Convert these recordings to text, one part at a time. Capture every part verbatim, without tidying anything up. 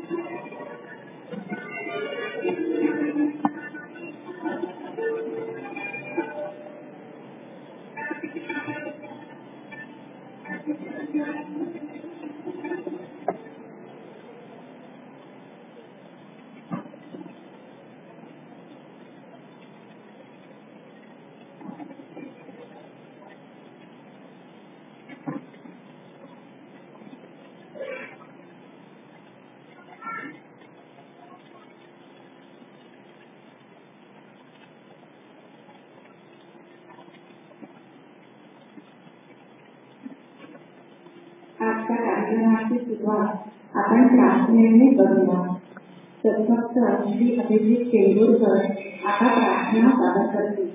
आजच्या कार्यक्रमाची सुरुवात आपण प्रार्थनेने करूया. सत्भक्त श्री अभिजित तेंडुलकर आता प्रार्थना सादर करतील.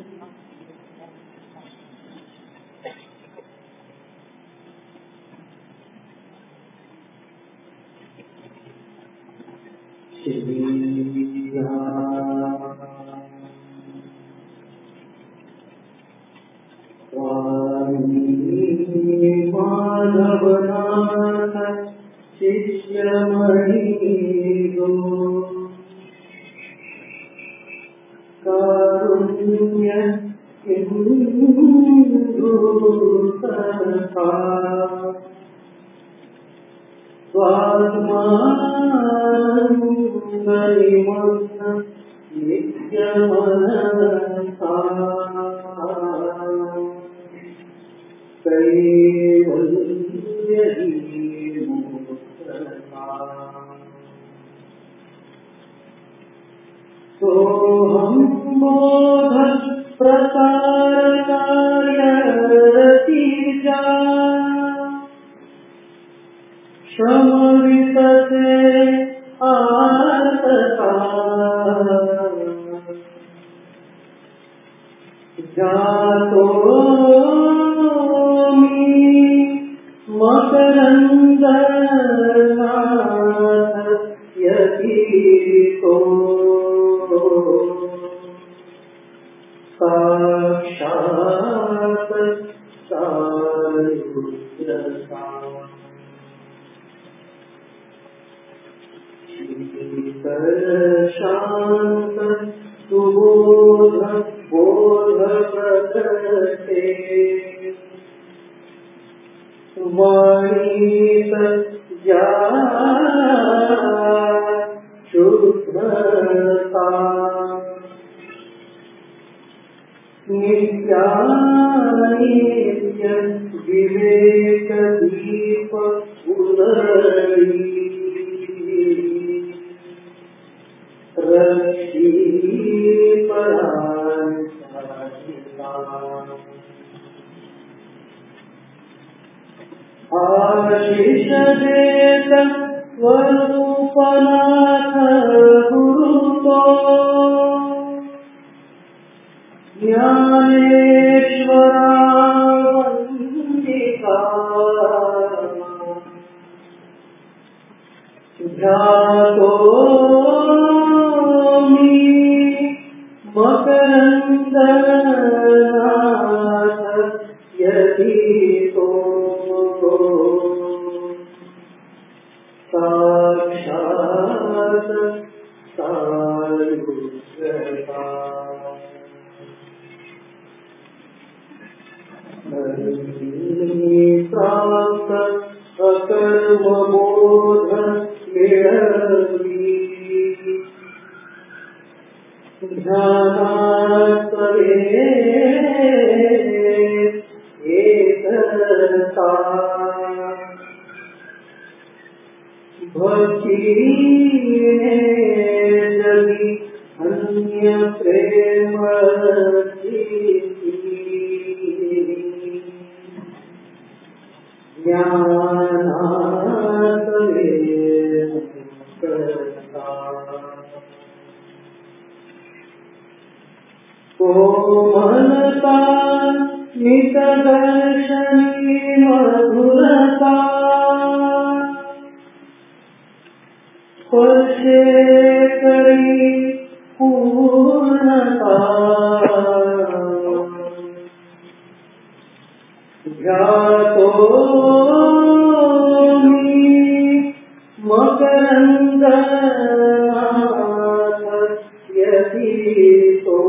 मकरंदनाथ यतीतो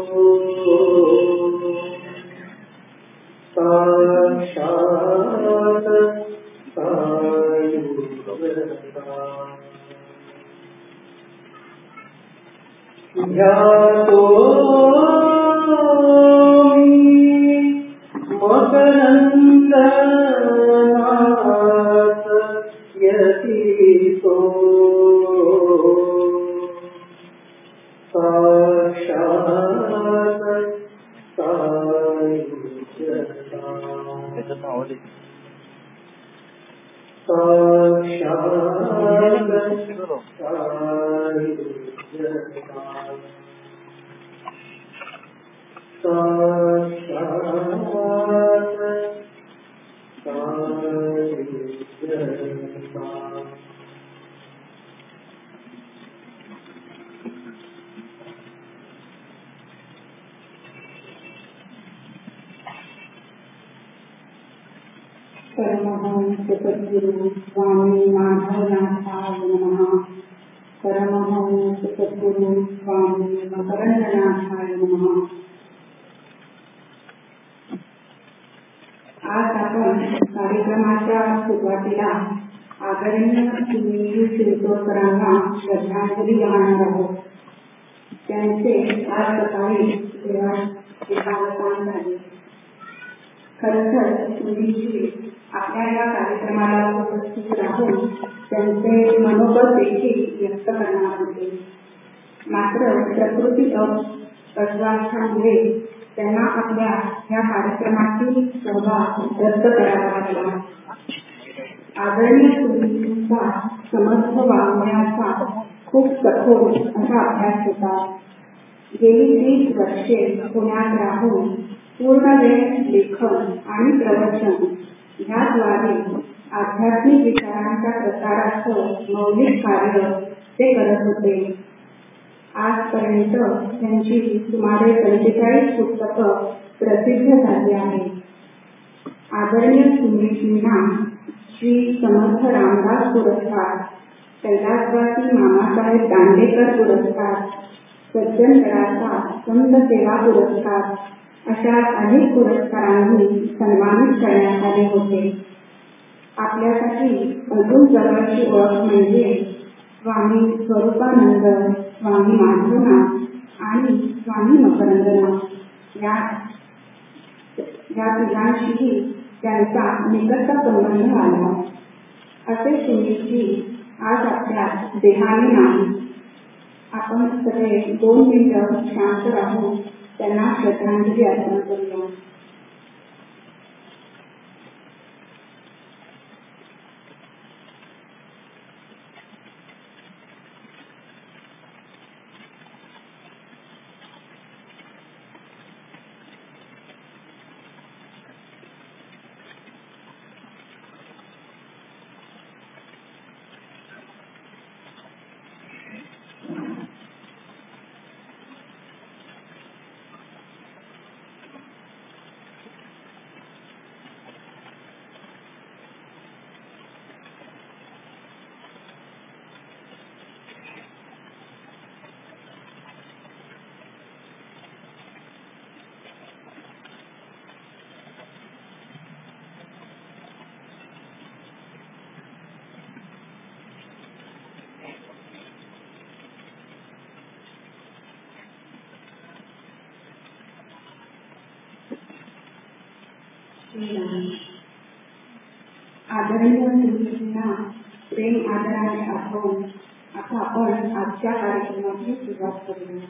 साक्षात् सायुज्यता ध्यातोऽमि मकरंदनाथ यतीतो साक्षात् सायुज्यता साक्षात् सायुज्यता साक्षात् सायुज्यता परमहंस सद्गुरु स्वामी माधवनाथाय नमः। परमहंस सद्गुरु स्वामी मकरंदनाथाय नमः। आज आपण कार्यक्रमाच्या सुरुवातीला आदरणीय सुनील शिरतोडकरांना श्रद्धांजली वाहणार आहोत. त्यांचे आज सकाळी देहावसान झाले. खरं तर सुनीलजी आपल्या या कार्यक्रमाला उपस्थित राहून त्यांचे मनोबल देखील व्यक्त करणार होते. मात्र प्रकृती अस्वास्थ्यामुळे त्यांना आपल्या या कार्यक्रमातील सहभाग रद्द करावा लागला. आदरणीय सुनीलजींचा समर्थ वाङ्मयाचा खूप कठोर असा अभ्यास होता. गेली तीस वर्षे पुण्यात राहून पूर्ण वेळ लेखन आणि प्रवचन याद्वारे आध्यात्मिक विचारांच्या प्रसाराचं मौलिक कार्य ते करत होते. आजपर्यंत त्यांची सुमारे पंचेचाळीस पुस्तकं प्रसिद्ध झाली आहेत. आदरणीय सुनीलजींना श्री समर्थ रामदास पुरस्कार, कैलासवासी मामासाहेब दांडेकर पुरस्कार, सज्जन गडाचा संत सेवा पुरस्कार अशा अनेक पुरस्कारांनी सन्मानित करण्यात आले होते. आपल्यासाठी अजून जवळची ओळख म्हणजे स्वामी स्वरूपानंद, स्वामी माधवनाथ आणि स्वामी मकरंदनाथ या या तिघांशीही त्यांचा निकट संबंध आला. असे सुनीलजी आज आपल्या देहाने नाही. आपण सगळे दोन मिनिटं शांत राहून त्यांना श्रद्धांजली अर्पण करूया. आदरणीय सुनीलजींना प्रेम आदराने आठवून आता आपण आजच्या कार्यक्रमाची सुरुवात करूया.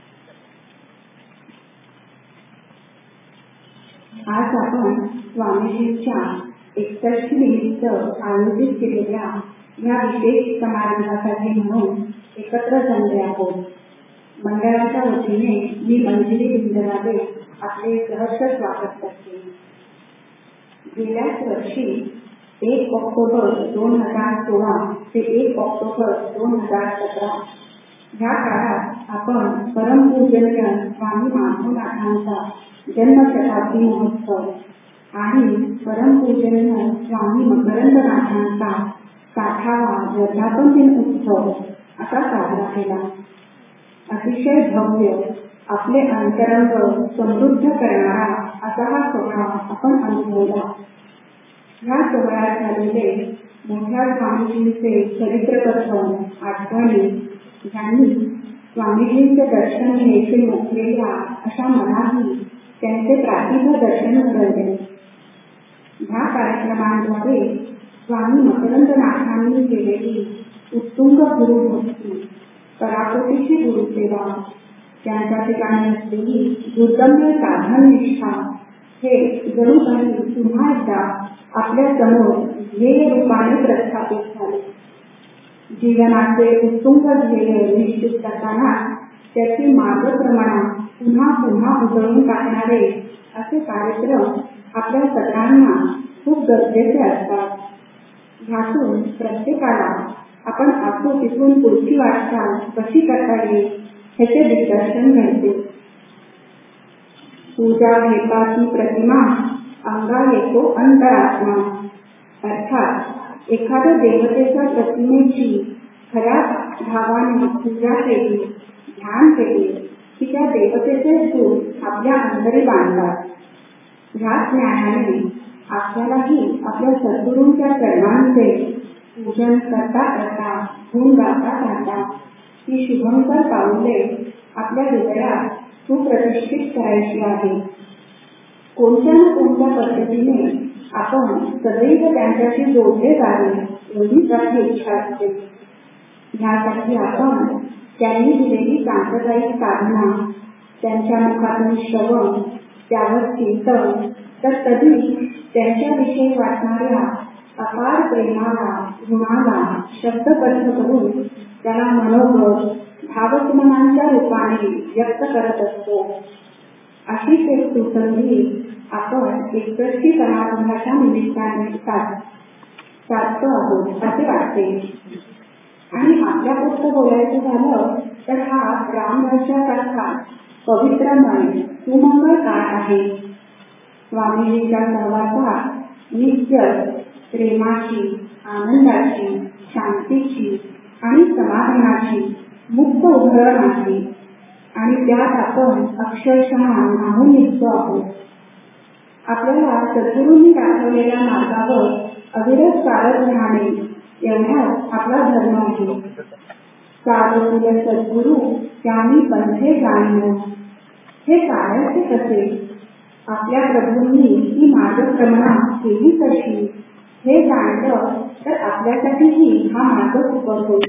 आज आपण स्वामीजींच्या एकसष्टी निमित्त आयोजित केलेल्या या विशेष समारंभासाठी म्हणून एकत्र जमले आहोत. मंडळाच्या वतीने मी मंजिरी इंद्रादे आपले सहर्ष स्वागत करते. गेल्याच वर्षी एक ऑक्टोबर दोन हजार सोळा ते एक ऑक्टोबर दोन हजार सतरा या काळात आपण परमपूजनीय स्वामी माधवनाथांचा जन्मशताब्दी महोत्सव आणि परमपूजनीय स्वामी मकरंदनाथांचा साठावा वर्धापन दिन उत्सव असा साजरा केला. अतिशय भव्य, आपले अंतरंग समृद्ध करणारा असा हा सोहळा आपण अनुभवला. ह्या सोहळ्यात झालेले मोठ्या स्वामीजींचे चरित्रकथन, आठवणी ज्यांनी स्वामीजींचे दर्शन घ्यायचे नसलेल्या अशा मनाही त्यांचे प्रातिभ दर्शन घडवले. ह्या कार्यक्रमांद्वारे स्वामी मकरंदनाथांनी केलेली उत्तुंग गुरुभक्ती, पराकोटीची गुरुसेवा, त्यांच्या ठिकाणी असलेली दुर्दम्य साधन निष्ठा हे जणू काही पुन्हा एकदा आपल्या समोर ध्येय रूपाने प्रस्थापित झाले. जीवनाचे उत्तुंग ध्येय निश्चित करताना त्याची मार्गक्रमणा पुन्हा पुन्हा उजळून टाकणारे असे कार्यक्रम आपल्या सगळ्यांना खूप गरजेचे असतात. ह्यातून प्रत्येकाला आपण आखो तिथून पुढची वाटचाल कशी करता येईल ह्याचे दिग्दर्शन घडते. पूजा भेटाची प्रतिमा अंगा येतो अंतरात्मा. अर्थात एखाद्या देवतेच्या प्रतिमेची खऱ्या भावाने पूजा केली, ध्यान केले की त्या देवतेचे रूप आपल्या अंतरी बांधतात. ह्याच ज्ञानाने आपल्यालाही आपल्या सद्गुरूंच्या चरणांचे पूजन करता करता गुण गाता राहता ही शुभंकर पाऊले आपल्या हृदयात सुप्रतिष्ठित करायची आहे. कोणत्या ना कोणत्या पद्धतीने आपण सदैव त्यांच्याशी जोडले जावे एवढीच आपली इच्छा असते. ह्यासाठी आपण त्यांनी दिलेली सांप्रदायिक साधना, त्यांच्या मुखातून श्रवण, त्यावर चिंतन, तर कधी त्यांच्याविषयी वाटणाऱ्या अपार प्रेमाला, गुणाला शब्दबद्ध करून त्याला मनोगत, भावस्मरणांच्या रूपाने व्यक्त करत असतो. अशीच एक सुसंधी आपण एकसष्टी समारंभाच्या निमित्ताने साधतो आहोत असे वाटते. आणि आपल्या पुस्तक बोलायचं झालं तर हा रामवर्षासारखा पवित्रमय सुमंगळ काळ आहे. स्वामीजींच्या सहवासात नित्य प्रेमाची, आनंदाची, शांतीची आणि समाधानाची मुक्त उधळण आहे. आणि त्यात आपण अक्षरशः न्हाऊन निघतो आहोत. आपल्याला सद्गुरूंनी दाखवलेल्या मार्गावर अविरत चालत राहणे एवढाच आपला धर्म आहे. साधुकुल सद्गुरू त्यांनी पंथे जाणीव. हे करायचे कसे? आपल्या प्रभूंनी ही मार्गक्रमणा केली कशी हे जाणलं तर आपल्यासाठीही हा मार्ग सुकर होईल.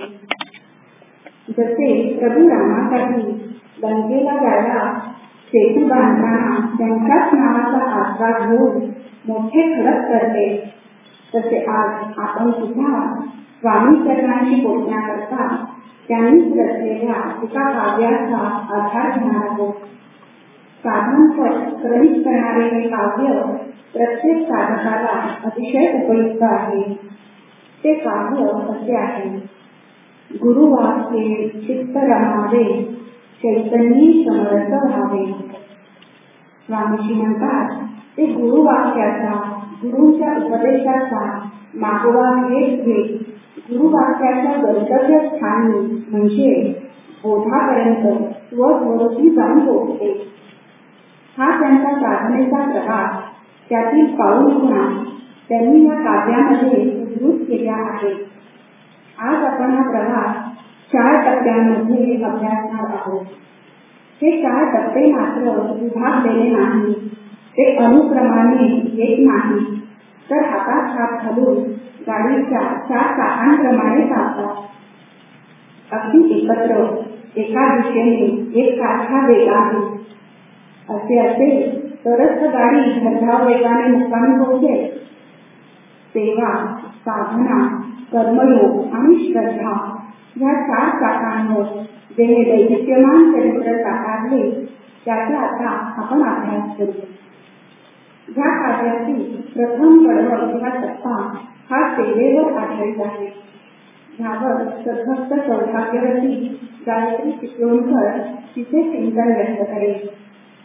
जसे प्रभू रामासाठी लंकेला जायला सेतू बांधताना त्यांच्याच नावाचा आसरा घेऊन मोठे खडक करते, तसे आज आपण सुद्धा स्वामी चरणांशी पोचण्याकरता त्यांनीच रचलेल्या एका काव्याचा आधार घेणार आहोत. साधनपट क्रमित करणारे हे काव्य प्रत्येक साधकाला अतिशय उपयुक्त आहे. ते काव्य असे आहे: गुरुवाक्ये चित्त रमावे, चैतन्यी समरस व्हावे. स्वामीजी म्हणतात ते गुरुवाक्याचा, गुरूंच्या उपदेशाचा मागोवा घेत घेत गुरुवाक्याच्या गंतव्य स्थानी म्हणजे बोधापर्यंत स्वस्वरूपी जाऊन पोहोचते. हा त्यांचा साधनेचा प्रवास, त्यातील पाऊल खुणा त्यांनी या काव्यामध्ये उद्धृत केल्या आहेत. आज आपण हा प्रवास चार टप्प्यांमध्ये अभ्यासणार आहोत. हे चार टप्पे मात्र विभागलेले नाही, ते अनुक्रमाने येत नाही, तर हातात हात घालून गाडीच्या चार चाकांप्रमाणे चालतात. अगदी एकत्र एका दिशेने एक सारखा वेगाने. असे असेल तरच गाडी भरधाव वेगाने मुक्कामी पोहोचेल. सेवा, साधना, कर्मयोग आणि श्रद्धा या चार चाकांवर जे हे दैदिप्यमान चरित्र साकारले त्याचा आता आपण अभ्यास करू. ह्या कार्याची प्रथम कडवड किंवा टप्पा हा सेवेवर आधारित आहे. ह्यावर सद्भक्त सौभाग्यवती गायत्री चिपळूणकर तिचे चिंतन व्यक्त करेल.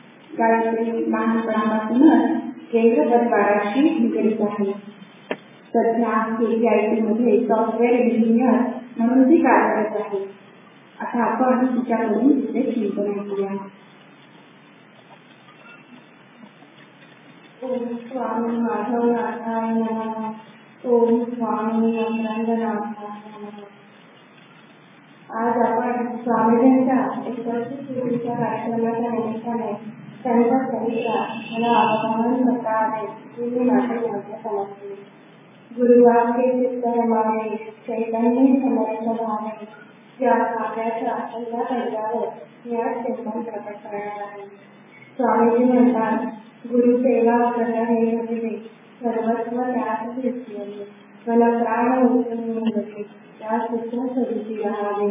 गायत्री लहानपणापासूनच केंद्र परिवाराशी निगडीत आहे. सध्या के पी आय टी मध्ये सॉफ्टवेअर इंजिनियर म्हणून ती कार्यरत आहे. आता आपण तिच्याकडून तिचे चिंतन ऐकूया. ओम स्वामी माधवनाथाय नमः. ओम स्वामी अमृतनाथाय नमः. आज आपण स्वामीजींच्या एकशे कार्यक्रमाच्या निमित्ताने त्यांच्या चरित्रात मला आवाहन करता आले की मी माझे ग्रंथ समजले. गुरुवाक्य चित्त रमावे चैतन्य समर्थ भावे या काव्याच्या पहिल्या पंजावर मी आज चिंतन प्रकट करणार आहे. स्वामीजी म्हणतात, गुरुसेवा प्रकारे हवे सर्वस्व त्यास घेतले मला प्राण उचलून होते त्या सुद्धा स्वरूपी राहावे.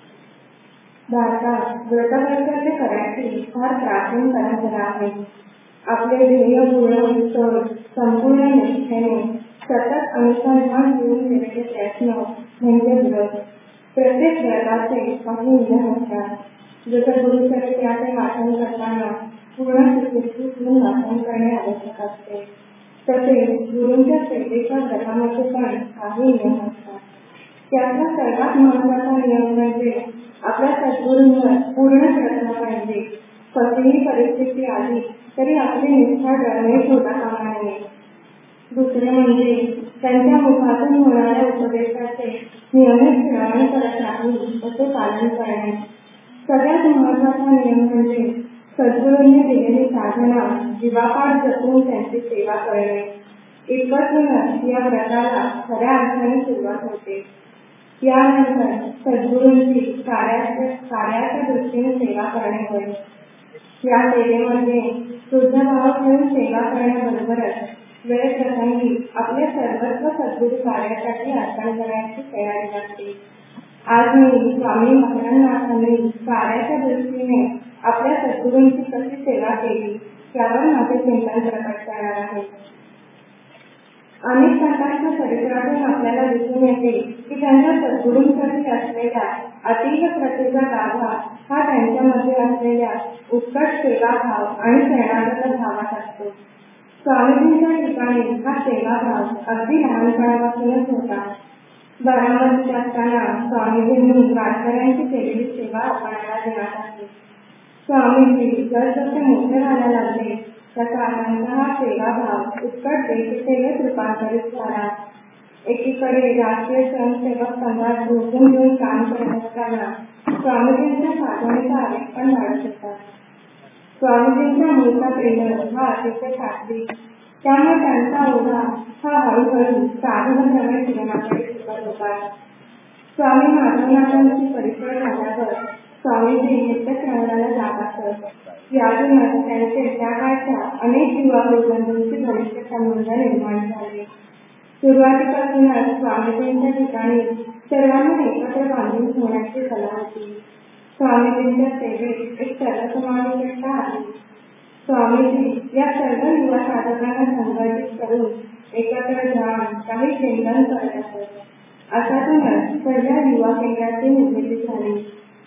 भारतात व्रतकर्तव्य करायची फार प्राचीन परंपरा आहे. आपले ध्येय पूर्ण होईस्तोवर संपूर्ण निष्ठेने सतत अनुसंधान घेऊन केलेले प्रयत्न म्हणजे व्रत. प्रत्येक व्रताचे काही नियम असतात. जसं गुरुचरित्राचे वाचन करताना पूर्ण सुखरूप वाचन करणे आवश्यक असते, तसे गुरूंच्या सेवेच्या व्रतामध्ये पण काही नियम असतात. त्यातला सर्वात महत्वाचा नियम म्हणजे आपल्या सद्गुरूंवर पूर्ण श्रद्धा पाहिजे. कसलीही परिस्थिती आली तरी आपली निष्ठा डळमळीत होता कामा नये. दुसरे म्हणजे त्यांच्या मुखातून होणाऱ्या उपदेशाचे नियमित श्रवण करत राहून त्याचे पालन करणे. सगळ्यात महत्वाचा नियम म्हणजे सद्गुरूंनी दिलेली साधना जीवापाड जपून त्यांची सेवा करणे. इतकंच या व्रताला खऱ्या अर्थाने सुरुवात होते. यानंतर सद्गुरूंची कार्याच्या कार्याच्या दृष्टीने सेवा करणे होय. या सेवेमध्ये शुद्ध भाव ठेवून सेवा करण्याबरोबरच वेळ प्रसंगी आपले सर्वस्व सद्गुरू कार्यासाठी अर्पण करण्याची तयारी लागते. आज मी स्वामी मकरंदनाथांनी कार्याच्या दृष्टीने आपल्या सद्गुरूंची कशी सेवा केली यावर माझे चिंतन प्रकट करणार आहे. अनेक संतांच्या चरित्रातून आपल्याला दिसून येते की त्यांच्या सद्गुरूंसाठी असलेल्या अतीव प्रतिभा गाभा हा त्यांच्यामध्ये असलेल्या उत्कट सेवाभाव आणि शरणागत भावात असतो. स्वामीजींच्या ठिकाणी हा सेवाभाव अगदी लहानपणापासूनच होता. बारामतीत असताना स्वामीजींनी वारकऱ्यांची केलेली सेवा आपणाला देण्यात आली. स्वामीजी जसजसे मोठे व्हायला लागले तसा त्यांचा हा सेवाभाव उत्कट देशसेवेत रूपांतरित झाला. एकीकडे राष्ट्रीय स्वयंसेवक संघात झोपून घेऊन काम करत असताना स्वामीजींच्या साधनेचा आवेग पण वाढत होता. स्वामीजींच्या मूळचा प्रेम हा अतिशय सात्विक, त्यामुळे त्यांचा ओढा हा हळूहळू साधनक्रमे जीवनाकडे शिकत होता. स्वामी माधवनाथांची परिचय झाल्यावर स्वामीजी नित्यश्रवणाला जात असत. यातूनच त्यांचे त्या काळच्या अनेक युवा बंधूंची घनिष्ठ संबंध निर्माण झाले. सुरुवातीपासूनच स्वामीजींच्या ठिकाणी सर्वांना एकत्र बांधून ठेवण्याची कला होती. स्वामीजींच्या सेवेत एक सर्वसमावेशकता आली. स्वामीजी या सर्व युवा साधकांना संघटित करून एकत्र जाऊन काही चिंतन करत असत. अशातूनच पहिल्या युवा केंद्राची निर्मिती झाली.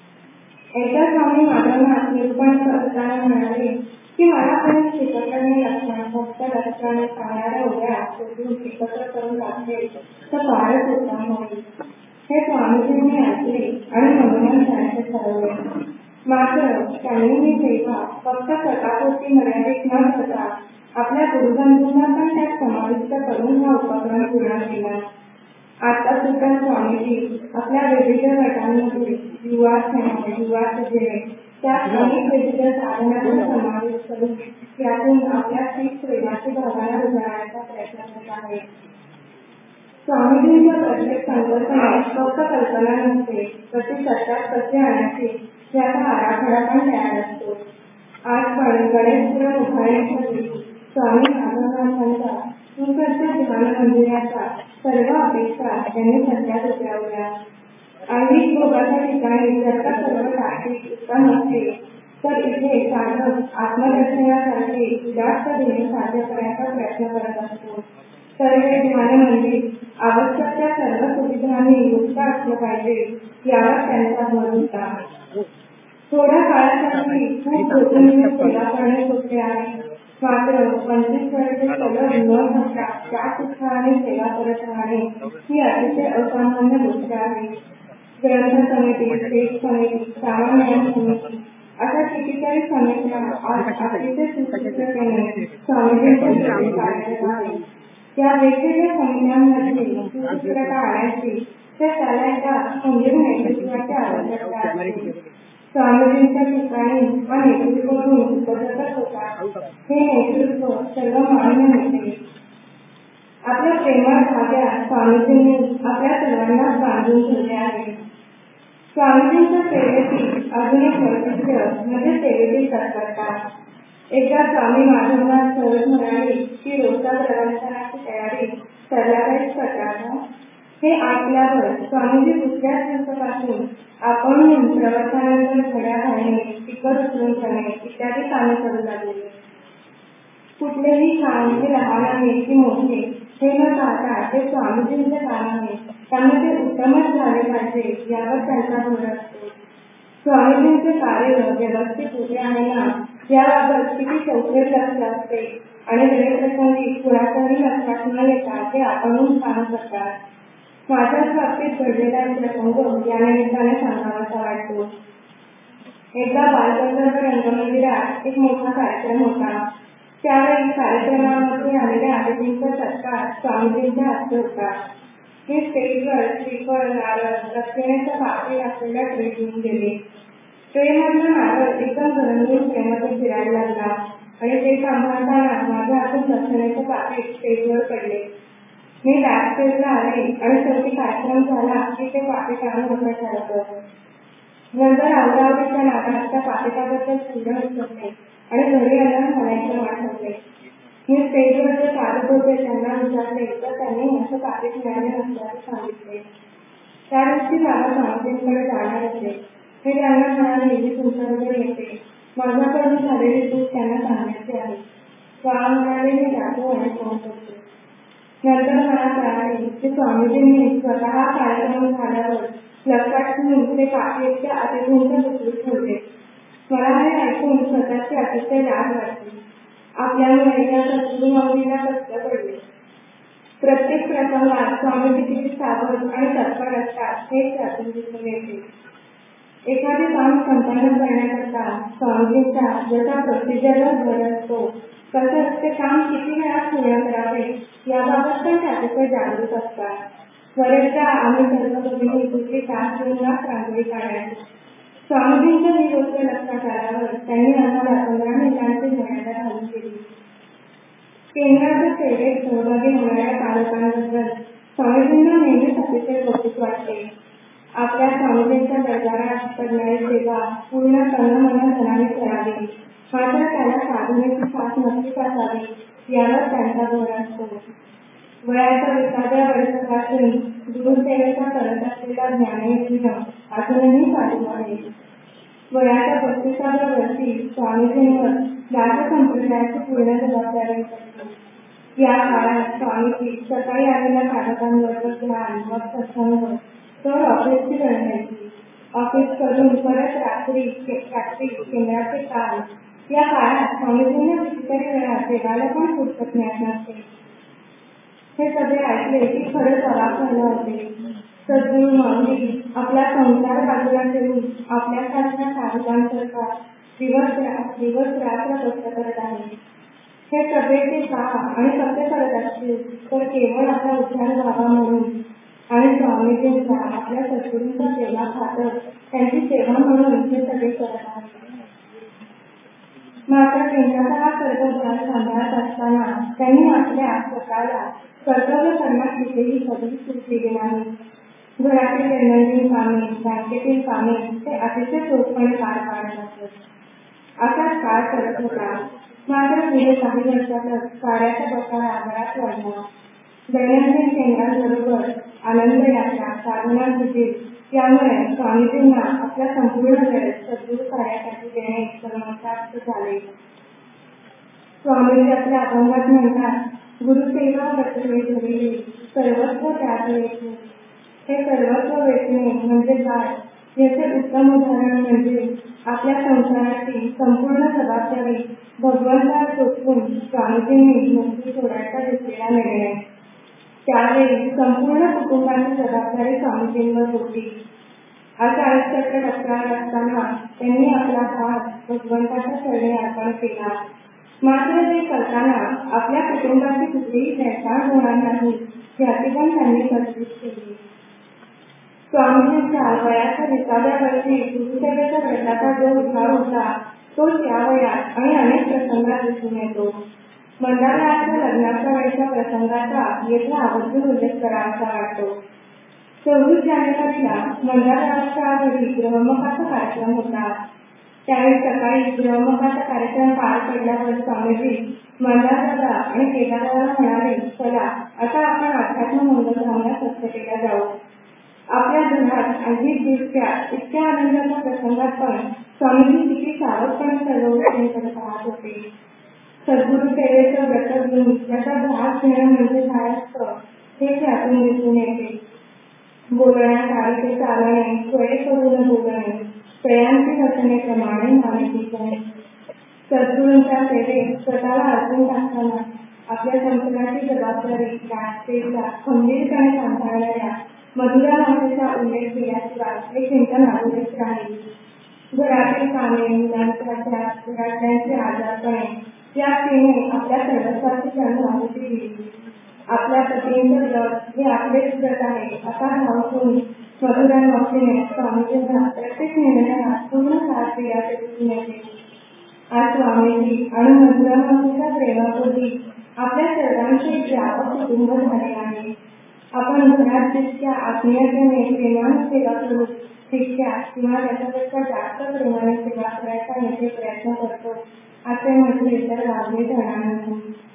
एकदा स्वामी माधवनाथ निरूपण करताना म्हणाले की मला कोणी शिकवणारे लक्षण फक्त लक्षणे सांगणाऱ्या उभ्या शोधून एकत्र करून टाकले तर फारच उत्तम होईल. हे स्वामीजींनी ऐकले आणि म्हणूनच त्यांचे ठरवले. मात्र त्यांनी ही सेवा फक्त स्वतःपुरती मर्यादित न करता आपल्या गुरुबंधूंना पण त्यात समाविष्ट करून हा उपक्रम पूर्ण केला. आता सुद्धा स्वामीजी आपल्या विविध गटांमध्ये युवा सेना युवा सभेने त्यात अनेक विविध साधनांचा समावेश करून त्यातून आपल्या शीख प्रेमाची भावना उभारण्याचा प्रयत्न करत आहे. स्वामीजींच्या प्रत्येक संकल्पनेत फक्त कल्पना नसते तर ती सत्यात कसे आणायची याचा आराखडा पण तयार असतो. आज पण गणेश पुराण उभारण्यासाठी स्वामी माधवनाथांच्या सुसज्ज ध्यान मंदिराच्या सर्व अपेक्षा त्यांनी सध्यात उतरवल्या. ऐहिक भोगाच्या ठिकाणी जर का सर्व तार्किक उत्तम असते तर इथे साधक आत्मदर्शनासाठी जास्त ध्येय साध्य करण्याचा प्रयत्न करत असतो. तर हे ध्यान मंदिर आवश्यक त्या सर्व सुविधांनी युक्त असलं पाहिजे यावर त्यांचा भर होता. थोड्या काळासाठी खूप लोकांनी सेवा करणे सोपे आहे. मात्र पंचवीस वर्षे सलग न होता त्याच उत्साहाने सेवा करत राहणे ही अतिशय असामान्य गोष्ट आहे. ग्रंथ समिती, शेत समिती, सामान्य समिती अशा कितीतरी समित्या आज अतिशय सुशिक्षितपणे स्वामीजींच्या सेवेत कार्यरत आहेत. या वेगवेगळ्या समित्यांमध्ये सुशिक्षितता आणायची तर त्याला एका खंबीर नेतृत्वाची आवश्यकता असते. स्वामीजींच्या ठिकाणी हा नेतृत्व गुण उपजतच होता. हे नेतृत्व सर्वमान्य होते. आपल्या प्रेमळ धाग्यात स्वामीजींनी आपल्या सर्वांना बांधून ठेवले आहे. स्वामीजींच्या सेवेची अजून एक वैशिष्ट्य म्हणजे सेवेची तत्परता. एकदा स्वामी माधवनाथ सहज म्हणाले की रोजच्या प्रवचनाची तयारी संध्याकाळीच करतात. हे ऐकल्यावर स्वामीजी दुसऱ्याच दिवसापासून आपण प्रवचनानंतर घड्या घालणे, स्पीकर उचलून करणे इत्यादी कामे करू लागले. कुठलेही काम हे लहान आहे की मोठे हे न पाहता ते स्वामीजींचे काम आहे, त्यामुळे ते उत्तमच झाले पाहिजे यावर त्यांचा भर असतो. स्वामीजींचे कार्य व्यवस्थित होते आहे ना याबाबत किती चौकट लक्ष असते आणि वेळप्रसंगी कुणाच्याही लक्षात न येता ते आपणहून काम करतात. माझ्याच बाबतीत घडलेला प्रसंग या निमित्ताने सांगावासा वाटतो. एकदा बालगंधर्व रंगमंदिरात एक मोठा कार्यक्रम होता. त्यावेळी कार्यक्रमामध्ये आलेल्या अतिथींचा सत्कार स्वामीजींच्या हस्ते होता. मी स्टेजवर श्रीफळ, नारळ, दक्षिणेचा पापडी असलेल्या ट्रे घेऊन गेले. ट्रेमधला नारळ एकदम गरंगून ट्रेमध्ये फिरायला लागला आणि ते सांभाळताना माझ्या हातून दक्षिणेचे पापडी स्टेजवर पडले. मी बॅक स्टेजला आले आणि शेवटी कार्यक्रम झाला की ते पाकिट आणून होतं ठरवलं. नंतर आवडावडीच्या नादात त्या पाकिटाबद्दल सुद्धा उचलले आणि घरी आल्यावर म्हणायचं वाटवले. मी स्टेजवर जे चालत होते त्यांना विचारले तर त्यांनी असं पाकिट मिळाले नसल्याचे सांगितले. त्या दिवशी मला स्वामीजींकडे जाणार होते. मी त्यांना म्हणाले मी तुमच्याबरोबर येते. माझ्याकडून झालेली चूक त्यांना सांगायची आहे. स्वामी म्हणाले मी जातो आणि फोन करतो. नंतर मला कळाले की स्वामीजींनी स्वतः कार्यक्रम झाल्यावर लक्षात ठेवून ते पाकिटच्या अतिथींच्या विक्रीत ठेवले. मला हे ऐकून स्वतःची अतिशय लाज वाटली. आपल्यामुळे या सद्गुरुमाऊलीला कष्ट पडले. प्रत्येक प्रसंगात स्वामीजी किती सावध आणि तत्पर असतात हे त्यातून दिसून येते. एखादे काम संपन्न करण्याकरता स्वामीजींचा जसा प्रोसिजरवर भर असतो तसंच ते काम किती वेळा पूर्ण करावे याबाबत पण त्याचे जागृत असतात. बरेचदा आम्ही सर्वभगिनी दुसरी तास घेऊन रांगोळी काढायचो. स्वामीजींच्या ही गोष्ट लक्षात आल्यावर त्यांनी आम्हाला पंधरा मिनिटांची मर्यादा घालून दिली. केंद्राच्या सेवेत सहभागी होणाऱ्या पालकांबद्दल स्वामीजींना नेहमीच अतिशय कौतुक वाटते. आपल्या स्वामीजींच्या दरबारात करणारी सेवा पूर्ण तन-मन धनाने करावी, मात्र त्याला साधनेची साथ नक्कीच असावी यावर त्यांचा भर असतो. वयाच्या विसाव्या वर्षापासून गुरुसेवेचा करत असलेला ज्ञानेश्वर अजूनही चालू आहे. वयाच्या पस्तीसाव्या वर्षी स्वामीजींवर दास संप्रदायाची पूर्ण जबाबदारी असते. या काळात स्वामीजी सकाळी आलेल्या पालकांबरोबर ध्यान, मग सत्संग, तर ऑफिसची रणनीती, ऑफिस करून परत रात्री रात्री केंद्राचे काम. या काळात स्वामीजींना कितीतरी वेळा देवाला पण फुरसत मिळत नसते. हे सगळे ऐकले की खरंच अवाक झालं होते. सद्गुरू माऊली आपला संसार बाजूला ठेवून आपल्यासारख्या साधकांकरता दिवस दिवस रात्र कष्ट करत आहे. हे सगळे ते का आणि कसे करत असतील तर केवळ आपला उद्धार व्हावा म्हणून आणि स्वामीजींचा आपल्या सद्गुरूंच्या सेवा खातर त्यांची सेवा म्हणून हे सगळे करत आहेत. मात्र केंद्राचा हा कर्तव्य सांभाळत असताना त्यांनी आपल्या स्वतःला कर्तव्य करण्यास तिथेही कधीच सूट दिली नाही. घरातील दैनंदिन कामे, बँकेतील कामे ते अतिशय चोखपणे पार पाडत असत. असाच काळ करत होता. मात्र गेले काही वर्षातच कार्याचा प्रकार बराच वाढला. दैनंदिन केंद्रांबरोबर आनंद यात्रा, साधना शिबिर यामुळे स्वामीजींना आपल्या संपूर्ण वेळ सद्गुरू कार्यासाठी देणे कर्मसाध्य झाले. स्वामीजी आपल्या अभंगात म्हणतात, गुरुसेवा व्रतवे धरिले सर्वस्व त्याग वेचणे. हे सर्वस्व वेचणे म्हणजे काय याचे उत्तम उदाहरण म्हणजे आपल्या संसाराची संपूर्ण जबाबदारी भगवंतावर सोपवून स्वामीजींनी मुक्ती सोडायचा घेतलेला निर्णय. त्यावेळी संपूर्ण कुटुंबाची जबाबदारी स्वामीजींवर होती. अशा आयुष्याच्या टप्प्यावर असताना त्यांनी आपला हात भगवंताच्या चरणी अर्पण केला. मात्र ते करताना आपल्या कुटुंबाची कुठलीही भेदभाव होणार नाही याची पण त्यांनी तरतूद केली. स्वामीजींच्या वयाच्या विसाव्या वर्षी गुरुसेवेच्या व्रताचा जो उद्धार होता तो त्या वयात आणि अनेक प्रसंगात दिसून येतो. मंदालयाच्या लग्नाच्या वेळेच्या प्रसंगाचा येथे आवर्जून उल्लेख करावासा वाटतो. चोवीस जानेवारीला मंदालयाच्या घरी गृहमुखाचा कार्यक्रम होता. त्यावेळी सकाळी गृहमुखाचा कार्यक्रम पार पडल्यावर स्वामीजी मंदालयाला आणि केदाराला म्हणाले, चला आता आपण अध्यात्म मंगल धामला स्वच्छतेला जाऊ. आपल्या घरात अधिक दिवसच्या इतक्या आनंदाच्या प्रसंगात पण स्वामीजी किती सावधपणे सर्व गोष्टी करत पाहत होते. सद्गुरु सेवेचं व्रत घेऊन त्याचा ध्यास घेणं म्हणजे काय असतं हे त्यातून दिसून येते. बोलण्यात आली ते चालणे, सोय करून बोलणे, स्त्रियांची रचनेप्रमाणे मानवी करणे. सद्गुरूंच्या सेवेत स्वतःला अर्पण टाकताना आपल्या संसाराची जबाबदारी राष्ट्रीयला खंबीरपणे सांभाळणाऱ्या मधुरा मातेचा उल्लेख केल्याशिवाय हे चिंतन अधोरेच राहील. घरातील कामे, मुलांच्या त्रास, घरातल्यांचे आजारपणे या तिने आपल्या सर्वस्वाची त्यांना आहुती दिली. आपल्या पतींचं व्रत हे आपलेच व्रत आहे असा भाव करून मधुरा मातेने स्वामीजींना प्रत्येक निर्णयात पूर्ण साथ दिल्याचे दिसून येते. आज स्वामीजी आणि मधुरा मातेच्या प्रेमापोटी आपल्या सर्वांचे व्यापक कुटुंब झाले आहे. आपण घरात जितक्या आत्मीयतेने प्रेमाने सेवा करू तितक्या किंवा त्याच्यापेक्षा जास्त प्रेमाने सेवा करायचा येथे प्रयत्न करतो असे म्हटले तर वावगे जाणार नाही.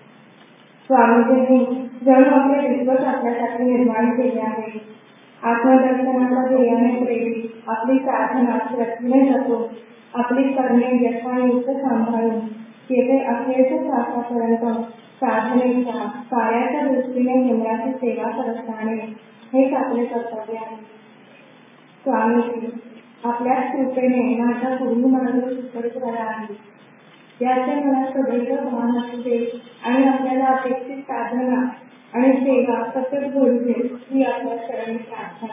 स्वामीजींनी जणू आपले विश्वास आपल्यासाठी निर्माण केले आहे. आत्मदर्शनाच्या ध्येयाने प्रेरित आपली साधना श्रद्धेने जपून आपली कर्मे यथायुक्त सांभाळून येथे अखेरच्या श्वासापर्यंत साधनेच्या कार्याच्या दृष्टीने केंद्राची सेवा करत राहणे हेच आपले कर्तव्य आहे. स्वामीजी आपल्या कृपेने माझा पूर्ण मार्ग सुकर झाला आहे. याचे मला सदैव भान असू दे आणि आपल्याला अपेक्षित साधना आणि सेवा सतत घडू दे ही आपल्या शरणी प्रार्थना.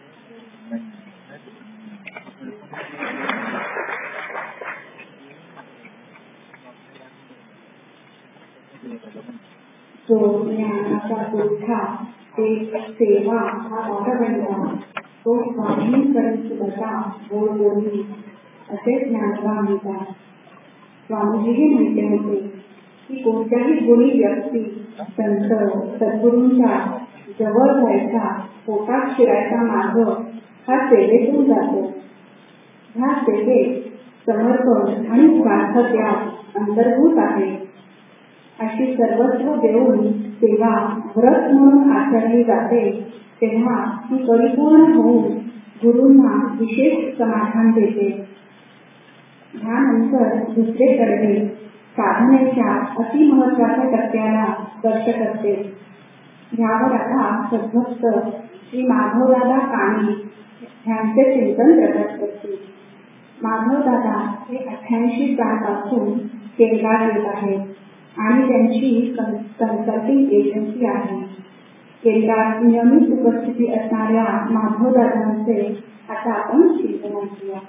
तो ज्ञानाचा पुरठा ते सेवा हा वाटबंधा तो स्वामींकडे सुद्धा गोड बोलणी असे ज्ञानवा म्हणतात. स्वामीजीही म्हटले होते की कोणत्याही गुणी व्यक्ती संत सद्गुरूंच्या जवळ जायचा पोटात शिरायचा मार्ग हा सेवेतून जातो. ह्या सेवेत समर्पण आणि स्वार्थत्याग अंतर्भूत आहे. अशी सर्वस्व देऊन सेवा व्रत म्हणून आचरली जाते तेव्हा ती परिपूर्ण होऊन गुरूंना विशेष समाधान देते. ह्यानंतर दुसरे कडवे साधनेच्या अति महत्वाच्या टप्प्याला स्पर्श करते. ह्यावर आता सद्भक्त श्री माधवदादा काणे ह्यांचे चिंतन प्रकट करतील. माधवदादा हे अठ्ठ्याऐंशी सालपासून केरळात येत आहेत आणि त्यांची कन्सल्टिंग एजन्सी आहे. केरळात नियमित उपस्थिती असणाऱ्या माधवदादांचे आता आपण चिंतन करूया.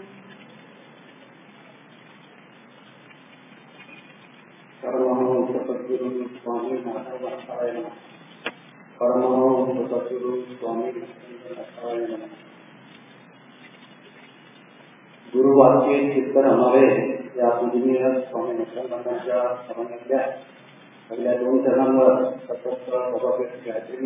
परमहंस सद्गुरु स्वामी माधवदासाय नमः. परमहंस सद्गुरु स्वामी माधवदासाय नमः. गुरुवाक्य चित्तर हमारे या पूजनीय स्वामी मुसलमानांच्या समन्वयातल्या पहिल्या दोन चरणांवर सतत सभापेट गायत्री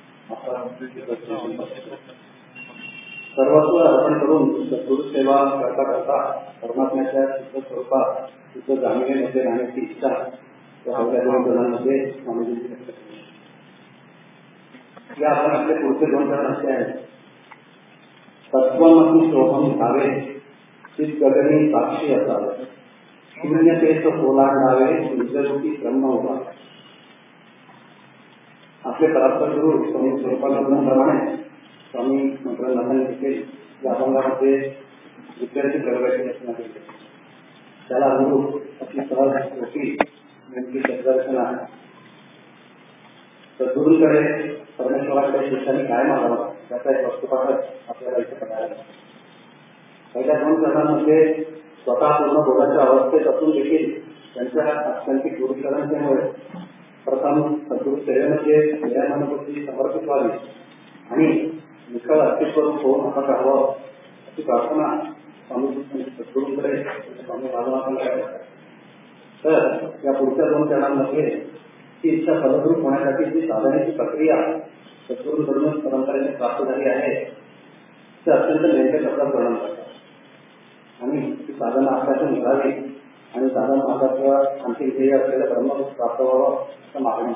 सर्वस्व अर्पण करून सद्गुरु सेवा करता करता परमात्म्याच्या शुद्ध स्वरूपात शुद्ध जाणीवेमध्ये राहण्याची इच्छा या पहिल्या दोन चरणांमध्ये स्वामीजींची व्यक्त केली. या आपण आपले पुढचे दोन चरण असे आहेत. तत्वमसी शोभम घावे चित गगनी साक्षी असावे शून्यतेच ओलांडावे निजरूपी ब्रह्म उभा. आपले प्राप्त गुरु स्वामी स्वरूपानंदांप्रमाणे स्वामी मंत्रालयाने या अभंगामध्ये विद्यार्थी प्रयोगाची रचना केली. त्याला अनुरूप अशी सहज होती नेमकी शब्दरचना. सद्गुरूंकडे परमेश्वराकडे शिष्याने काय मागावं त्याचा एक वस्तुपाठच आपल्याला इथे पडायला. पहिल्या दोन चरणांमध्ये स्वतः पूर्ण बोधाच्या अवस्थेत असून देखील त्यांच्या आत्यंतिक गुरुचरणांमुळे प्रथम सद्गुरू सेवेमध्ये निर्यामानुभूती समर्पित व्हावी आणि निखळ अस्तित्व होऊन आपण राहावं अशी प्रार्थना स्वामी सद्गुरूंकडे स्वामी बालमातांकडे करतात. तर या पुढच्या दोन चरणांमध्ये ती इच्छा फलद्रूप होण्यासाठी जी साधनेची प्रक्रिया सद्गुरूंकडून परंपरेने प्राप्त झाली आहे ते अत्यंत नेमक्या शब्दात वर्णन करतात आणि ती साधना आपल्यातून मिळावी आणि साधन मार्गाचं अंतिम ध्येय असलेलं ब्रह्म प्राप्त व्हावं असं मागणं.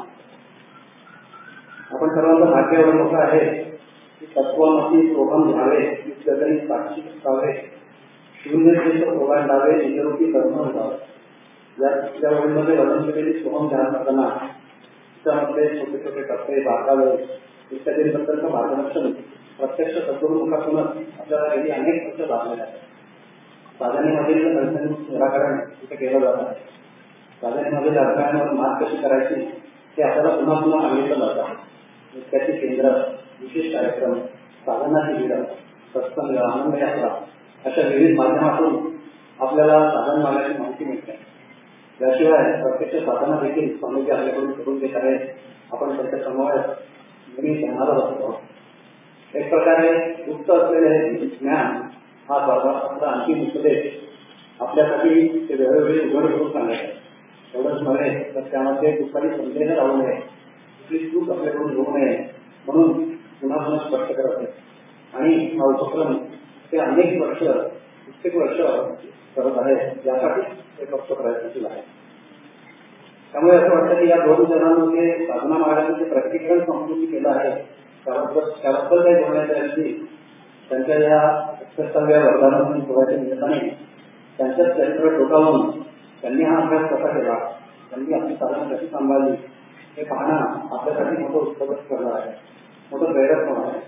आपण सर्वांचं भाग्य एवढं मोठं आहे की तत्वमती सोहम घ्यावे, जगनी साक्षी असावे, शून्य ओलांडावे, निजरूपी कर्म व्हावे. या वळीमध्ये वर्णन केलेली सोहम ध्यान करताना त्यामध्ये छोटे छोटे टप्पे बागावे इत्यादींबद्दलचं मार्गदर्शन प्रत्यक्ष सद्गुरुमुखातूनच आपल्याला गेली अनेक वर्ष लाभलेले आहेत. साधनेमधील निराकरण तिथे केलं जात आहे. साधनेमधील अडथळ्यांवर मात कशी करायची ते आपल्याला पुन्हा पुन्हा सांगितलं जातं. त्याची केंद्र, विशेष कार्यक्रम, साधनाची विडा, सत्संग, आनंद यात्रा अशा विविध माध्यमातून आपल्याला साधन मार्गाची माहिती मिळते. याशिवाय प्रत्यक्ष साधना देखील स्वामीजी आपल्याकडून करून घेत आहेत. आपण त्यांच्या समोर नेहमी ज्ञानाला बसतो. एक प्रकारे गुप्त असलेले ज्ञान हा परमात्माचा अंतिम उपदेश आपल्यासाठी ते वेळोवेळी उघड करून सांगायचे. एवढंच नव्हे तर त्यामध्ये दुपारी संदेह राहू नये, कुठली चूक आपल्याकडून होऊ नये म्हणून पुन्हा पुन्हा स्पष्ट करत आहे. आणि हा उपक्रम ते अनेक वर्ष कित्येक वर्ष करत आहे. यासाठी ते फक्त प्रयत्नशील आहे. त्यामुळे असं वाटतं की या दोन जणांमध्ये साधना मार्गाचं जे प्रकटीकरण संस्कृती केलं आहे त्याबद्दल त्याबद्दल काही बोलण्याच्या ऐवजी त्यांच्या या कर्तव्य वर्गामधून थोड्याच्या निमित्ताने त्यांच्याच चरित्र डोकावून त्यांनी हा अभ्यास कसा केला, त्यांनी आपली साधना कशी सांभाळली हे पाहणं आपल्यासाठी मोठं उत्सवच करणार आहे, मोठं प्रेरक होणार आहे.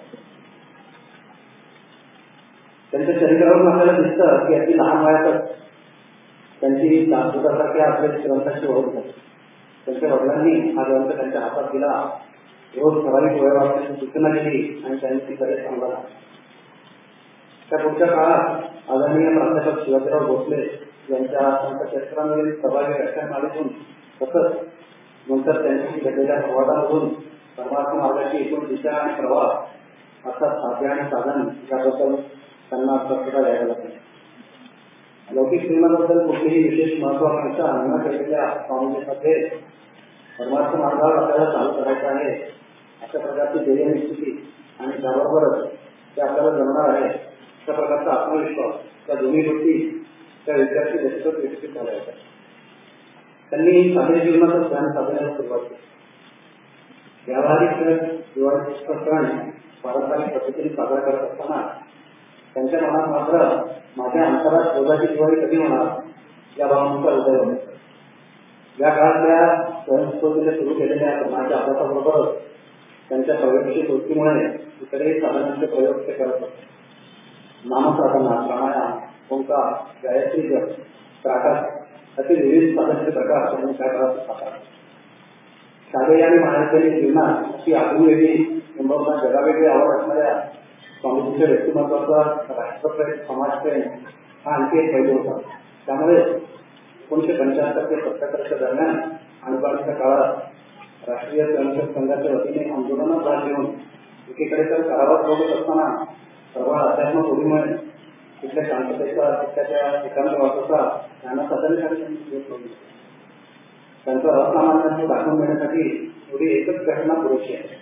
त्यांच्या चरित्रावरून आपल्याला दिसतं की अगदी लहान वयातच त्यांची दासोदासारख्या आपल्या ग्रंथाची ओळख झाली. त्यांच्या वडिलांनी हा ग्रंथ त्यांच्या हातात दिला, रोज ठराविक वेळ वाचण्याची सूचना केली आणि त्यांनी ती कलेत सांभाळला. त्या पुढच्या काळात आदरणीय प्राध्यापक शिवाजीराव भोसले यांच्या संतक्षेत्रांवरील प्रभावी व्याख्यानमालेतून तसंच नंतर त्यांच्याशी घडलेल्या संवादामधून परमात्मा मार्गाची एकूण दिशा आणि प्रवाह अर्थात साध्य आणि साधन याबद्दल त्यांना स्पष्टता द्यायला लागते. लौकिक जीवनाबद्दल कुठलीही विशेष महत्वाकांक्षा न केलेल्या स्वामीजीमध्ये परमार्थ मार्गावर आपल्याला चालू करायचं आहे अशा प्रकारची ध्येय निश्चिती आणि त्याबरोबरच ते आपल्याला जमणार आहे अशा प्रकारचा आत्मविश्वास त्या दोन्ही गोष्टी त्या विद्यार्थी दशकात विकसित झाल्या होत्या. त्यांनी साध्या जीवनाचं ध्यान साधण्याला सुरुवात केली. व्यावहारिक दिवाळीचा सण पारंपरिक पद्धतीने साजरा करत असताना त्यांच्या मनात मात्र माझ्या अंतरात बोधाची दिवाळी कधी होणार या भावनेचा उदय होता. या काळातल्या स्वयंस्फूर्तीने सुरू केलेल्या माझ्या अभ्यासाबरोबरच त्यांच्या प्रयोगशील वृत्तीमुळे इतरही साधनांचे प्रयोग ते करत होते. नामसाधना, प्राणायाम, ओंकार, गायत्री जप, प्राकार असे विविध साधनांचे प्रकार त्यांनी त्या काळात साकारले. शालेय आणि महाविद्यालयीन जीवनात अशी आगळीवेगळी किंबहुना जगावेगळी आवड असणाऱ्या स्वामीजीच्या व्यक्तिमत्वाचा राष्ट्रप्रेम, समाजप्रेम हा आणखी एक पैलू होता. त्यामुळे एकोणीशे पंच्याहत्तर ते सत्याहत्तरच्या दरम्यान आणीबाणीच्या काळात राष्ट्रीय स्वयंसेवक संघाच्या वतीने आंदोलनात भाग घेऊन एकीकडे तर कारावास बघत असताना प्रबळ अध्यात्म उडीमुळे तिथल्या शांततेचा तिथल्या एकांत वासाचा ज्ञान साधण्यासाठी त्यांचं असामान्य दाखवून देण्यासाठी एवढी एकच घटना पुरेशी आहे.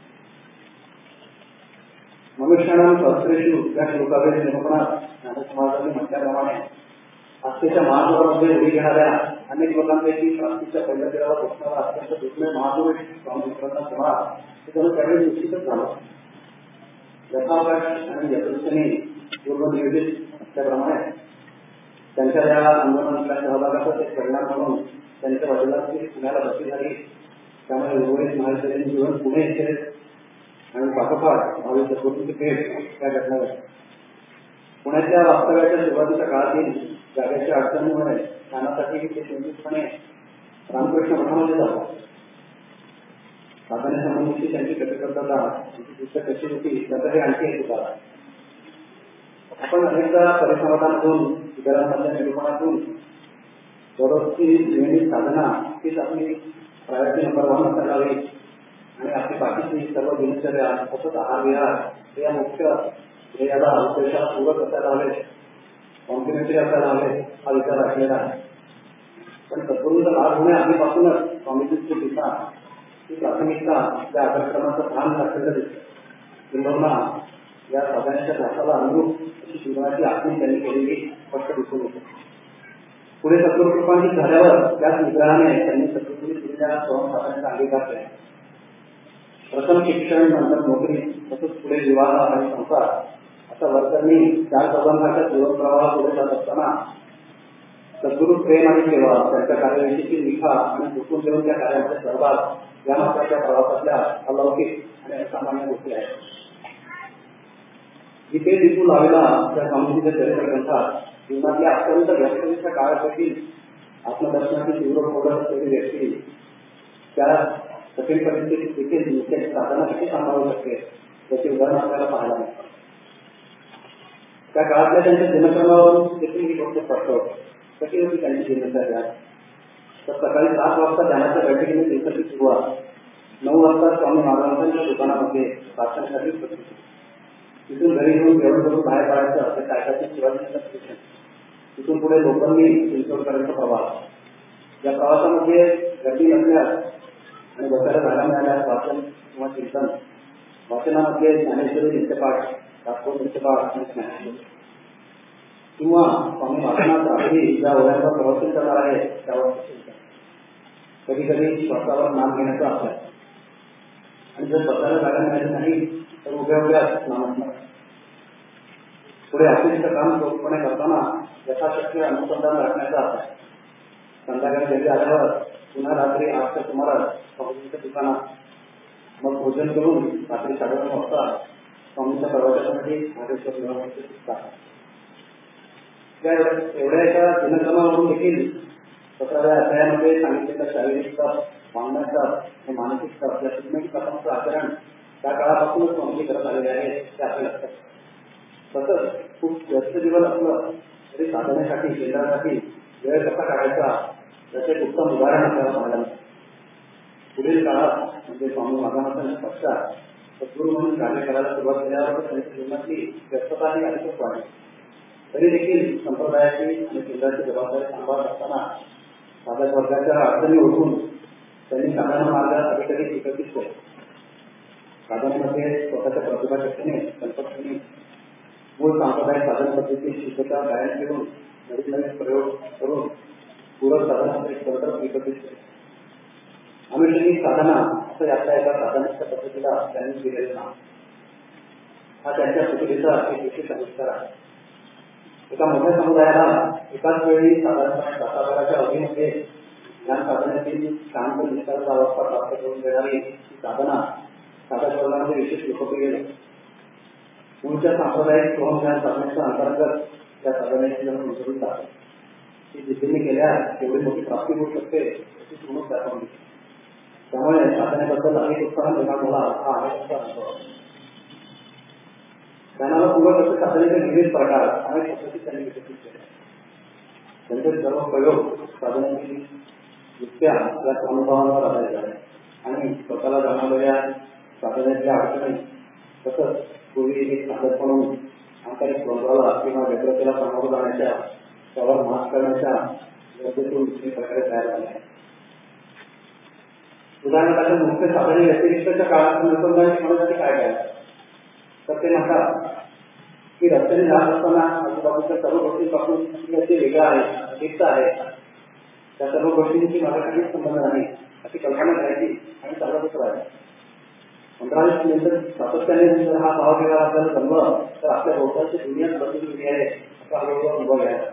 मनुष्यानं सहस्रेषु या श्लोकावेद निरूपणात ज्ञानसमाजाने म्हटल्याप्रमाणे आस्थेच्या महापुरामध्ये उडी घेणाऱ्या अनेक लोकांपैकी क्रांतीच्या पहिल्या दिराला पोचणारा अत्यंत दुर्मिळ महापुरुष स्वामी विश्वनाथ सोहळा हे जणू त्यावेळी निश्चितच झाला. यथावकाश आणि यथोचितने पूर्वनियोजित असल्याप्रमाणे त्यांच्या या आंदोलनातल्या सहभागाचा ते परिणाम म्हणून त्यांच्या वडिलांची पुण्याला भरती झाली. त्यामुळे उर्वरित महाविद्यालयीन जीवन पुणे येथे आणि पाठोपाठ भावी सद्गुरूंची भेट त्या घटना झाली. पुण्याच्या वास्तव्याच्या सुरुवातीच्या काळातील जागेच्या अडचणीमुळे ज्ञानासाठी ते निश्चितपणे रामकृष्ण मठामध्ये जातात. साधनेसंबंधीची त्यांची कटिबद्धता, त्यांची शिस्त कशी होती त्याचाही आणखी एक उदाहरण. आपण अनेकदा परिसंवादामधून इतरांमधल्या निरूपणातून दररोजची नियमित साधना हीच आपली प्रायोरिटी नंबर वन असायला हवी आणि आपली बाकीची सर्व दिनचर्या सतत आहार विहार हे या मुख्य ध्येयाला उद्देशाला पूरक असायला हवे, कॉम्प्लिमेंटरी असायला हवे हा विचार राखलेला आहे. पण सद्गुरूंचा लाभ होण्याआधीपासूनच स्वामीजींची दिशा ही प्राथमिकता त्या अभ्यासक्रमाचं भान राखलेलं दिसतं. किंबहुना या साधनेच्या ध्यासाला अनुरूप अशी जीवनाची आखणी त्यांनी केलेली स्पष्ट दिसून येते. पुढे सद्गुरू कृपांकित झाल्यावर त्याच निग्रहाने त्यांनी सद्गुरूंनी दिलेल्या स्वयं साधनेचा अंगीकार केला. प्रथम शिक्षण, नंतर नोकरी, तसंच पुढे विवाह आणि संसार अशा वर्तनी चार प्रबंधाच्या जीवन प्रवाहात पुढे जात असताना सद्गुरू प्रेम आणि सेवा, त्यांच्या कार्याविषयीची निखा आणि झुकून देऊन त्या कार्यामध्ये सहभाग या मात्राच्या प्रवासातल्या अलौकिक आणि असामान्य गोष्टी आहेत. जिथे दिसू लागला त्या स्वामीजीच्या चरित्र ग्रंथात जीवनातल्या अत्यंत व्यस्ततेच्या काळासाठी आत्मदर्शनाची तीव्र फोडत असलेली व्यक्ती त्या कठीण परिस्थितीत देखील त्याची साधना कशी सांभाळू शकते त्याची उदाहरण आपल्याला पाहायला मिळतात. त्या काळातल्या त्यांच्या दिनक्रमावरून देखील ही गोष्ट स्पष्ट होते. कशी होती त्यांची दिनचर्या? तर सकाळी सात वाजता ध्यानाच्या बैठकीने दिवसाची सुरुवात, नऊ वाजता स्वामी महाराजांच्या दुकानामध्ये प्रार्थनेसाठी उपस्थित, तिथून घरी येऊन जेवण करून बाहेर पडायचं ते कायद्याचे शिवाजीचं शिक्षण, तिथून पुढे लोकांनी चिंचवडपर्यंत प्रवास. या प्रवासामध्ये गर्दी नसल्यास आणि बसायला जायला मिळाल्यास वाचन किंवा चिंतन, वाचनामध्ये ज्ञानेश्वरी नित्यपाठ, दासबोध नित्यपाठ आणि ज्ञानेश्वरी किंवा स्वामी वाचनात रात्री ज्या ओळ्यांवर प्रवचन करणार आहे त्यावर चिंतन, कधी कधी श्वासावर नाम घेण्याचा अभ्यास आणि जर बसायला जागा मिळाली नाही तर उभ्या उभ्या नामस्मरण. पुढे ऑफिसचं काम सोपपणे करताना यथाशक्य अनुसंधान राखण्याचा अभ्यास. संध्याकाळी घरी आल्यावर पुन्हा रात्री आठच्या सुमारास स्वामींच्या दुकानात, मग भोजन करून रात्री साडेनऊ वाजता स्वामींच्या प्रवचनासाठी महादेश्वर निवासाचे शिकतात. त्या एवढ्या एका दिनक्रमावरून देखील सतराव्या अध्यायामध्ये सांगितलेलं शारीरिक तप, वाङ्मय तप आणि मानसिक तप या तीनही तपांचं आचरण त्या काळापासूनच स्वामी करत आलेले आहे ते आपल्या लक्षात. तसंच खूप व्यस्त जीवन असलं तरी साधनेसाठी, केंद्रासाठी वेळ कसा काढायचा याचे एक उत्तम उदाहरण आपल्याला पाहायला मिळतं. पुढील काळात म्हणजे स्वामी महाराजांच्या पश्चात सद्गुरू म्हणून कार्य करायला सुरुवात केल्यावर त्यांच्या जीवनातली व्यस्तता ही अधिकच वाढली. तरी देखील संप्रदायाची आणि केंद्राची जबाबदारी सांभाळत असताना साध्या वर्गाच्या अडचणी ओळखून त्यांनी साधना मार्गात कधी कधी विकसित केले. साधनेमध्ये स्वतःच्या प्रतिभाशक्तीने, कल्पकतेने मूळ सांप्रदायिक साधन पद्धतीची शुद्धता कायम ठेवून नवीन नवीन प्रयोग करून पूरक साधनामध्ये स्वतंत्र विकसित केले. अनुषंगिक साधना असं यातल्या एका साधनाच्या पद्धतीला त्यांनी दिलेलं नाव. हा त्यांच्या पद्धतीचा एक विशेष आविष्कार आहे. एका मोठ्या समुदायाला एकाच वेळी साधारणपणे तासाभराच्या अवधीमध्ये ज्ञान साधनेची शांत निष्ठाचा अवस्था प्राप्त करून देणारी ही साधना साध्या वर्गामध्ये विशेष लोकप्रिय झाली. मूळच्या सांप्रदायिक सोहम ज्ञान साधनेच्या अंतर्गत त्या साधनेची जण मंजुरी आहे. ती जिद्दीने केल्यास एवढी मोठी प्राप्ती होऊ शकते याची समज दाखवली. त्यामुळे साधनेबद्दल अनेक उत्साह निर्माण झाला हा आहे असा अनुभव. ज्ञानाला पूरक असे साधनेचे विविध प्रकार अनेक पद्धती त्यांनी विकसित केले. त्यांचे सर्व प्रयोग साधनेची युक्त्या या अनुभवांवर आधारित आहे आणि स्वतःला जाणवलेल्या साधनेतल्या अडचणी तसंच पूर्वी एक साधक म्हणून आंतरिक द्वंद्वाला किंवा व्यग्रतेला सामोरं जाण्याच्या, त्यावर मात करण्याच्या गरजेतून विविध प्रकारे तयार झाले आहे. उदाहरणार्थ मुख्य साधने व्यतिरिक्तच्या काळात अनुसंधान शिकवण्यासाठी काय करायचं तर ते म्हणतात की रस्त्याने जात असताना आजूबाजूच्या सर्व गोष्टींपासून असे वेगळं आहे, एकता आहे, त्या सर्व गोष्टींची माझा काहीच संबंध नाही अशी कल्पना करायची आणि चालतच राहायची. पंधरा वीस मिनिटं सातत्याने जर हा भाव वेगळा आपल्याला जमलं तर आपल्या भोवताची दुनियाच बदलून गेली आहे असा हळूहळू अनुभव घ्यायचा.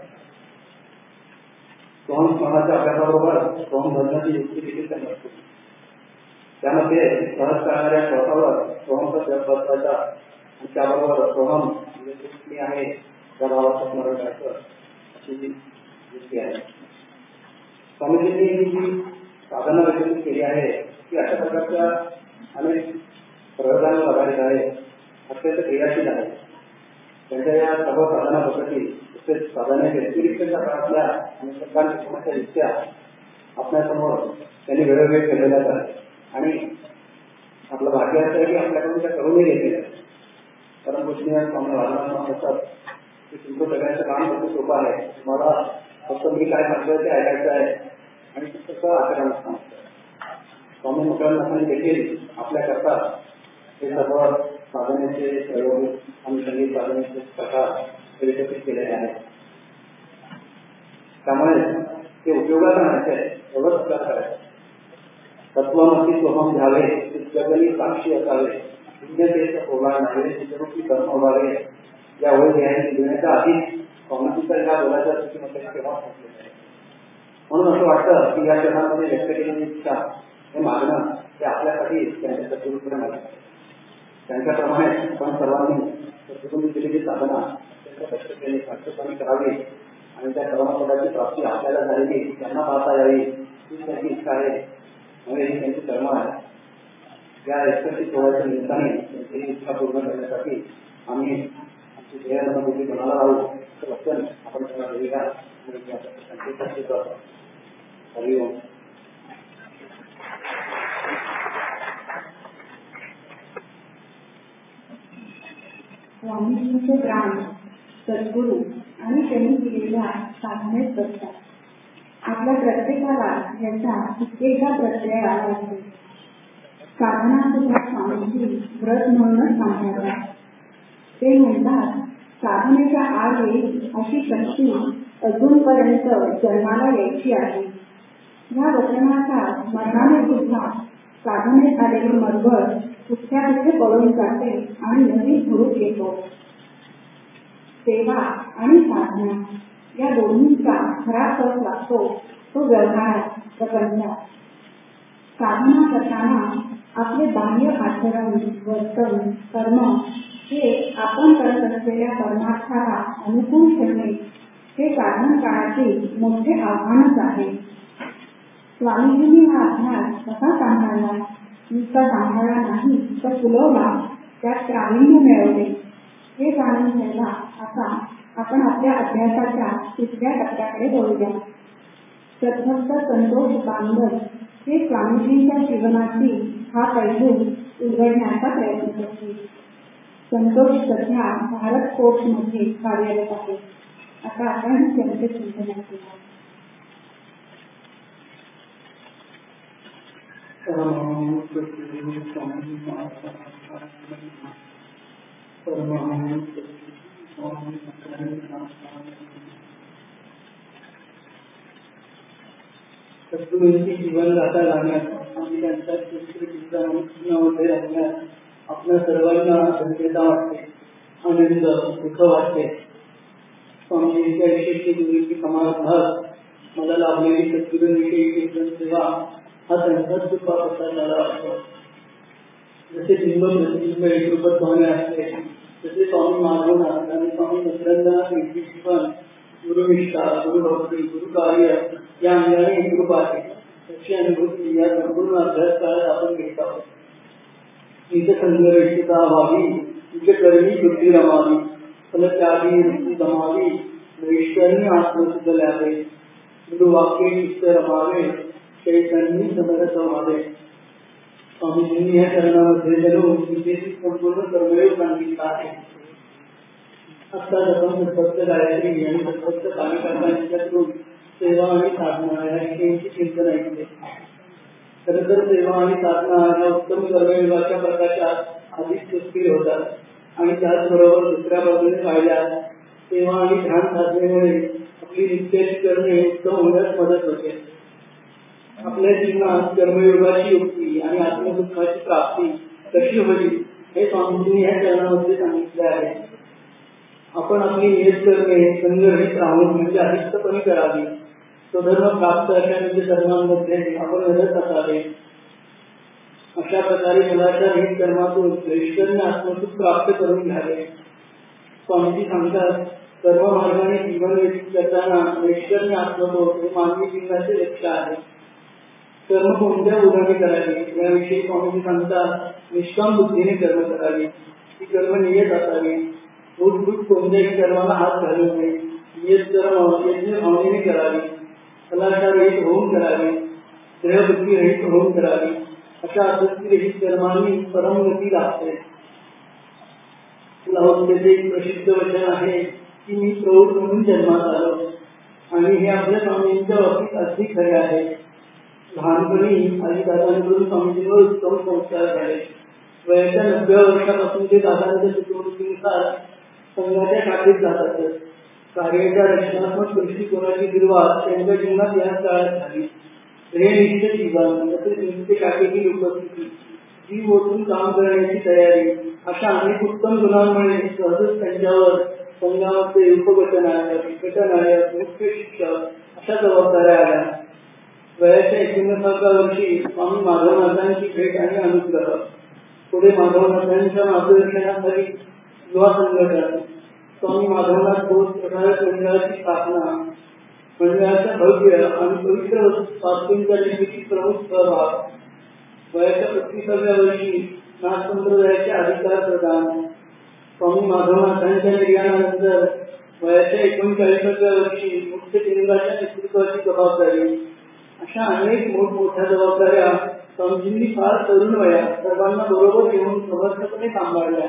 सोहम स्मरणाच्या अभ्यासाबरोबर सोहम धरण्याची युक्ती देखील त्यांनी असते. त्यामध्ये सहज करणाऱ्या श्वासावर सोहमचा जप बसवायचा आणि त्याबरोबर सोहम म्हणजे मी आहे त्या भावाचं स्मरण करायचं अशी दृष्टी आहे. स्वामीजींनी ही जी साधना विकसित केली आहे ती अशा प्रकारच्या अनेक प्रयोगांवर आधारित आहे, अत्यंत क्रियाशील आहे. त्यांच्या या सर्व साधना पद्धती तसेच साधना व्यतिरिक्तच्या काळातल्या आणि सरकार शिकवण्याच्या युक्त्या आपल्यासमोर त्यांनी वेळोवेळी केलेल्याच आहे. आणि आपलं भाग्य असं आहे की आपल्याकडून त्या करूनही घेतलेल्या आहेत. कारण गोष्टी स्वामी वारंवार म्हणतात की तुमचं सगळ्यांचं काम खूप सोपं आहे, तुम्हाला फक्त मी काय सांगतोय ते ऐकायचं आहे आणि तसं आचरण असतं. स्वामी मुख्यांना देखील आपल्या करता हे सर्व साधनेचे प्रयोग आणि संगीत साधनेचे प्रकार विकसित केलेले आहेत. त्यामुळे ते उपयोगाचं नाही एवढंच विचार करायचं. तत्वमसी सोहम झाले, जगली साक्षी असावे, शून्यतेचं ओलांडावे, चित्ररूपी कर्म उभारे, या वय लिहिण्याच्या आधीच स्वामीजीचा या बोलाच्या स्थितीमध्ये तेव्हा पोहोचलेला आहे. म्हणून असं वाटतं की या क्षणामध्ये व्यक्त केलेली इच्छा हे मागणं हे आपल्यासाठी त्यांच्या सद्गुरूकडे मागणं. त्यांच्याप्रमाणे आपण सर्वांनी सद्गुरूंनी केलेली साधना त्यांच्या दक्षतेने साक्षीपणे करावी आणि त्या कर्मपदाची प्राप्ती आपल्याला झालेली त्यांना पाहता यावी ही त्यांची इच्छा आहे. म्हणजे ही त्यांची कर्म आहे. या एकटी सोहळ्याच्या निमित्ताने त्यांची इच्छा पूर्ण करण्यासाठी आम्ही आमची ध्येयानुभूती बनाला राहू असं वचन आपण त्यांना देऊया. हरिओम. स्वामीजींचे प्राण सद्गुरू आणि त्यांनी केलेल्या साधनेत बसतात. आपल्या प्रत्येकाला याचा कित्येकदा प्रत्यय आला असेल. साधना सुद्धा स्वामीजी व्रत म्हणूनच सांभाळतात. ते म्हणतात साधनेच्या आड येईल अशी शक्ती अजूनपर्यंत जन्माला यायची आहे. या वचनाचा मरणाने सुद्धा साधनेत आलेली मरगळ कुठल्या कुठे पळून जाते आणि नवीन हुरूप येतो. सेवा आणि साधना या दोन्हींचा खरा फरक लागतो तो व्यवहारात, प्रपंचात. साधना करताना आपले बाह्य आचरण, वर्तन, कर्म हे आपण करत असलेल्या परमार्थाला अनुकूल ठेवणे हे साधन काळातील मोठे आव्हानच आहे. स्वामीजींनी हा अभ्यास कसा सांभाळला, नुसता सांभाळला नाही तर फुलवला, त्यात प्रावीण्य मिळवले हे जाणून घ्यायला आता आपण आपल्या अभ्यासाच्या तिसऱ्या टप्प्याकडे वळूया. सद्भक्त संतोष बांधव हे स्वामीजींच्या जीवनातील हा पैलू उलगडण्याचा प्रयत्न करतील. संतोष सध्या भारत कोर्समध्ये कार्यरत आहे. आता आपण त्यांचे चिंतन करूया. सद्गुरूंची जीवन गाथा जाण्यात आणि त्यांच्या चिंतनामध्ये राहण्यात आपल्या सर्वांना धन्यता वाटते, आनंद, दुःख वाटते. स्वामीजींच्या विषयीची गुरुची समाधान मला लाभलेली सद्गुरूंविषयी चिंतन सेवा हा त्यांचाच कृपा प्रसादाला असतो. जसे बिंब प्रतिबिंब एकरूपच भावने असते, तसे स्वामी माधवनाथ आणि स्वामी मकरंदनाथ यांचे जीवन गुरुनिष्ठा, गुरुभक्ती, गुरुकार्य या अंगाने एकरूप आहे. त्याची अनुभूती या संपूर्ण अभ्यास काळात आपण घेत आहोत. संघर्षिता व्हावी, तुझे कर्मी बुद्धी रमावी, फलत्यागी वृत्ती गमावी, वैष्करणी आत्मसिद्ध लाभे, गुरुवाक्ये चित्त रमावे, चैतन्य समरस व्हावे. स्वामीजींनी या चरणामध्ये जणू गीतेची संपूर्ण कर्मयोग सांगितला आहे. आता आपण सत्भक्त गायत्री आणि सत्भक्त कालिकांच्यातून सेवा आणि साधना या विषयीची चिंतन ऐकले. खरं तर सेवा आणि साधना या उत्तम कर्मयोगाच्या प्रकाशात अधिक सुस्थिर होतात आणि त्याचबरोबर दुसऱ्या बाजूने पाहिल्यास सेवा आणि ध्यान साधनेमुळे आपली नित्याची करणे उत्तम होण्यास मदत होते. आपल्या जीवनात कर्मयोगाची युक्ती आणि आत्मदुःखाची प्राप्ती कशी होईल हे स्वामीजींनी या चरणामध्ये सांगितले आहे. आपण आपली नियत करणे संघर्षित राहून म्हणजे अहिष्टपणे करावी. स्वधर्म प्राप्त अशा नित्य कर्मांमध्ये आपण रजत असावे. अशा प्रकारे मुलाच्या नियत कर्मातून वैष्करणी आत्मसुख प्राप्त करून घ्यावे. स्वामीजी सांगतात कर्ममार्गाने जीवन व्यतीत करताना नैष्कर्म्य आत्मबोध हे मानवी जीवनाचे लक्ष्य आहे. कर्म कोणत्या उदाहरणे करावी याविषयी स्वामीजी सांगतात, निष्काम बुद्धीने कर्म करावी, ती कर्म नियत असावी. भूतभूत कोणत्याही कर्माला हात घालू नये. नियत कर्म यज्ञ भावनेने करावी, फलाचारहित होऊन करावी, देहबुद्धी रहित होऊन करावी. अशा आसक्तीरहित कर्मांनी परमगती लाभते. लाहोरचे एक प्रसिद्ध वचन आहे की मी प्रौढ म्हणून जन्मात आलो, आणि हे आपल्या स्वामींच्या बाबतीत अगदी खरे आहे. लहानपणी आई दादांकडून स्वामीजींवर उत्तम संस्कार झाले. वयाच्या नव्वद वर्षापासून ते दादांच्या शिकवणुकीनुसार संघाच्या शाखेत जात असत. कार्याच्या रचनात्मक दृष्टिकोनाची सुरुवात त्यांच्या जीवनात या काळात झाली. ध्येयनिष्ठ जीवन तसेच नित्य शाखेची उपस्थिती, जीव ओतून काम करण्याची तयारी अशा अनेक उत्तम गुणांमुळे सहजच त्यांच्यावर संघामध्ये उपगतनायक, विघटनायक, मुख्य शिक्षक अशा जबाबदाऱ्या आल्या. वयाच्या एकोणसाव्या वर्षी स्वामी माधवनाथांची भेट आणि अनुग्रह. पुढे माधवनाथांच्या मार्गदर्शनाखाली युवा संघटन, स्वामी माधवनाथ बोस प्रसारक मंडळाची स्थापना, मंडळाच्या भव्य आणि पवित्र वास्तूंच्या निर्मितीत प्रमुख सहभाग. वयाच्या पस्तीसाव्या वर्षी नाथ संप्रदायाचे अधिकार प्रदान. स्वामी माधवनाथांच्या निर्याणानंतर वयाच्या एकोणचाळीसाव्या वर्षी मुख्य केंद्राच्या नेतृत्वाची जबाबदारी. अशा अनेक मोठमोठ्या जबाबदाऱ्या स्वामीजींनी फार तरुण वयात सर्वांना बरोबर घेऊन समर्थपणे सांभाळल्या.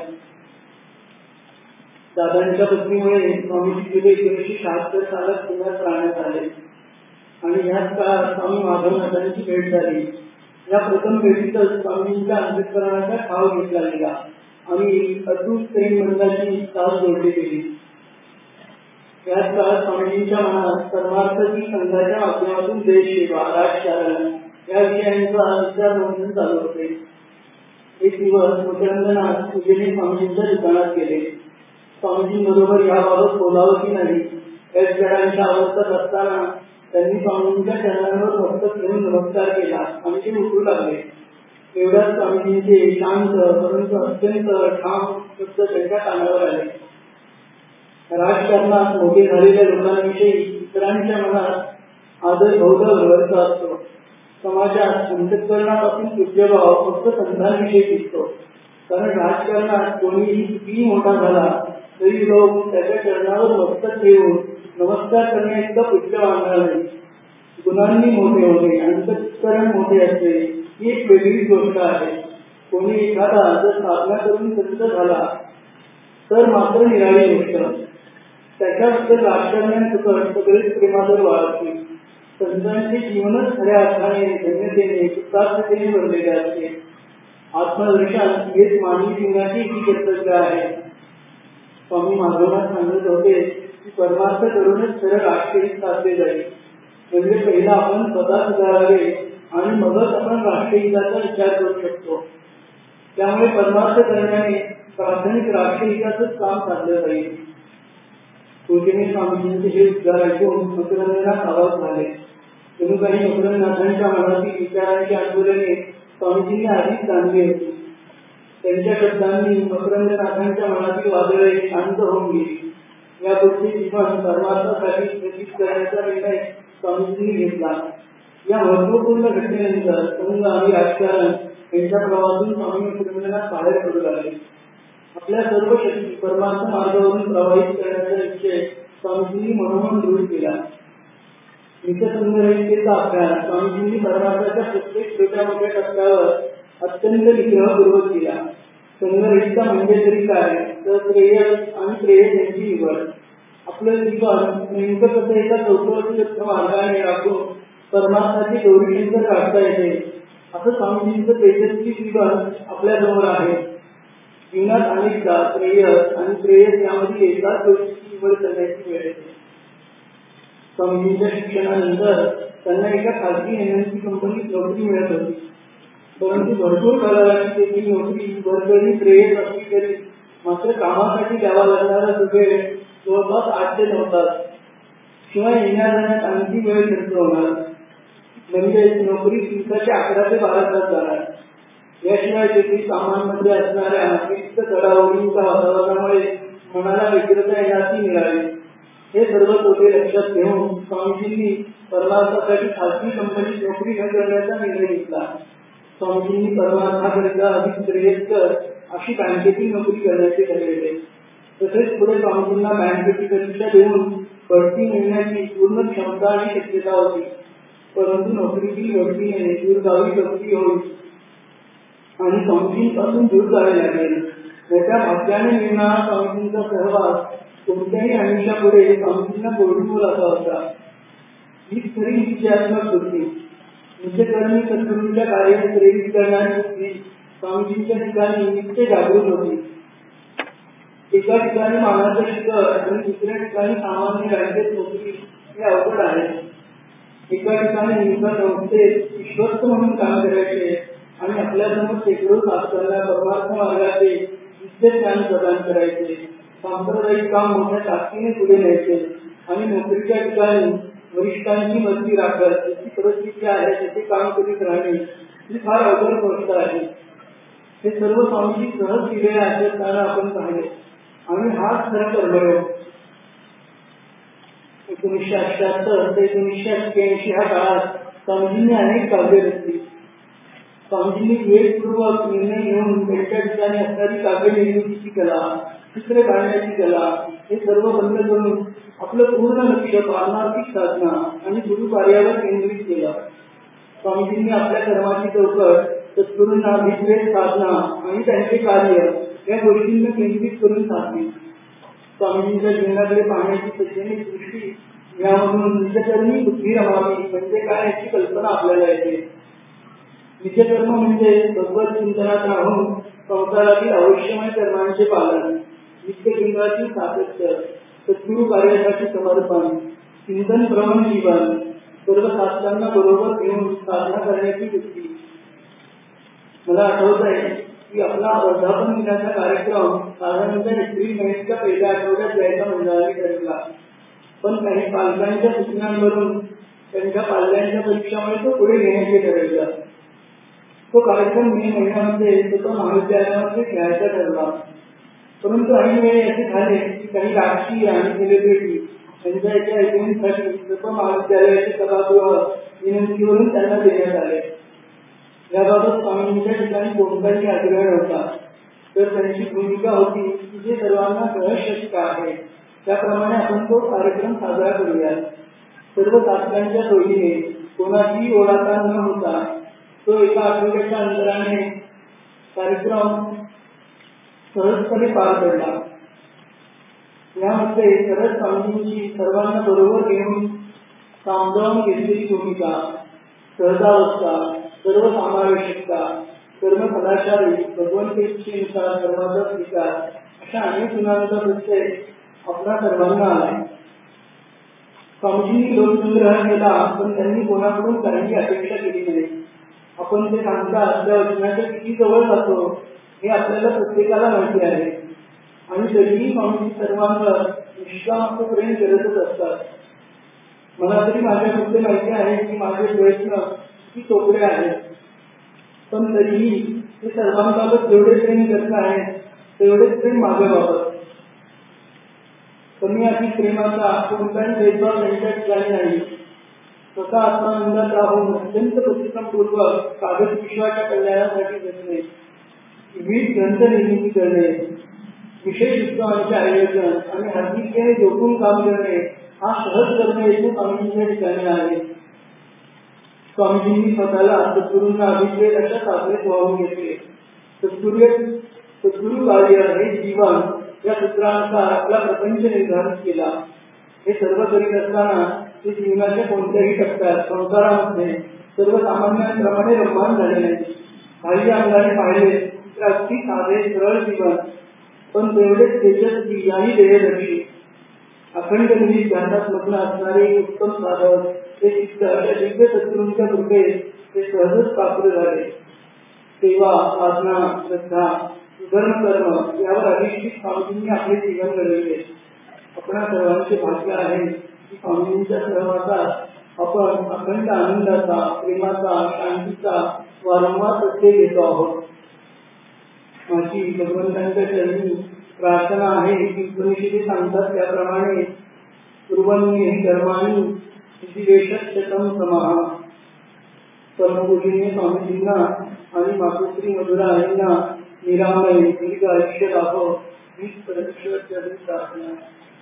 दादांच्या पत्नीमुळे स्वामीजी गेले एकोणीसशे शहात्तर सालात पुण्यात राहण्यात आले, आणि याच काळात स्वामी माधवनाथांची भेट झाली. या प्रथम भेटीतच स्वामींच्या अंतःकरणाचा ठाव घेतला गेला आणि अतूट प्रेम बंधाची साथ जोडली गेली. याच काळात स्वामीजींच्या मनात परमार्थी संघाच्या माध्यमातून देश सेवा, राजकारण या विषयांचा विचार मंथन चालू होते. एक दिवस मकरंदनाथ पूजेने स्वामीजींच्या दुकानात गेले. स्वामीजींबरोबर याबाबत बोलावं की नाही याच जणांच्या अवस्थेत असताना त्यांनी स्वामींच्या चरणांवर मस्तक घेऊन नमस्कार केला आणि ते उठू लागले. एवढ्याच स्वामीजींचे शांत परंतु अत्यंत ठाम शब्द त्यांच्या कानावर आले. राजकारणात मोठे झालेल्या लोकांविषयी इतरांच्या मनात आदर बहुधा भरवसा असतो. समाजात अंतःकरणापासून पूज्यभाव फक्त संतांविषयी दिसतो, कारण राजकारणात कोणीही कितीही मोठा झाला तरी लोक त्याच्या चरणावर मस्तक ठेवून नमस्कार करण्याइतका पूज्य मानणार नाही. गुणांनी मोठे होणे, अंतःकरण मोठे असणे ही एक वेगळीच गोष्ट आहे. कोणी एखादा जर साधना करून संत झाला तर मात्र निराळी गोष्ट. त्याच्याबद्दल राजकारण्यांसकट सगळेच प्रेमादर वाढते. संतांचे जीवनच खऱ्या अर्थाने धन्यतेने कृतार्थतेने भरलेले असते. आत्मदर्शन हेच मानवी जीवनाची ही कर्तव्य आहे. स्वामी माधवनाथ सांगत होते की परमार्थ करूनच खरं राष्ट्रहित साधले जाईल. म्हणजे पहिला आपण स्वतः सुधारावे आणि मगच आपण राष्ट्रहिताचा विचार करू शकतो. त्यामुळे परमार्थ करण्याने प्राथमिक राष्ट्रहिताचंच काम साधलं जाईल. पूजेने स्वामीजींचे हे उद्गार ऐकून मकरंदनाथ आवाज झाले. जणू काही मकरंदनाथांच्या मनातील विचारांची आंदोलने स्वामीजींनी आधीच जाणली होती. त्यांच्या शब्दांनी मकरंदनाथांच्या मनातील वादळे शांत होऊन गेली. या पुढचे जीवन परमार्थासाठी व्यतीत करण्याचा निर्णय स्वामीजींनी घेतला. या महत्वपूर्ण घटनेनंतर संघ आणि राजकारण यांच्या प्रवाहातून स्वामी मकरंदनाथ बाहेर पडू लागले. आपल्या सर्व शक्ती परमार्थ मार्गावरून प्रवाहित करण्याचा निश्चय स्वामीजींनी मनोमन दृढ केला. निसंदेहतेचा अभ्यास स्वामीजींनी परमार्थाच्या प्रत्येक छोट्या मोठ्या टप्प्यावर अत्यंत निग्रहपूर्वक केला. संघरहितता म्हणजे तरी काय, तर प्रेयस आणि प्रेयस यांची निवड. आपलं जीवन नेमकं कसं एका चौकट मार्गाने राखून परमार्थाची गौरीशंकर काढता येते असं स्वामीजींचं तेजस्वी जीवन आपल्या समोर आहे. जीवनात अनेकदा प्रेयस आणि प्रेयस यामध्ये एकाच गोष्टीची निवड करण्याची वेळ येते. स्वामीजींच्या शिक्षणानंतर त्यांना एका खाजगी एमएनसी कंपनीत नोकरी मिळत होती. परंतु भरपूर कालावधी देखील नोकरी वर्गणी प्रेयस असली तरी मात्र कामासाठी द्यावा लागणारा वेळ जवळपास आठ ते नऊ तास. शिवाय येण्या जाण्यात आणखी वेळ खर्च होणार, म्हणजे नोकरी दिवसाचे अकरा ते बारा तास जाणार. याशिवाय देखील कामांमध्ये असणाऱ्या अतिरिक्त चढाओढींच्या वातावरणामुळे मनाला व्यग्रता येण्याची मिळाली. हे सर्व तोटे लक्षात घेऊन स्वामीजींनी परमार्थासाठी खासगी कंपनीत नोकरी न करण्याचा निर्णय घेतला. स्वामीजींनी परमार्थाकरिता अधिक श्रेयस्कर अशी बँकेची नोकरी करण्याचे ठरवले. तसेच पुढे स्वामीजींना बँकेची परीक्षा देऊन बढती मिळण्याची पूर्ण क्षमता आणि शक्यता होती. परंतु नोकरीची बढतीने दूरगावी बदली होईल आणि स्वामीजींपासून दूर जावे लागेल. त्याच्या भाग्याने मिळणारा स्वामीजींचा सहवास कोणत्याही आयुष्यापुढे स्वामीजींना गोडीमूल असा होता. ही खरी निश्चयात्मक बुद्धी, नित्यकर्मी सद्गुरूंच्या कार्याने प्रेरित करणारी बुद्धी स्वामीजींच्या ठिकाणी नित्य जागृत होती. एका ठिकाणी मानाचं शिखर आणि दुसऱ्या ठिकाणी सामान्य बँकेत नोकरी हे अवघड आहे. एका ठिकाणी एका संस्थेत विश्वस्त म्हणून काम करायचे आणि आपल्यासमोर शेकडो साधकांना परमार्थ मार्गाचे नित्य ज्ञान प्रदान करायचे. सांप्रदायिक काम मोठ्या ताकदीने पुढे न्यायचे आणि नोकरीच्या ठिकाणी वरिष्ठांची मदती राखत त्याची परिस्थिती आहे त्याचे काम करीत राहणे ही फार अवघड गोष्ट आहे. हे सर्व स्वामीजी सहज दिलेले असताना आपण पाहिले आणि हाच खरा कर्मयोग. एकोणीसशे अठ्याहत्तर ते एकोणीसशे एक्क्याऐंशी ह्या काळात स्वामीजींनी अनेक काव्य रचली. स्वामीजींनी विवेकपूर्वक निर्णय घेऊन त्यांच्या ठिकाणी असणारी काव्य निर्मितीची कला, चित्र काढण्याची कला हे सर्व बंद करून आपलं पूर्ण लक्ष पारमार्थिक साधना आणि गुरु कार्यावर केंद्रित केलं. स्वामीजींनी आपल्या कर्माची चौकट सद्गुरूंना अभिप्रेत साधना आणि त्यांचे कार्य या गोष्टींना केंद्रित करून साधली. स्वामीजींच्या जीवनाकडे पाहण्याची सैद्धांतिक दृष्टी यामधून निजकर्मी बुद्धी रमावी म्हणजे काय याची कल्पना आपल्याला येते. निजकर्म म्हणजे भगवत चिंतनात राहून संसारातील आवश्यमय कर्मांचे पालन, नित्य केंद्राची सातत्य, सद्गुरू कार्यासाठी समर्पण, चिंतन प्रवण जीवन, सर्व शास्त्रांना बरोबर घेऊन साधना करण्याची वृत्ती. मला आठवत आहे की आपला वर्धापन दिनाचा कार्यक्रम साधारणतः एप्रिल महिन्याच्या पहिल्या आठवड्यात द्यायचा मंडळाने ठरवला. पण काही पालकांच्या सूचनांवरून त्यांच्या पाल्यांच्या परीक्षामुळे तो पुढे घेण्याचे ठरवला. तो कार्यक्रम मे महिन्यामध्ये स्वतः महाविद्यालयामध्ये घ्यायचा ठरला. परंतु काही वेळे असे झाले की काही राजकीय आणि सेलिब्रिटी त्यांच्या एका ऐकणीसाठी स्वतः महाविद्यालयाचे सभागृह विनंतीवरून त्यांना देण्यात आले. याबाबत स्वामींच्या ठिकाणी कोणताही आग्रह नव्हता. तर त्यांची भूमिका होती की जे सर्वांना सहज शक्य आहे त्याप्रमाणे आपण तो कार्यक्रम साजरा करूया. सर्व साधकांच्या सोयीने कोणाची ओढाताण न होता तो एका आठवड्याच्या अंतराने कार्यक्रम सहजपणे पार पडला. यामध्ये खरंच स्वामींची सर्वांना बरोबर घेऊन सामावून घेतलेली भूमिका, सहजावस्था, सर्वसमावेशकता, कर्मफलाचारी, भगवंतेच्छेनुसार कर्माचा स्वीकार अशा अनेक गुणांचा प्रत्यय आपल्या सर्वांना आला. स्वामीजींनी लोकसंग्रह केला पण त्यांनी कोणाकडून काही अपेक्षा केली नाही. आपण ते सांगतात त्या वचनाच्या किती जवळ जातो हे आपल्याला प्रत्येकाला माहिती आहे आणि तरीही स्वामीजी सर्वांवर निष्काम प्रेम करतच असतात. मला तरी माझ्याकडे माहिती आहे की माझे प्रयत्न किती तोकडे आहेत, पण तरीही ते सर्वांबाबत जेवढे प्रेम करत आहेत तेवढेच प्रेम माझ्या बाबत. कमी अधिक प्रेमाचा कोणताही भेदभाव त्यांच्या ठिकाणी नाही. स्वतः आत्मानंदात राहून अत्यंत परिश्रमपूर्वक कागद विश्वाच्या कल्याणासाठी जगणे, विविध ग्रंथ निर्मिती करणे, विशेष उत्सवांचे आयोजन आणि हार्दिकतेने जोखून काम करणे हा सहज करणे हेतू स्वामींच्या ठिकाणी आहे. स्वामीजींनी स्वतःला सद्गुरूंना अभिप्रेत अशा साधनेत वाहून घेतले. सद्गुरू सद्गुरू कार्य हे जीवन या सूत्रानुसार आपला प्रपंच निर्धारित केला. हे सर्व करीत असताना ते जीवनाच्या कोणत्याही टप्प्यात संसारामध्ये सर्वसामान्यांप्रमाणे रममाण झाले नाही. काही अंगाने पाहिले तर अगदी साधे सरळ जीवन, पण तेवढेच तेजस्वी आणि ध्येयदर्शी. अखंड निमित्त ध्यानात मग्न असणारे उत्तम साधक ते चित्त अशा दिव्य सद्गुरूंच्या कृपेत ते सहजच पात्र झाले. सेवा, साधना, श्रद्धा, सुधर्म कर्म यावर अधिष्ठित स्वामीजींनी आपले जीवन घडवले. आपणा सर्वांचे भाग्य आहे की स्वामीजींच्या सहवासात आपण अखंड आनंदाचा, प्रेमाचा, शांतीचा वारंवार प्रत्यय घेतो आहोत. माझी भगवंतांच्या चरणी प्रार्थना आहे की उपनिषदे सांगतात त्याप्रमाणे कुर्वन्ये कर्माणि विशेषतम समाह. परमपूजनीय स्वामीजींना आणि मातोश्री मधुरा यांना निरामय दीर्घ आयुष्य लाभो हीच परमेश्वर चरणी प्रार्थना.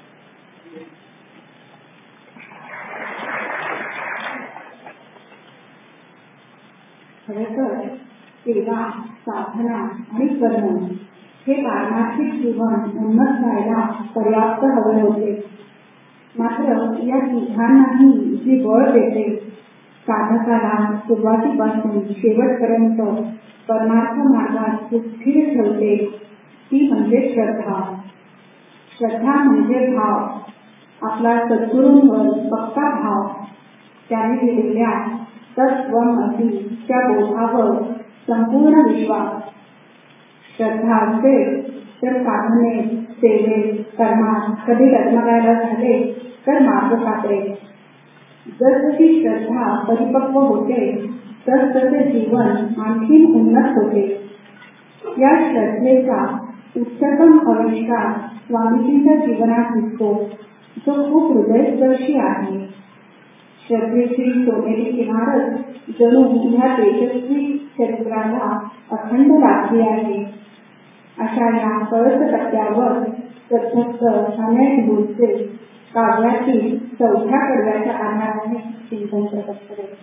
खरंतर सेवा, साधना आणि कर्म हे पारमार्थिक जीवन उन्नत व्हायला पर्याप्त हवे होते. मात्र या तिघांनाही जी बळ देते, साधकाला सुरुवातीपासून शेवटपर्यंत परमार्थ मार्गात स्थिर ठेवते, ती म्हणजे श्रद्धा. श्रद्धा म्हणजे भाव, आपला सद्गुरूंवर पक्का भाव, त्याने दिलेल्या तत्त्वम असी त्या बोधावर संपूर्ण विश्वास. श्रद्धा असेल तर साधनेत, सेवेत, कर्मात कधी डगमगायला झाले तर मार्ग सापडेल. जसजशी श्रद्धा परिपक्व होते तसतसे जीवन आणखी उन्नत होते. या श्रद्धेचा उच्चतम आविष्कार स्वामीजींच्या जीवनात दिसतो, जो खूप हृदयस्पर्शी आहे. श्रद्धेची सोनेरी किनारच जणू ह्या तेजस्वी चरित्राला अखंड लागली आहे. अशा या कळस टप्प्यावर प्रत्यक्ष अनेक मूर्ती काव्यातील चौथ्या कडव्याच्या आधाराने चिंतन प्रकट करेल.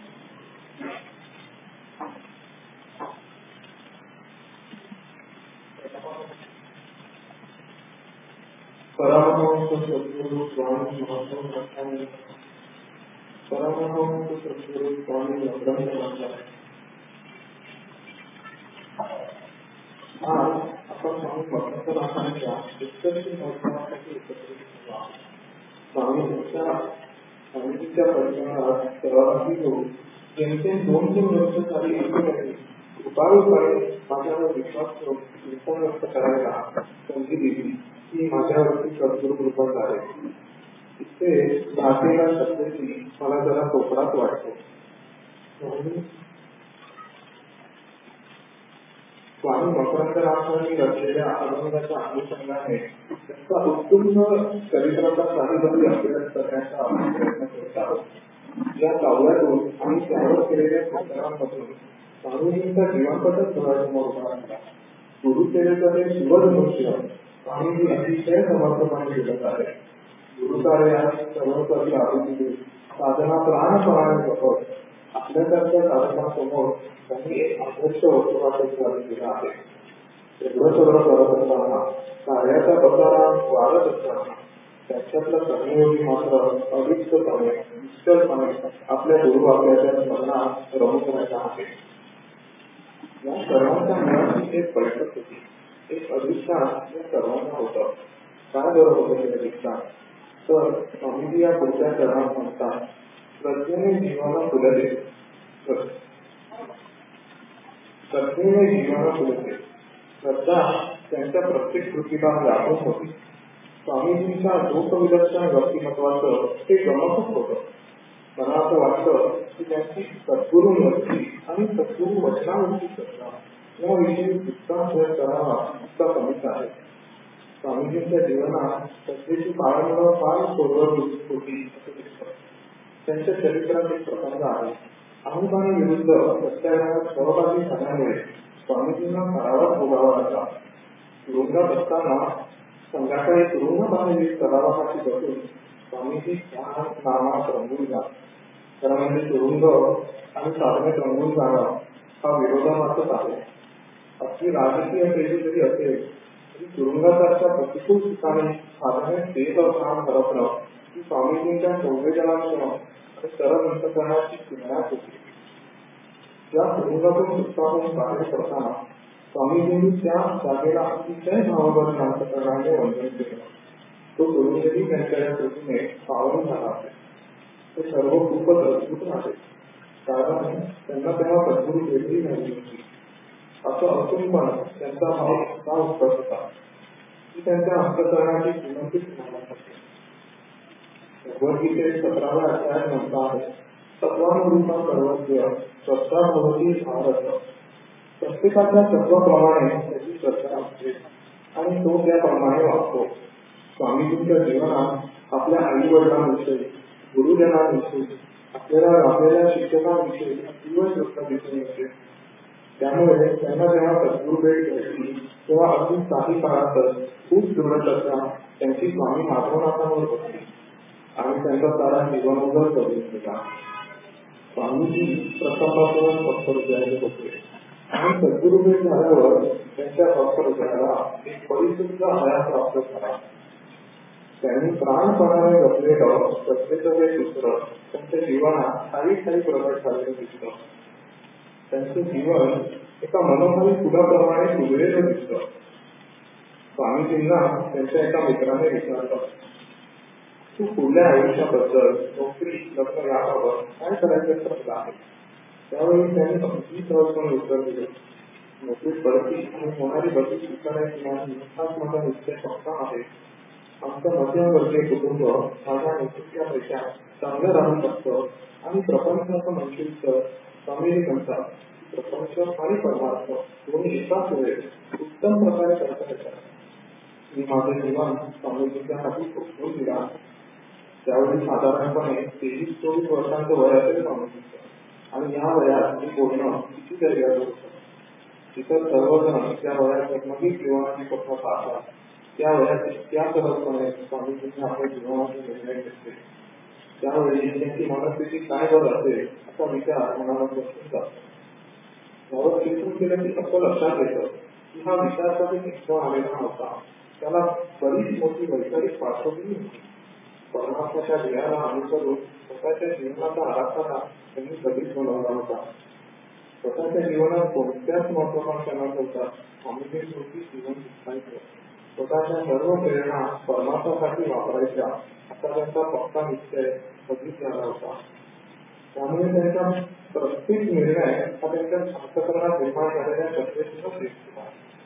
परमहंस सद्गुरु स्वामी महात्मा परमहंस सद्गुरु स्वामी महात्मा. आज आपण स्वामी भक्तराजांच्या उत्कर्ष महत्त्वासाठी एकत्रित झालो आहोत. स्वामींच्या स्वामींच्या परिवारात सहभागी होऊन जेमतेम दोन तीन वर्ष झाली एकमेकांनी कृपाळूपणे माझ्यावर विश्वास करून चिंतन व्यक्त करायला संधी दिली, ही माझ्यावरती सद्गुरु कृपा झाली. इथे भाषेला शब्दाची मला जरा कोपरात वाटतो. स्वामी मकरंदराजांनी रचलेल्या अनुभवाच्या अनुषंगाने त्यांचा उत्तुंग चरित्राचा साहित्य अभ्यास करण्याचा आपण प्रयत्न करत आहोत. या काव्यातून आणि त्यावर केलेल्या संस्कारांपासून स्वामीजींचा जीवनपटच डोळ्यासमोर उभा राहिला. गुरुचरित्र हे शिवधनुष्य स्वामीजी अतिशय समर्थपणे दिसत आहे. गुरुकार्यात सर्वस्वी आहुती देऊन साधना प्राणपणाने जपत आपल्यासारख्या साधकांसमोर त्यांनी एक आदर्श वस्तुवाद केला आहे. एवढं सगळं करत असताना, कार्याचा प्रसारा वाढत असताना त्याच्यातला सहयोगी मात्र अविष्टपणे निश्चलपणे आपल्या गुरुवाक्याच्या स्मरणात रमून राहिला आहे. या सर्वांच्या मुळाची एक बैठक होती. एक अधिष्ठान या सर्वांना होतं. काय बरं होतं हे अधिष्ठान? तर स्वामीजी या पुढच्या चरणात म्हणतात, प्रत्येने जीवाला फुलले प्रत्येने जीवाला फुलते. श्रद्धा त्यांच्या प्रत्येक कृतीला व्यापून होती. स्वामीजींच्या लोकविलक्षण व्यक्तिमत्वाचं ते गमकच होतं. मला असं वाटतं की त्यांची सद्गुरू भक्ती आणि सद्गुरू वचनावरची श्रद्धा याविषयी विस्तार प्रयोग करावा इतका कमीच आहे. स्वामीजींच्या जीवनात सध्याची बाळगणं फार सोडवत होती असं दिसतं. त्यांच्या चरित्रात एक प्रसंग आहे. अहंकारा विरुद्ध सत्याग्रहात सहभागी झाल्यामुळे स्वामीजींना कारावास भोगावा लागला. तुरुंगात असताना संध्याकाळी तुरुंग बांधलेली तलावासाठी बसून स्वामीजी त्या नामात रंगून जा. खरं म्हणजे तुरुंग आणि साधनेत रंगून जाणं हा विरोधाभासच आहे. आपली राजकीय पेशी जरी असेल तरी तुरुंगासारख्या प्रतिकूल ठिकाणी साधनेत देव प्राण हरपणं ही स्वामीजींच्या संवेदनांच्या आणि सरळ अंतकरणाची किनाऱ्यात होती. या तुरुंगातून उत्साहून बाहेर पडताना स्वामीजींनी त्या जागेला अतिशय भावबद्ध अंतकरणाने वंदन केलं. तो तुरुंगही त्यांच्या या कृतीने पावन झाला आहे. ते सर्व खूपच अद्भुत आहे. कारण त्यांना तेव्हा सद्गुरू भेटली झाली होती. असं असून पण त्यांचा भाव का उत्कट होता की त्यांच्या अंतकरणाची श्रीमंती झाला होती. भगवद्गीतेत सतराव्या अध्यायात म्हणता आहे, तत्वानुरूपा सर्वज्ञ श्रद्धा भवती भारत. प्रत्येकाच्या तत्वाप्रमाणे त्याची श्रद्धा असते आणि तो त्याप्रमाणे वागतो. स्वामीजींच्या जीवनात आपल्या आई वडिलांविषयी, गुरुजनांविषयी, आपल्याला लाभलेल्या शिक्षकांविषयी अतिवय श्रद्धा दिसून येते. त्यामुळे त्यांना जेव्हा सद्गुरू भेट भेटली तेव्हा अगदी काही काळातच खूप दृढश्रद्धा त्यांची स्वामी माधवनाथांवर होती आणि त्यांचा सारा जीवनोदर करून दिला. स्वामीजी प्रथमपासूनच भक्त हृदयाचे होते आणि सद्गुरू भेट झाल्यावर त्यांच्या भक्त हृदयाला एक परिशुद्ध हया प्राप्त झाला. त्यांनी प्राणपणाने जपलेलं सत्तेचं हे सूत्र त्यांच्या जीवनात काही काही प्रकट झालेलं दिसतं. त्यांचे जीवन एका मनोहारी फुलाप्रमाणे उजळलेलं दिसतं. स्वामीजींना त्यांच्या एका मित्राने विचारलं, तू पुढल्या आयुष्याबद्दल, नोकरी, लग्न याबाबत काय करायचं ठरलं आहे? त्यावेळी त्यांनी अगदी सहजपणे उत्तर दिलं, नोकरीत बढती आणि होणारी बढती स्वीकारायची नाही हाच माझा निश्चय पक्का आहे. आमचं मध्यमवर्गीय कुटुंब माझ्या नैतिकतेपेक्षा चांगलं राहू शकतं आणि प्रपंचाचं म्हणशील तर स्वामीजी म्हणतात, प्रपंच आणि परमार्थ दोन्ही एकाच वेळेस उत्तम प्रकारे करता येतात. मी माझे जीवन स्वामीजींच्या हाती सोडून दिला. त्यावेळी साधारणपणे तेवीस चोवीस वर्षांचं वय असेल स्वामीजींचं आणि या वयात मी बोलणं किती दर्याचं होतं. तिथं सर्वजण त्या वयात नवीन जीवनाची स्वप्न पाहतात. त्या वयात इतक्या सहजपणे स्वामीजींनी आपल्या जीवनाचे निर्णय घेतले. त्यावेळी त्यांची मनस्थिती काय बरं असेल असा विचार मनाला बसून जातो. यावर चिंतन केलं की असं लक्षात येतं की हा विचार कधी निश्चय आलेला नव्हता. त्याला बरीच मोठी वैचारिक पार्श्वभूमी होती. परमात्म्याच्या ध्येयाला अनुसरून स्वतःच्या जीवनाचा आराखडा त्यांनी कधीच बनवला होता. स्वतःच्या जीवनात कोणत्याच महत्वाकांक्षा न ठेवता स्वामीजींसाठी जीवन जगायचं, स्वतःच्या सर्व प्रेरणा परमात्म्यासाठी वापरायच्या असा त्यांचा पक्का निश्चय कधीच झाला होता. त्यामुळे त्यांचा प्रत्येक निर्णय हा त्यांच्या अंतःकरणात निर्माण झालेल्या श्रद्धेतूनच दिसतो.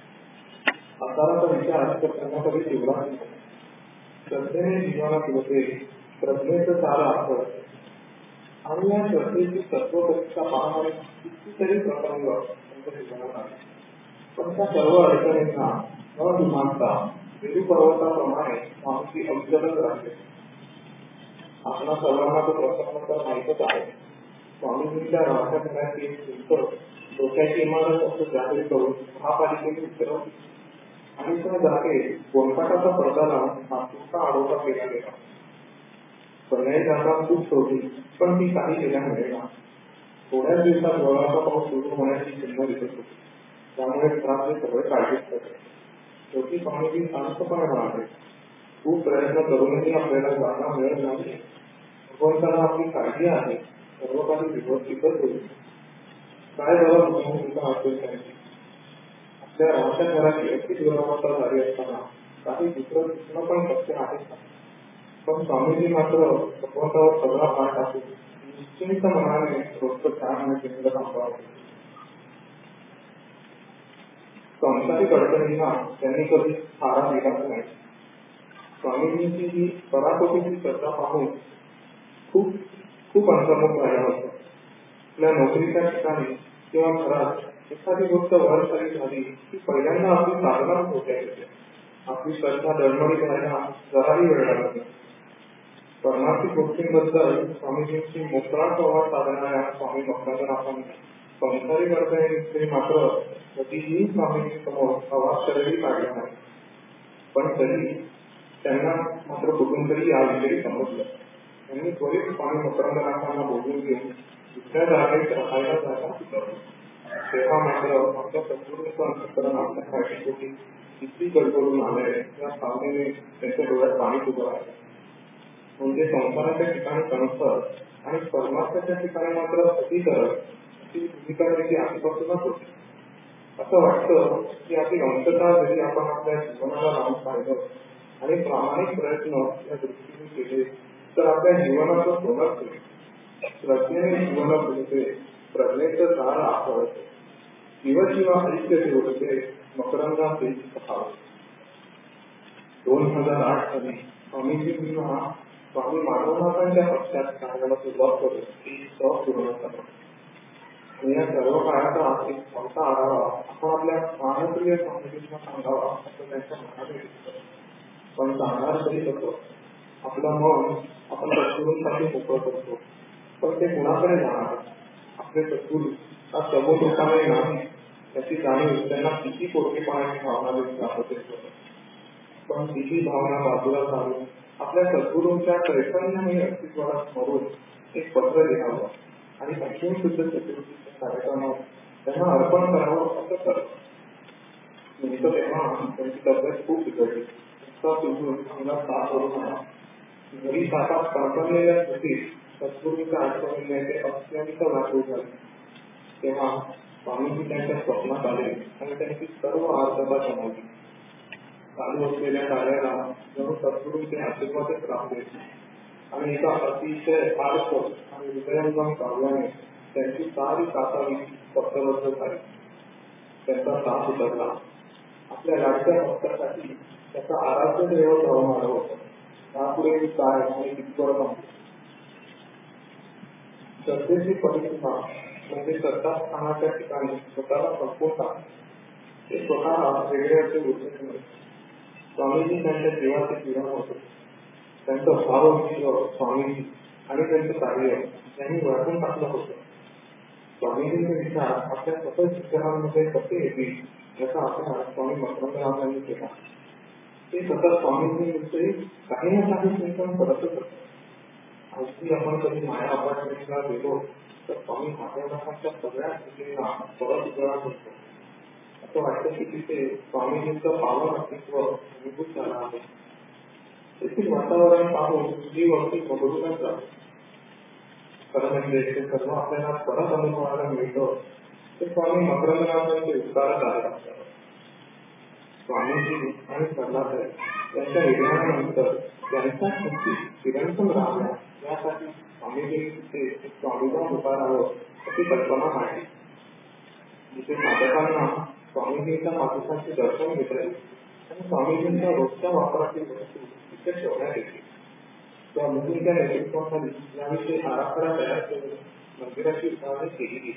आकाराचा विचार तर त्यांना कधी शिवला नाही. श्रद्धेने जीवनात होते, प्रज्ञेचं सारा असं आणि या श्रद्धेची तत्वपरीक्षा पाहणारे कितीतरी प्रसंग त्यांच्या जीवनात आले. पण त्या सर्व अडचणींना न जुमानता मेरू पर्वताप्रमाणे स्वामीजी अविचलच राहिले. आपला सर्वांना तो प्रसंग तर माहीतच आहे. स्वामीजींच्या राहत्या घराची भिंत डोक्याची इमारत असं जाहीर करून महापालिकेने उतरवली आणि त्या जागेत गोंडपाटाचा पडदा लावून मातृका आडोसा केला गेला. पर्यायी जागा खूप शोधली पण ती काही केल्या मिळेना. थोड्याच दिवसात वळवाचा पाऊस सुरू होण्याची चिन्ह दिसत होती. त्यामुळे घरातले सगळे काळजीत पडले. शेवटी स्वामीजी शांतपणे म्हणाले, खूप प्रयत्न करूनही आपल्याला जागा मिळत नाही. भगवंताला आपली काळजी आहे, सर्व काही व्यवस्थितच होईल. काय बरं भूमिका असेल त्यांची. आपल्या राहत्या घराची अशी दुरावस्था झाली असताना काही दुसरं दिसणं पण शक्य आहे का? पण स्वामीजी मात्र भगवंतावर सगळा भार टाकून निश्चिंत मनाने रोजचं ध्यान आणि केंद्र थांबवावे. संसारिक अडचणींना त्यांनी कधी थारा दिलाच नाही. स्वामीजींची ही पराकोटीची श्रद्धा पाहून खूप खूप अंतर्मुख राहिला होता. आपल्या नोकरीच्या ठिकाणी किंवा घरात एखादी गोष्ट वर खाली झाली की पहिल्यांदा आपली साधना होत्या येते. आपली श्रद्धा डळमळी करायला जराही वेळ लागत नाही. परमार्थिक गोष्टींबद्दल स्वामीजींची मोकळा संवाद साधणाऱ्या स्वामी भक्तांना संसारिक अडचणी मात्र कधीही स्वामीजी समोर अवाक्षरही काढला नाही. पण तरी त्यांना मात्र कुठून तरी याविषयी समजलं. त्यांनी त्वरित स्वामी मकरंदनाथांना बोलून घेऊन दुसऱ्या जागेत राहायला जागा सुचवली. तेव्हा मात्र आमच्या सद्गुरूंचं अंतःकरण आपल्या काळजीपोटी किती गडबडून आलंय या भावनेने त्यांच्या डोळ्यात पाणी उभं राहिलं. म्हणजे संसाराच्या ठिकाणी संसार आणि परमात्म्याच्या ठिकाणी मात्र अतिकरण अशी भूमिका त्याची आधीपासूनच होती. असं वाटतं की आपली अंतता जरी आपण आपल्या जीवनाला लावून पाहिलं आणि प्रामाणिक प्रयत्न या दृष्टीने केले तर आपल्या जीवनाचं सोनच होईल. प्रज्ञेने जीवन बोलते, प्रज्ञेचं सार आठवते, शिवशिवा ऐक्य ठेवते, मकरंदाचे पहावे. दोन हजार आठ साली स्वामीजींना स्वामी माधवनाथांच्या पक्षात कार्याला सुरुवात करून ती सहज पूर्ण झाली. आणि या सर्व काळाचा एक मोठा आढावा आपण आपल्या प्राणप्रिय स्वामीजींना सांगावा असं त्यांच्या मनात येतं. पण सांगणार तरी कसं? आपलं मन आपण सद्गुरूंसाठी मोकळं करतो, पण ते कुणाकडे जाणार? आपले सद्गुरू हा समोर रूपाने नाही याची जाणीव त्यांना किती पोटकेपणाची भावना दाखवते. पण तिची भावना बाजूला काढून आपल्या सद्गुरूंच्या चैतन्यमय अस्तित्वाला स्मरून एक पत्र लिहावं आणि अखिल शुद्ध चतुर्थीच्या कार्यक्रमात त्यांना अर्पण करावं असं करत. नेमकं तेव्हा त्यांची तब्येत खूप बिघडली. तुझून अंगात ताप करून आला. घरी तापात कणकणलेल्या स्थितीत सद्गुरूंच्या आठवण येण्याचे अत्यंत व्याकुळ झाले. तेव्हा स्वामीजी त्यांच्या स्वप्नात आले आणि त्यांची सर्व आर्तता जमवली. चालू असलेल्या कार्याला जणू सद्गुरूंचे आशीर्वादच राहते आणि एका अतिशय आर्थ आणि हृदयंगम काव्याने त्यांची सारी कासावी पत्रबद्ध झाली. त्यांचा ताप उतरला. आपल्या लाडक्या भक्तासाठी त्याचा आराध्य दैवत राहून आलं होतं. त्यापुढे काय आणि कितपत नव्हते. श्रद्धेची परिस्थिती म्हणजे श्रद्धास्थानाच्या ठिकाणी स्वतःला संपून टाकणे. ते स्वतः वेगळे असे उद्देश नव्हे. स्वामीजी त्यांच्या जीवाचे किरण होते. त्यांचं भावविश्व स्वामीजी आणि त्यांचं कार्य यांनी वाटून टाकलं होतं. स्वामीजींचे विचार आपल्या सतत विचारांमध्ये कसे येतील याचा अभ्यास स्वामी मकरंदराजांनी केला. ते सतत स्वामीजींविषयी काही ना काही चिंतन करतच असत. अगदी आपण कधी माया अपार्टमेंटला गेलो तर स्वामी महाराजांच्या सगळ्या स्थितींना परत उजळा होतो. असं वाटतं की तिथे स्वामीजींचं पावन अस्तित्व अनुभूत झालं आहे. तेथील वातावरण पाहून जी व्यक्ती बदलूनच जाते. खरं म्हणजे ते सर्व आपल्याला परत अनुभवायला मिळतं ते स्वामी मकरंदराजांचे उपकारच आहेत. स्वामीजी आणि सरलाताई यांच्या विज्ञानानंतर त्यांच्या स्मृती चिरंतन राहाव्या यासाठी स्वामीजींनी तिथे एक स्वामीधाम उभारावं अशी कल्पना मांडली. जिथे साधकांना स्वामीजींच्या पादुकांचे दर्शन घेता येईल आणि स्वामीजींच्या रोजच्या वापराची वस्तू तिथे ठेवण्यात येतील. त्या मुलींच्या नेतृत्वाखाली याविषयी आराखडा तयार करून मंदिराची उभारणी केली गेली.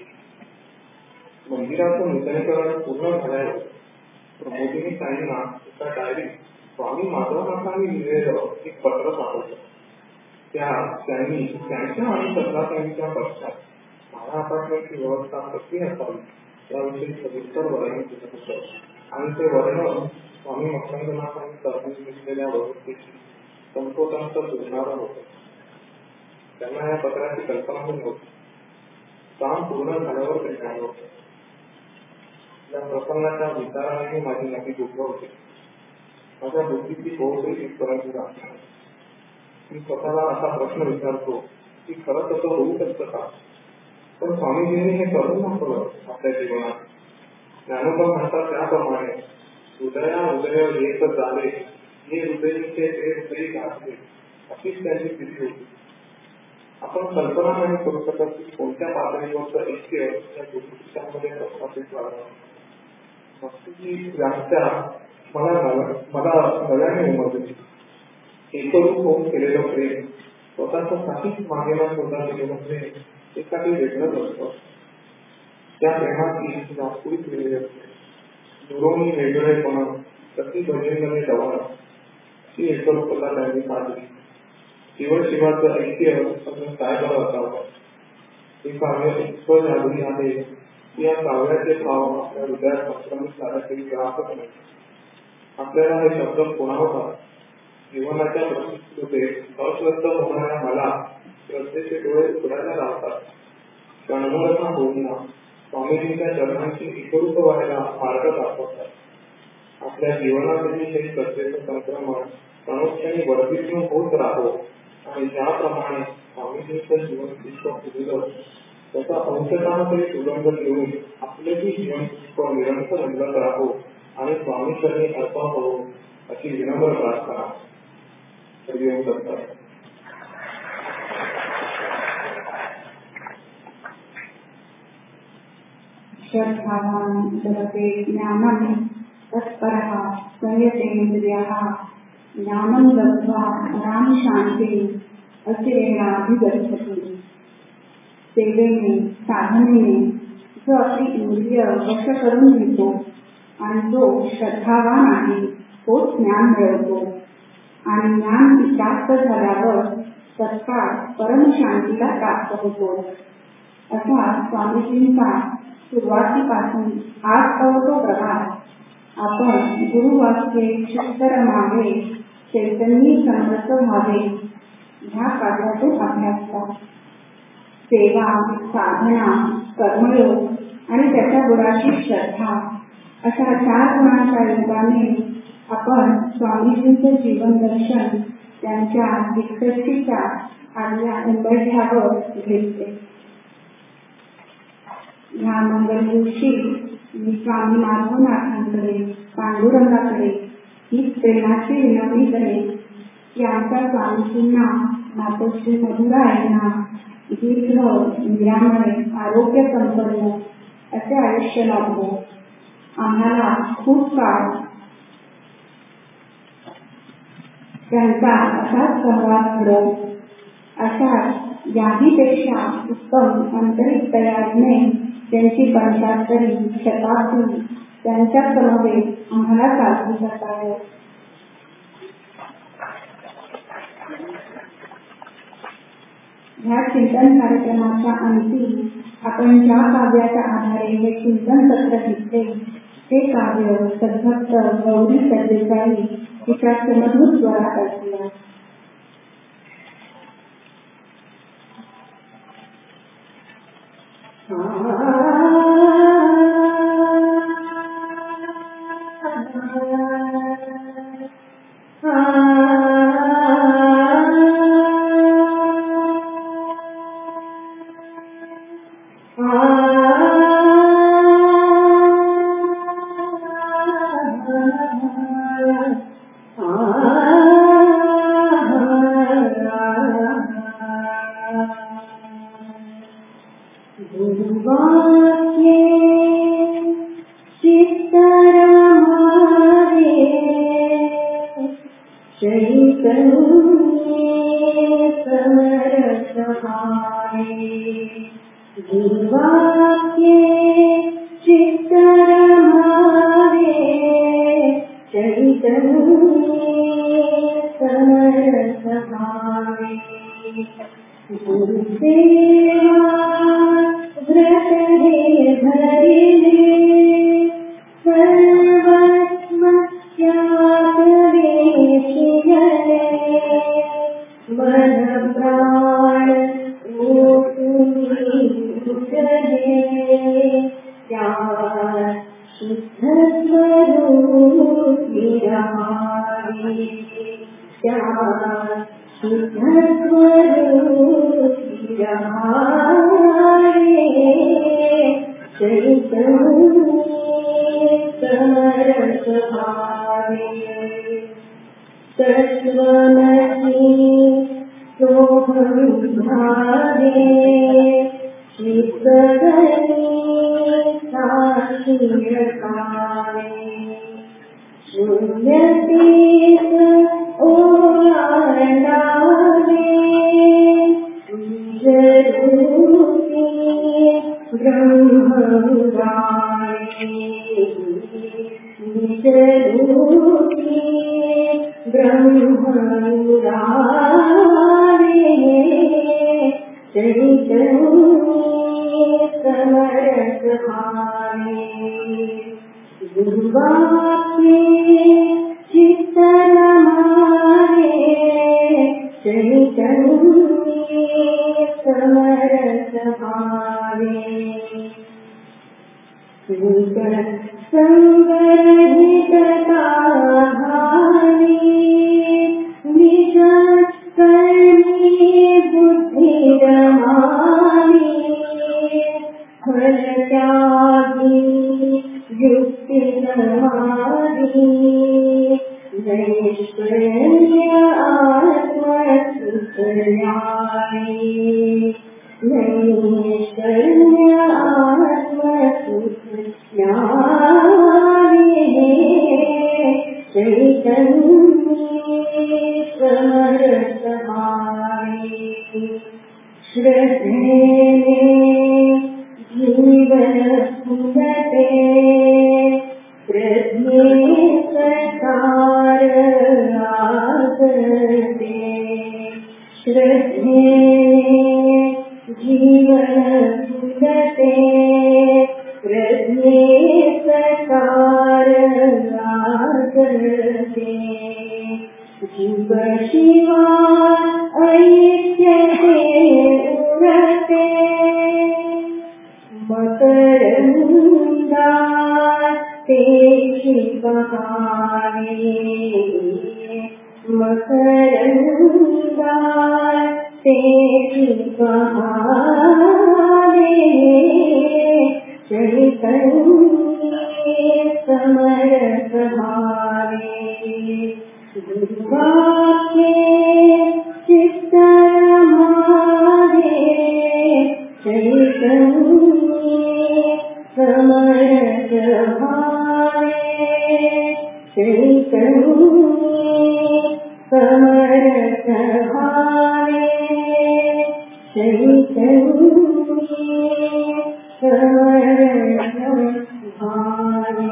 मंदिराचं नूतनीकरण पूर्ण झाल्यावर प्रमोदींनी त्यांना एका डायरीत स्वामी माधवनाथांनी लिहिलेलं एक पत्र सापडलं. त्या त्यांनी त्यांच्या आणि सरदारांच्या पक्षात माया अपार्टमेंटची व्यवस्था कशी असावी याविषयी सविस्तर वर्णन केलं होतं आणि ते वर्णन स्वामी मकरंदनाथांनी करून घेतलेल्या व्यवस्थेची तंतोतंत जोडणारं होतं. त्यांना या पत्राची कल्पना नव्हती. काम पूर्ण झाल्यावर ते काय होतं या प्रसंगाच्या विचारानेही माझी नक्की दुःख होते. माझ्या बुद्धीची पोहोचही तिथपर्यंत जात नाही. मी स्वतःला असा प्रश्न विचारतो की खरंच असं होऊ शकतं का? पण स्वामीजींनी हे करून दाखवलं आपल्या जीवनात. ज्ञानोबा म्हणतात त्याप्रमाणे हृदया हृदय एक झाले हे हृदयीचे ते हृदयी घातले अशीच त्यांची स्थिती होती. आपण कल्पना नाही करू शकत की कोणत्या पातळीवरचं ऐक्य या गोष्टींमध्ये प्रस्थापित झालं. भक्तीची व्याख्या मला मला नव्याने उमजली. एकरूप होऊन केलेलं प्रेम स्वतःच्या साठीच मागेला स्वतः केलेलं प्रेम हे काही वेगळंच असतं. त्या प्रेमाची नागपुरी केलेली असते. दुरोनी वेगळेपणा प्रति भजनमध्ये डवाळा ही एकरूपता त्यांनी साधली. केवळ शिवाचं ऐक्य अजून काय बरं असावं. हे काव्य इतकं जागरी आहे की या काव्याचे भाव आपल्या हृदयात संक्रमित झाल्याचे ग्राहकच नाही. आपल्याला हे शब्द पुन्हा जीवनाच्या प्रतिष्ठेत अश्रद्ध होणाऱ्या मला श्रद्धेचे डोळे उघडायला लावतात. क्षणभरचा बोलणं स्वामीजींच्या चरणांची एकरूप व्हायला मार्ग दाखवतात. आपल्या जीवनातील हे श्रद्धेचं संक्रमण प्रामुख्याने वर्धित होत राहो आणि ज्याप्रमाणे स्वामीजींचं जीवन पुष्प फुललं त्याचा अंशतः तरी सुगंध घेऊन आपलेही जीवन पुष्प निरंतर उलट राहो आणि स्वामीचरणी अर्पण हो अशी विनम्र प्रार्थना. हरिओम दत्त. श्रद्धावान जपते ज्ञानं तत्परः संयतेन्द्रियः ज्ञानं लब्ध्वा परां शान्तिं अचिरेणाधिगच्छति. सेवेने साधनेने जो आपली इंद्रिय वश करून घेतो आणि जो श्रद्धावान आहे तोच ज्ञान मिळवतो. आणि ज्ञान प्राप्त झाल्यावर तत्काळ परमशांतीला प्राप्त होतो. असा स्वामीजींचा सुरुवातीपासून आजपर्यंत प्रभाव. आपण गुरुवाक्ये शिष्टर मागे चैतन्य समर्थ व्हावे ह्या कार्यातून अभ्यास करा. सेवा, साधना, कर्मयोग आणि त्याच्या गुणाची श्रद्धा अशा चार गुणांच्या योगाने आपण स्वामीजींचे जीवन दर्शन त्यांच्या दिग्दर्शीच्या आज्ञा उंबरठ्यावर घेतले. ह्या मंगल दिवशी मी स्वामी माधवनाथांकडे, पांडुरंगाकडे ही प्रेमाची विनंती करेन की आमच्या स्वामीजींना, मातोश्री मधुरा यांना दीर्घ, निरामय, आरोग्य संपन्न असे आयुष्य लाभो. आम्हाला खूप काळ त्यांचा असाच सहवास घडो. अशाच याहीपेक्षा उत्तम आंतरिक तयारीने त्यांची पंचाहत्तरी शताब्दी त्यांच्या समवेत आम्हाला साजरी करता येईल. ह्या चिंतन कार्यक्रमाच्या अंती आपण ज्या काव्याच्या आधारे हे चिंतन सत्र घेतले ते काव्य सद्भक्त गौरी सरदेसाई तिच्या सुमधुर स्वरात ऐकूया. प्रज्ञे सकार करते श्रद्धे जीवन फुलते प्रज्ञे सकार करते जीव शिवा ऐक्य उरते मकरंदा ते शिवाने मकरंदा ते शिवाने चैतन्य समरस भावे गुरुवाक्ये चित्त रमाधे चैतन्य समरस भावे चैतन्य समरस भावे चैतन्य समरस भावे।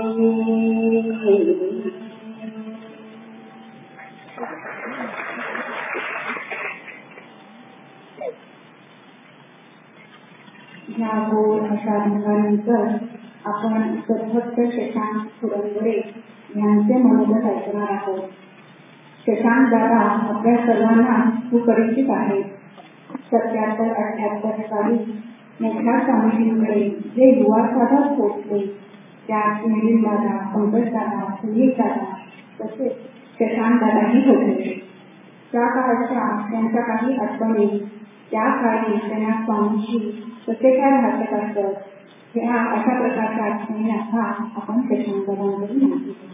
ह्या गोड अशा रंगानंतर आपण सद्भक्त शशांक पुरंदरे यांचे मनोगत ऐकणार आहोत. शशांक दादा आपल्या सर्वांना सुपरिचित आहे. सत्याहत्तर अठ्याहत्तर साली मोठ्या स्वामीजींकडे जे युवा साधक पोचले त्यात मिलिंद दादा, पंकज दादा, सुनील दादा तसेच शशांक दादाही होते. त्या काळच्या त्यांच्या काही आठवणी, त्या काळी त्यांना स्वामीजी कसे काय वाटत असत ह्या अशा प्रकारच्या आठवणी आता आपण शशांक दादांकडून माहिती घेऊ.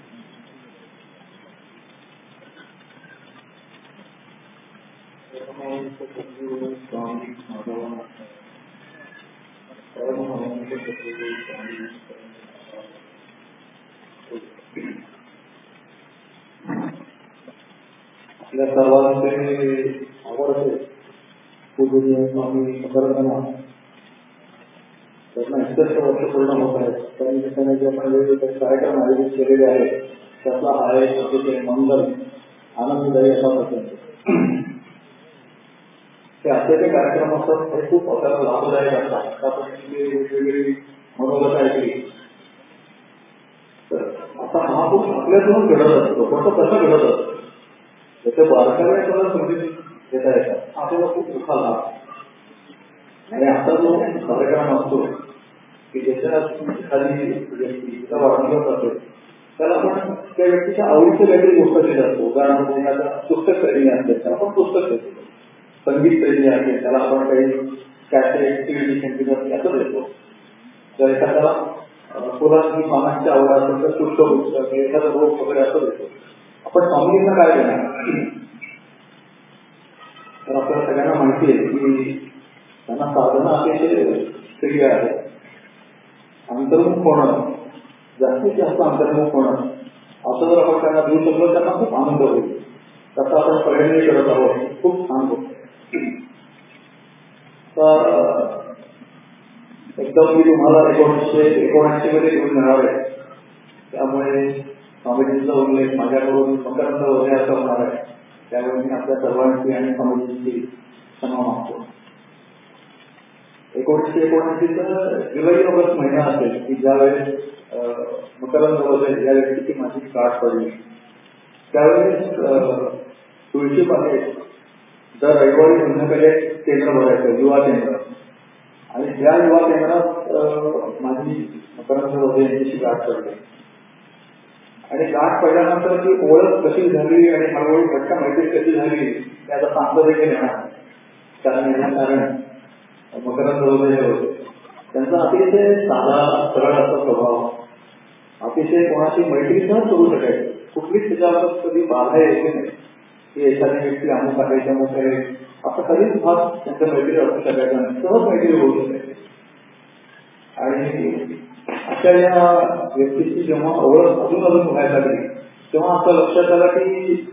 आपल्या सर्वांचे आवडते पूजनीय स्वामी समर्थांना त्यांना एकसष्ट वर्ष पूर्ण होत आहेत. त्यांनी त्याने जे आपण वेगवेगळे कार्यक्रम आयोजित केलेले आहेत त्यातला हा एक अतिशय मंगल आनंददायी असा प्रसंग. ते असे कार्यक्रम असतात हे खूप आपल्याला लाभदायक असतात. आपण वेगवेगळी मनोगत ऐकली तर आता महापुरुष आपल्यातून घडत असतो. पण तो कसं घडत असतो त्याचे बारकावे आपल्याला समजून घेता येतात. आपल्याला खूप दुःख आला आणि आता जो कार्यक्रम असतो की ज्याच्यात एखादी व्यक्ती तिचा वाढदिवस असेल त्याला आपण त्या व्यक्तीच्या आवडीची काहीतरी गोष्ट दिली असतो. उदाहरणार्थ एखादा पुस्तक प्रेमी असेल त्याला आपण पुस्तक देतो. संगीत प्रेमी असेल त्याला आपण काही कॅसेट टीव्ही संगीत असं देतो. जर एखाद्याला फुलांची पानांची आवड असेल तर पुष्पपुस्तक एखादा रोग वगैरे असं देतो. आपण स्वामींना काय देणार? तर आपल्याला सगळ्यांना माहिती आहे की त्यांना साधना अतिशय प्रिय आहे. अंतर्मुख होणं, जास्तीत जास्त अंतर्मुख होणं असं जर आपण त्यांना देऊ शकलो त्यांना खूप आनंद होईल. तसं आपण प्रयत्न करत आहोत. खूप छान होत. तर एकदम मी तुम्हाला एकोणीसशे एकोणऐंशी मध्ये घेऊन जाणार आहे. त्यामुळे स्वामीजींचा उल्लेख माझ्याकडून मकरंद वगैरे असं होणार आहे. त्यावेळी मी आपल्या सर्वांची आणि स्वामीजींची क्षमा मागतो. एकोणीसशे एकोणऐंशीचा जुलै ऑगस्ट महिना असेल की ज्यावेळेस मकरंद वगैरे या व्यक्तीची माझी गाठ पडली. त्यावेळेस तुळशी बागेत दर रविवारी संध्याकाळी केंद्र भरायचं युवा केंद्र आणि ज्या युवा केंद्रात माझी मकरंद वगैरे यांच्याशी गाठ पडली आणि गाठ पडल्यानंतर ती ओळख कशी झाली आणि हळूहळू घट्ट मैत्री कशी झाली त्याचा सांगतो देखील येणार. कारण याला कारण मकरंद वगैरे होते. त्यांचा अतिशय साधा सरळ असा स्वभाव, अतिशय कोणाची मैत्री सहज करू शकायची. कुठलीच त्याच्यावर कधी बाधा यायची नाही की एखादी व्यक्ती अमुक आहे त्यामुक आहे असं कधीच भाग त्यांच्या मैत्री असू शकायचा नाही. सहज मैत्री होऊ शकायची. आणि अशा या व्यक्तीची जेव्हा ओळख अजून अजून व्हायला लागली तेव्हा असं लक्षात आलं की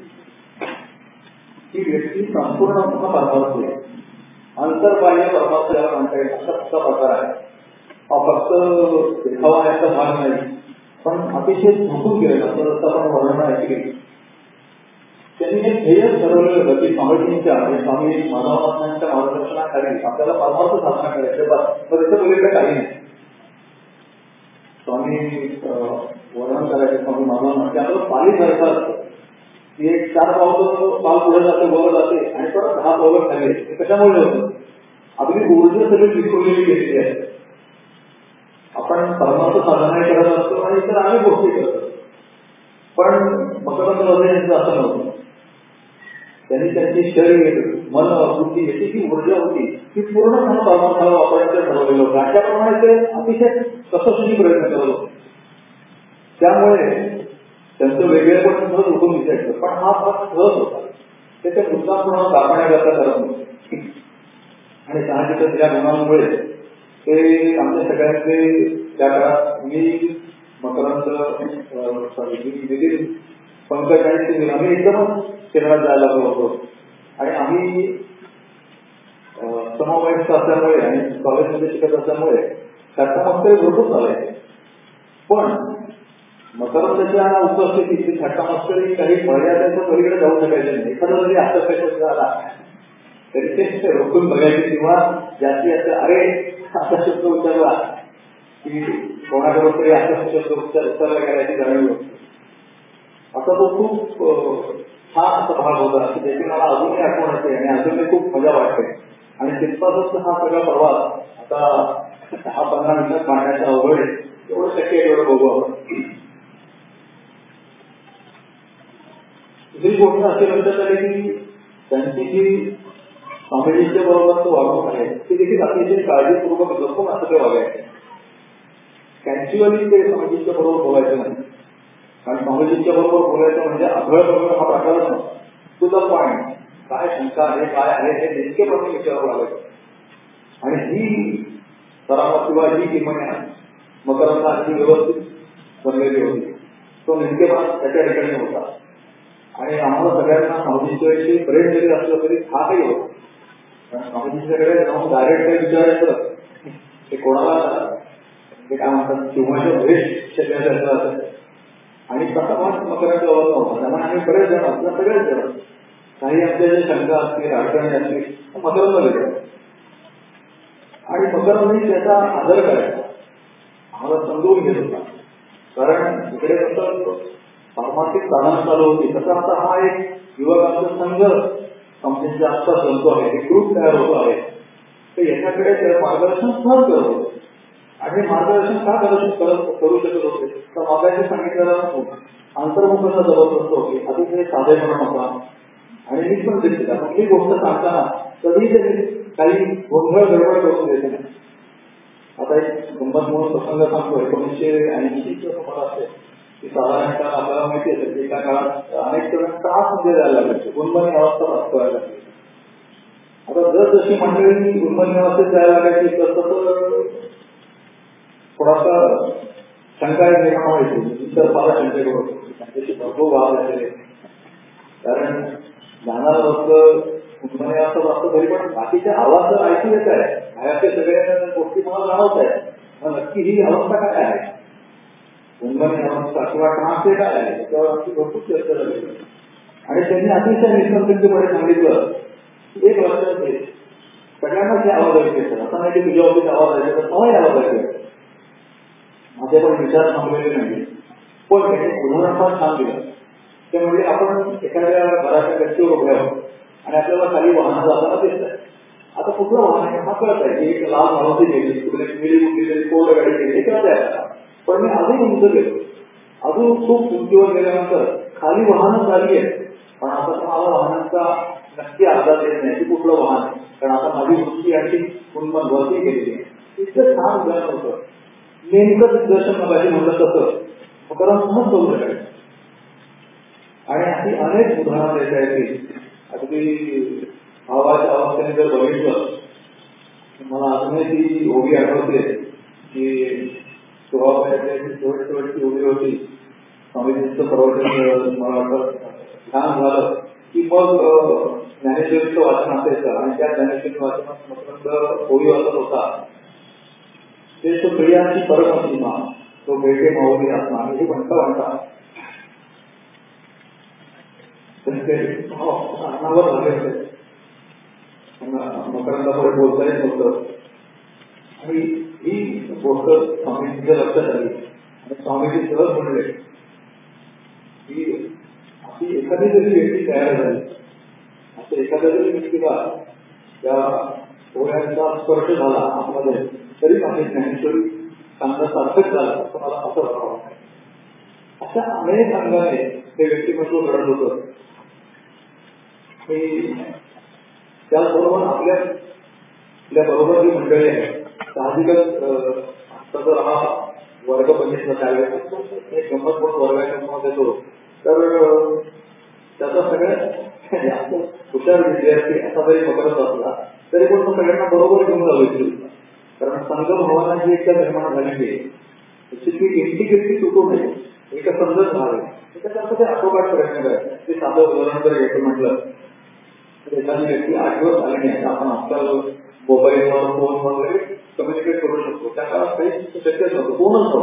ही व्यक्ती संपूर्णपणे परमार्थ आहे. अंतर्बाह्य परमार्थ याला म्हणता येईल असा असा प्रकार आहे. हा फक्त देखावा याचा भाग नाही पण अतिशय झोपून गेलेला असं जसं आपण वर्णन ऐकली त्यांनी हे ध्येय ठरवलेलं होतं की स्वामीजींच्या म्हणजे स्वामी माधवानंदांच्या मार्गदर्शनाखाली आपल्याला परमार्थ साधना करायचं, बस त्याच्या पलीकडे काही नाही. स्वामी वर्णन करायचे स्वामी माधवानंद की आपलं पाली सारखं असतं की एक चार पावलं पाल पुढे जाते वर जाते आणि परत दहा पावलं खाली येते. ते कशामुळे होतं? आपली ऊर्जा सगळी विखुरलेली घेतली आहे. आपण परमार्थ साधना करत असतो आणि इतर अनेक गोष्टी करत असतो. पण मकरंद यांचं असं नव्हतं. त्यांनी त्यांची शरीर मन बुद्धी याची जी ऊर्जा होती ती पूर्णपणे परमार्थाला वापरायचं ठरवलेलं होतं. अशाप्रमाणे ते अतिशय कसोशीने प्रयत्न करत होते. त्यामुळे त्यांचं वेगळेपण सहज उठून दिसायचं. पण हा भाग सहज होता. ते त्या मुद्दामपणा दाखवण्याकरता करत नव्हते. आणि साहजिकच या गुणांमुळे ते आमच्या सगळ्यांचे त्या काळात मी मकरंद सॉरी नितीन पंकज आणि आम्ही एकदमच केरळात जायला लागलो होतो. आणि आम्ही समवयस्क असल्यामुळे आणि कॉलेजमध्ये शिकत असल्यामुळे त्याचा मस्करी भरपूर चालायचे. पण मकरंदाच्या उपस्थितीत थट्टा मस्करी काही मर्यादेच्या पलीकडे जाऊ शकायचे नाही. एखादा जरी आत्मपेश झाला तरी ते रोखून बघायचे किंवा जास्तीत जास्त अरे असा शब्द उच्चारला की कोणाकडे तरी असा शब्द उच्चार उच्चारला करायची जाणीव होती. असा तो खूप छान असा भाग होता की ज्याची मला अजूनही आठवण येते आणि अजूनही खूप मजा वाटते. आणि तिथपासून हा सगळा प्रवास आता दहा पंधरा मिनिटात मांडण्याचा अवघड आहे. एवढं शक्य आहे एवढं बघू आपण. दुसरी गोष्ट अशी लक्षात आली की त्यांची जी स्वामीजींच्या बरोबरचं वागणूक आहे ती देखील अतिशय काळजीपूर्वक जपून असं ते वागायचे. कॅन्च्युअली ते स्वामीजींच्या बरोबर बोलायचं नाही. कारण स्वामीजींच्या बरोबर बोलायचं म्हणजे आघळ बरोबर हा प्रकारच नव्हता. टू द पॉइंट काय शंका आहे काय आहे हे नेमकेपणे विचारावं लागायचं. आणि ही सराव किंवा ही किंमत मकरंद अशी व्यवस्थित बनलेली होती. तो नेमकेपणा त्याच्या ठिकाणी होता. आणि आम्हाला सगळ्यांना स्वामीजींच्याविषयी प्रेम जरी असलं तरी हा काही होता. कारण स्वामीजींच्याकडे जाऊन डायरेक्ट काही विचारायचं ते कोणाला ते काय म्हणतात किंवा भेट शक्यता असेल. आणि तसा भाग मकरंद नव्हता. त्यामुळे आम्ही बरेच जण आपल्या सगळेच जण काही आपल्या ज्या शंका असतील अडचणी असतील मकरंद देतात. आणि मकरंद त्याचा आदर करायचा आम्हाला समजून घेत होता. कारण इकडे कसं पारमार्थिक साधना चालू होती तसं आता हा एक युवकांचा संघ कंपनीचा आत्ता बनतो आहे. एक ग्रुप तयार होतो आहे. तर याच्याकडे मार्गदर्शन सहज करत होते. आणि मार्गदर्शन का करू शकत होते तर मागाशी सांगितलेलं अंतर्मुखाचा जबरदस्त होते. अतिशय साधेपणा होता. आणि मी पण दिसते कुठली गोष्ट सांगताना कधी तरी काही गोंधळ गडबड करून देते नाही. आता एक गंमत म्हणून प्रसंग सांगतो. एकोणीसशे ऐंशी मला असेल की साधारणतः आपल्याला माहिती असेल की एका काळात अनेक जण त्रास मध्ये जायला लागले. गुणमनी अवस्था वाचवायला लागली. आता जर जशी मंडळी गुणमनी अवस्थेत जायला लागायची तर तसं थोडासा शंका निर्माण व्हायची. इतर फार शंकेकडे होतो त्यांच्याशी भरपूर वाद असेल. कारण जाणार लोक गुणमनी अवस्था वाचतो तरी पण बाकीचे आवाज जर ऐकू येत आहे बाहेरच्या सगळ्या गोष्टी मला जाणवत आहेत. मग नक्की ही अवस्था काय आहे गुणमनी अवस्था किंवा ट्रान्सले काय आहे त्याच्यावर आमची भरपूर चर्चा झाली. आणि त्यांनी अतिशय निसंदिग्धपणे सांगितलं एक लक्षात घे सगळ्यांनाच हे आवाज ऐकू येतात. असं नाही की तुझ्या ऑफिस आवाज ऐकू तर मलाही आवाज ऐकू येतात. माझे पण विचार थांबलेले नाही. पण त्याने उदाहरण फार छान दिलं. ते म्हणजे आपण एखाद्या घराच्या गच्चीवर उभे आहोत आणि आपल्याला काही वाहनं जाताना दिसत आहे. आता कुठलं वाहन आहे हा कळत आहे की एक लाल मारुती गेली कुठे मिळी कुठली तरी कोल्ड गाडी गेली हे कळत आहे. पण मी अजून उंच गेलो. अजून खूप उंचीवर गेल्यानंतर खाली वाहनं चालली आहेत. पण आता मला वाहनांचा नक्की अंदाज येत नाही की कुठलं वाहन आहे. कारण आता माझी उंची आणखी गुणमन वरती गेलेली आहे. इतकं छान उदाहरण होतं. नेमकं दिग्दर्शन मगाशी म्हणलं तसं मकरंद सहज करू शकायचं. आणि अशी अनेक उदाहरणं देता येतील. अगदी भावाच्या अवस्थेने जर बघितलं मला अजूनही ती ओवी आठवते की सुरुवातीची शेवटची ओवी होती. स्वामीजींचं प्रवचन मला वाटतं छान झालं की मग ज्ञानेश्वरीचं वाचन असायचं. आणि त्या ज्ञानेश्वरी वाचनात मकरंद ओवी वाचत होता ते तो प्रियाची परमसीमा तो भेटे माऊली आत्मा हे म्हणता म्हणता अन्नावर झाले मकरांना बोलता येत नव्हतं. आणि ही गोष्ट स्वामीजीच्या लक्षात आली आणि स्वामीजी सहज म्हणले की अशी एखादी जरी व्यक्ती तयार झाली, असं एखाद्या जरी व्यक्तीला त्या डोळ्यांचा स्पर्श झाला आतमध्ये, तरी माझी ज्ञानेश्वरी चांगलं सार्थक झालं असं मला असं वाटावं. अशा अनेक अंगाने ते व्यक्तिमत्व घडत होतं. आणि त्याचबरोबर आपल्या आपल्या बरोबर जी मंडळी आहे, साहजिकच आता जर हा वर्ग बघितला त्यावेळेस एक गंमत म्हणून वर्गाच्या गंमत येतो, तर त्याचा सगळ्यात हुशार विद्यार्थी असा जरी मकरंद असला तरी पण तो सगळ्यांना बरोबर घेऊन जाऊ. कारण संघ भावना जी एकदा निर्माण झालेली आहे त्याची ती एकटी व्यक्ती तुटू नये, एका समजत राहावे, त्याच्याकरता ते आटोकाट प्रयत्न करायचे. ते साधं उदाहरण जर घ्यायचं म्हटलं तर एखादी व्यक्ती आठ दिवस आली नाही, आपण आजकाल मोबाईलवर फोन वगैरे कम्युनिकेट करू शकतो. त्या काळात काही शक्यच नव्हतं, फोनच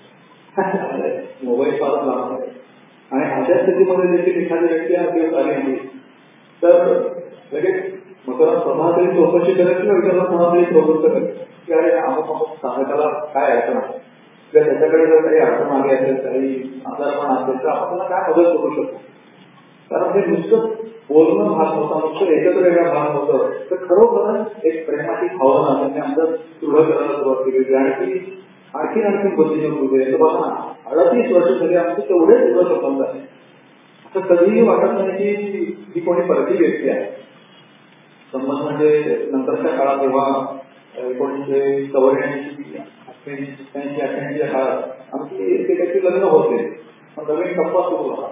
नव्हतं, मोबाईल फारच लहान आहे. आणि अशा स्थितीमध्ये देखील एखादी व्यक्ती आठ दिवस आली नाही तर लगेच मकरंद स्वतः तरी चौकशी करेल किंवा विचारला कोणा तरी प्रवृत्त करेल की अरे अमुक अमुक स्थानकाला काय अडचण आहे, किंवा त्याच्याकडे जर काही अडचण आली असेल, काही आजारपण असेल तर आपण त्याला काय मदत करू शकतो. कारण हे नुसतं बोलणं भाग होता, नुसतं एकत्र वेगळा भाग होतं, तर खरोखरच एक प्रेमाची भावना त्यांनी आमचं दृढ करायला सुरुवात केली. आणि ती आणखी आणखी बदली होते. तर बघा ना, अडतीस वर्ष झाली आमचे तेवढे दृढ संबंध आहे. असं कधीही वाटत नाही की ही कोणी परकी व्यक्ती आहे. संबंध म्हणजे नंतरच्या काळात जेव्हा एकोणीसशे चौऱ्याऐंशी अठ्ठ्याऐंशी अठ्ठ्याऐंशीच्या काळात आमची एकेकाची लग्न होते, नवीन टप्पा सुरू होता.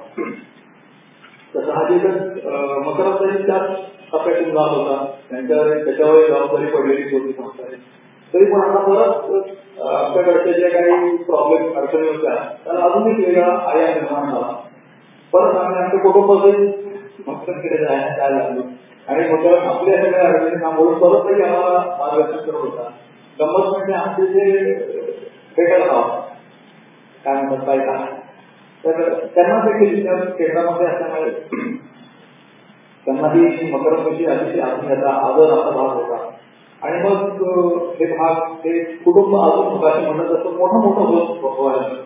तर साहजिकच मकरंद त्याच टप्प्यातून जात होता, त्यांच्यावर त्याच्यावर जबाबदारी पडलेली होती संस्थाने. तरी पण आता परत आपल्याकडच्या ज्या काही प्रॉब्लेम अडचणी होत्या त्याला अजून एक वेगळा आयाम निर्माण झाला. परत आम्ही आमच्या कुटुंबातील मकरंदकडे जायला काय लागलो आणि मकरंद आपल्या सगळ्या अडचणी सांभाळून परतही आम्हाला मार्गदर्शन करत होता. गंमत म्हणजे आमचे जे भेटायला भाव काय म्हणतात काय का, तर त्यांना देखील त्या केंद्रामध्ये असल्यामुळे त्यांना ही मकरंदची अतिशय आत्मीयता आदर असा भाग होता. आणि मग हे भाग ते कुटुंब अजून मुखाशी म्हणत असं मोठं मोठं होत व्हायला.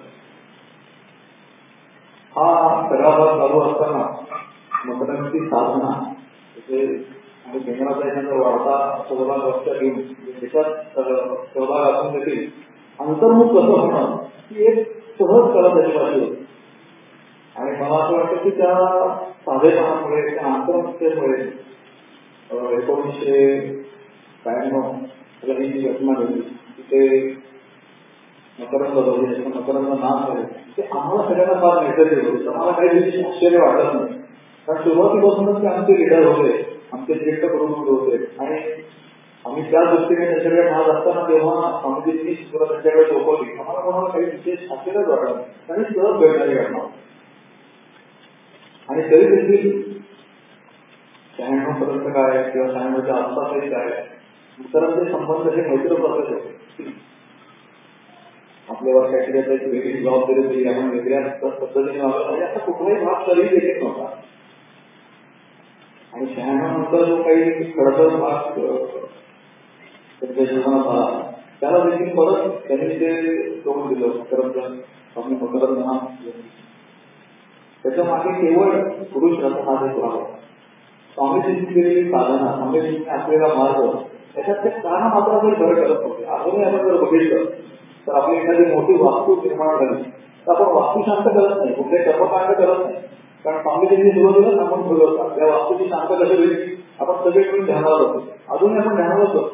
हा सगळा भाग चालू असताना मकरंदची साधना आणि केंद्राचा याच्यानंतर वाढता सहभाग लक्षात घेऊन त्याच्यात सहभाग असून देखील अंतर्मुख कसं होणं ही एक सहज कला त्याची पाहिजे होती. आणि मला असं वाटतं की त्या साधेपणामुळे, त्या अंतर्मुखतेमुळे एकोणीसशे ब्याण्णव ही जी घटना घडली तिथे मकरंद बदलले, मकरंद नाम झाले, ते आम्हाला सगळ्यांना फार नैसर्गिक होते. आम्हाला काही दिवशी आश्चर्य वाटत नाही, कारण सुरुवातीपासूनच ते आमचे लिडर होते, आमचे ज्येष्ठ प्रमुख होते. आणि आम्ही त्या दृष्टीने त्यांच्याकडे भाग असताना तेव्हा स्वामीजींनी सुद्धा त्यांच्याकडे सोपवली. आम्हाला कोणाला काही विशेष आश्चर्यच वाटत नाही आणि सहज भेटणारी घटना. आणि तरी देखील शहाण्णव पर्यंत काय किंवा शहाण्णवच्या आसपासही काय मकरंदचे संबंध हे मैत्रीपूर्वक होते. आपल्यावर काहीतरी आता एक वेगळी जबाबदारी दिली, आपण वेगळ्या पद्धतीने वागत नाही असा कुठलाही भाग तरी देखील नव्हता. आणि शहाण्णव नंतर जो काही खडतर भाग त्यांच्या जीवनात आला त्याला देखील परत त्यांनी ते सोडून दिलं. मकरंद स्वामी मकरंद नाम त्याच्या मागे केवळ पुरुष रथ हा एक राहा. स्वामीजींनी केलेली साधना, स्वामीजींनी असलेला मार्ग त्याच्यात ते काना मात्र जर फरक करत होते. अजूनही आपण जर बघितलं तर आपली एखादी मोठी वास्तू निर्माण झाली तर आपण वास्तू शांत करत नाही, कुठले कर्मकांड करत नाही. कारण स्वामीजींनी सुरुवातीला सांगून ठेवलं होतं त्या वास्तूची शांत कशी होईल, आपण सगळे मिळून ध्यानावर होतो. अजूनही आपण ध्यानावरच होतो.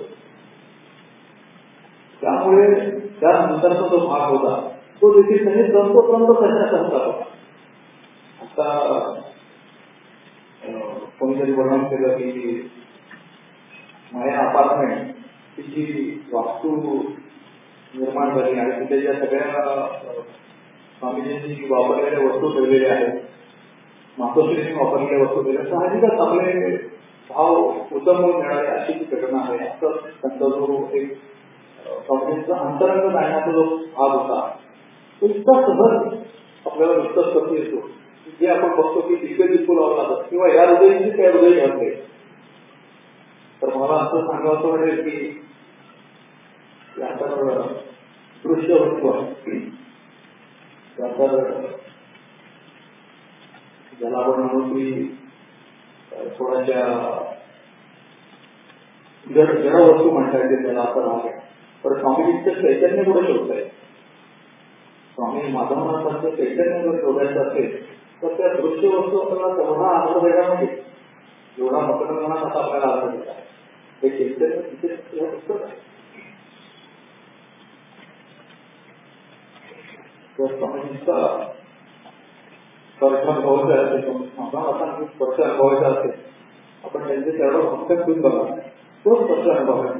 त्यामुळे त्यानंतरचा जो भाग होता तो देखील त्यांनी तंतोतंत करण्याचा होता. आता कोणीतरी वर्णन केलं की माया अपार्टमेंट तिची वास्तू निर्माण झाली आणि तिथे ज्या सगळ्या स्वामीजींनी वापरलेल्या वस्तू ठेवलेल्या आहेत, मातोश्रींनी वापरलेल्या वस्तू ठेवल्या, साहजिकच आपले भाव उचलून मिळाले अशी ती घटना आहे. असं त्यांचा जो एक स्वामीजींचा अंतरंग जाण्याचा जो भाग होता तो इतका सहज आपल्याला नुसतंच करता येतो. जे आपण बघतो की दिव्य दिसू लावला जातात किंवा या हृदयाची त्या हृदय घडते. तर मला असं सांगावं वाटेल की आता दृश्य वस्तू आहे, ज्याला आपण म्हणू की थोड्याशा जड जड वस्तू म्हणता येते त्याला असं राहते. तर स्वामीजीचं चैतन्य कुठे शोधता येईल? स्वामी माधवनाथांचं चैतन्य जर शोधायचं असेल तर त्या दृश्य वस्तू आपल्याला तेवढा आधार द्यायला नाही, एवढा मतदानात आता आपल्याला आधार देत आहे. हे चैतन्य तिथे पुस्तक आहे. तर स्वामीजीचा स्पर्श अनुभवायचा असेल, माधवनाथांचा स्पर्श अनुभवायचा असेल, आपण त्यांचे तेवढं पुस्तक घेऊन बघा, तो स्पर्श अनुभवायचा.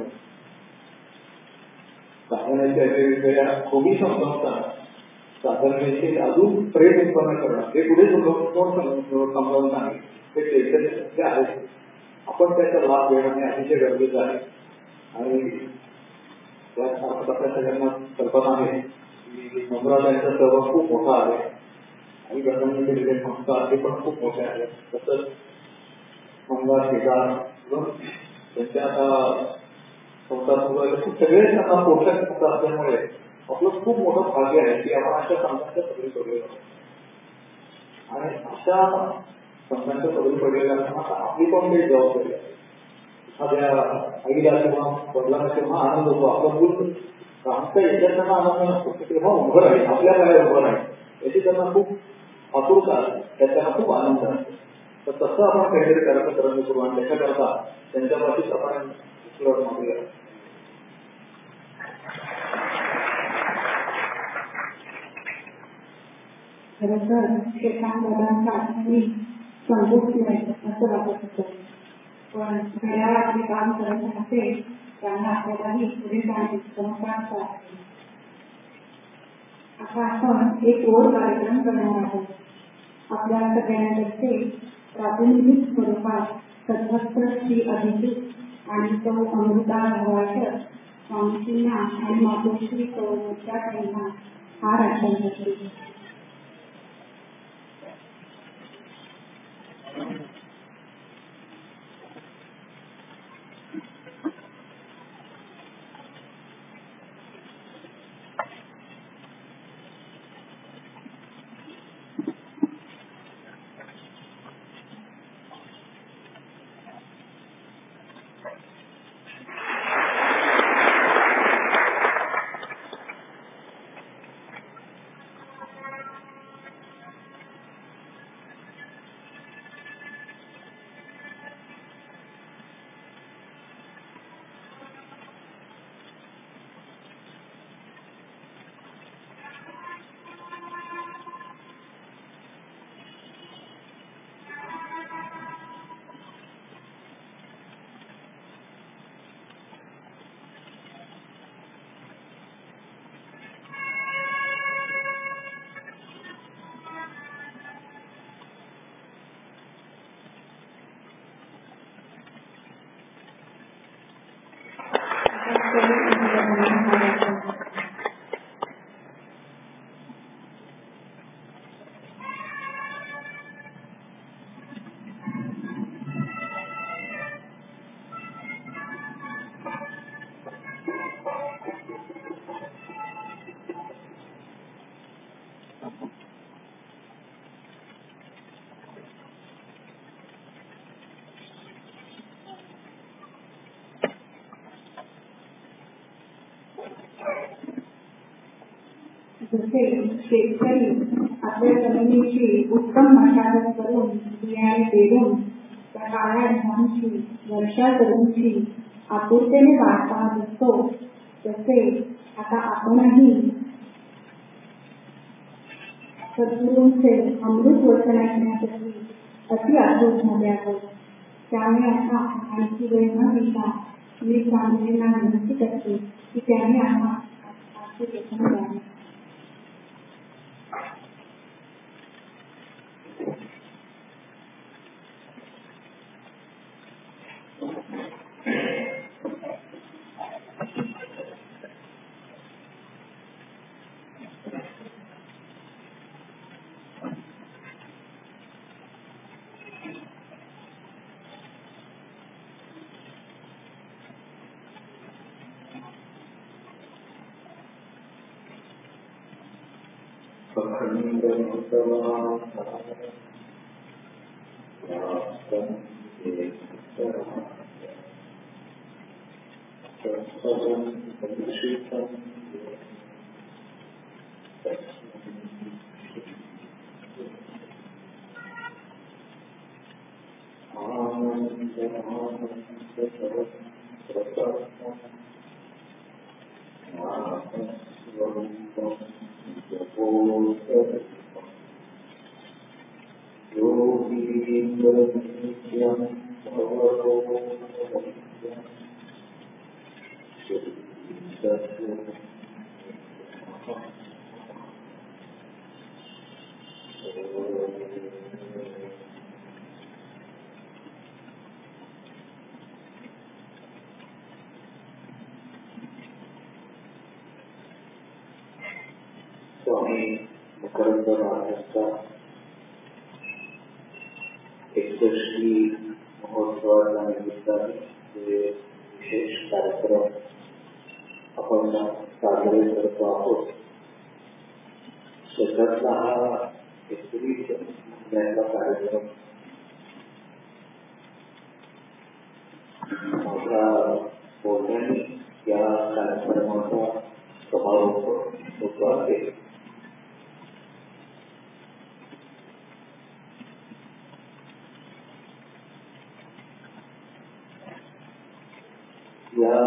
साधनेच्या वेगवेगळ्या खोबी समजावताना साधनेचे अजून प्रेम उत्पन्न करणं हे पुढे समजावून सांगेल. ते चैतन्य आहे, आपण त्याचा लाभ घेणं हे अतिशय गरजेचं आहे. आणि आपल्या सगळ्यांना कल्पना आहे की मंत्रालयाचा सहभाग खूप मोठा आहे आणि गणपती केलेले संस्कार हे पण खूप मोठे आहेत. तसंच मंगळ शेजार त्यांच्या आता संस्कार सगळेच आता पोषक असल्यामुळे आपलं खूप मोठं भाग्य आहे की आपण अशा संघांच्या पदरी पडलेलो आहोत. आणि अशा संघांच्या पदरी पडलेल्या असताना आपली पण काही जबाबदारी आहे. एखाद्या आईला किंवा वडिलांना तेव्हा आनंद होतो, आपलं मूल आमच्या विद्यार्थ्यांना आनंद नसतो, तेव्हा उभं राहील, आपल्या पायावर उभं राहील याची त्यांना खूप आतुरता असते, त्याच्याला खूप आनंद असतो. तर तसं आपण काहीतरी करायचं करत करू आणि त्याच्याकरता त्यांच्यापाशीच आपण सुरुवात मागूया. खरं तर शेतांमधांचा आठवणी संभूत नाही असं वाटत होतं. पण घड्याळातले काम करत राहते त्यांना आपल्यालाही पुढे जाणे समजता आहे. आता आपण एक ओढ कार्यक्रम करणार आहोत. आपल्या सगळ्यांतर्फे प्रातिनिधिक स्वरूपात सद्वस्त्र श्री अभिजित आणि सौ अमृता भवाळकर स्वामीजींना आणि मातोश्री सौ मुद्राताईंना हा अर्पण करते. जसे शेतकरी आपल्या जमिनीची उत्तम मशागत करून बियाणे पेरून त्या काळ्या ढगांची वर्षा करूनची आपुलतेने वाट पाहत असतो, तसे आता आपणही सद्गुरूंचे अमृत वचन ऐकण्यासाठी अति आतुर झाले आहोत. त्यामुळे आता आणखी वेळ न घेता मी स्वामीजींना विनंती करते की त्यांनी आम्हा आजचे वचन द्यावे. स्वामी मकरंद महाराजांचा एकदशी महोत्सवाच्या निमित्ताने विशेष कार्यक्रम आपण साजरे करतो आहोत. शेतातला हा एप्रिल महिन्याचा कार्यक्रम माझ्या बोलण्याने या कार्यक्रमाचा समारोप होतो आहे. या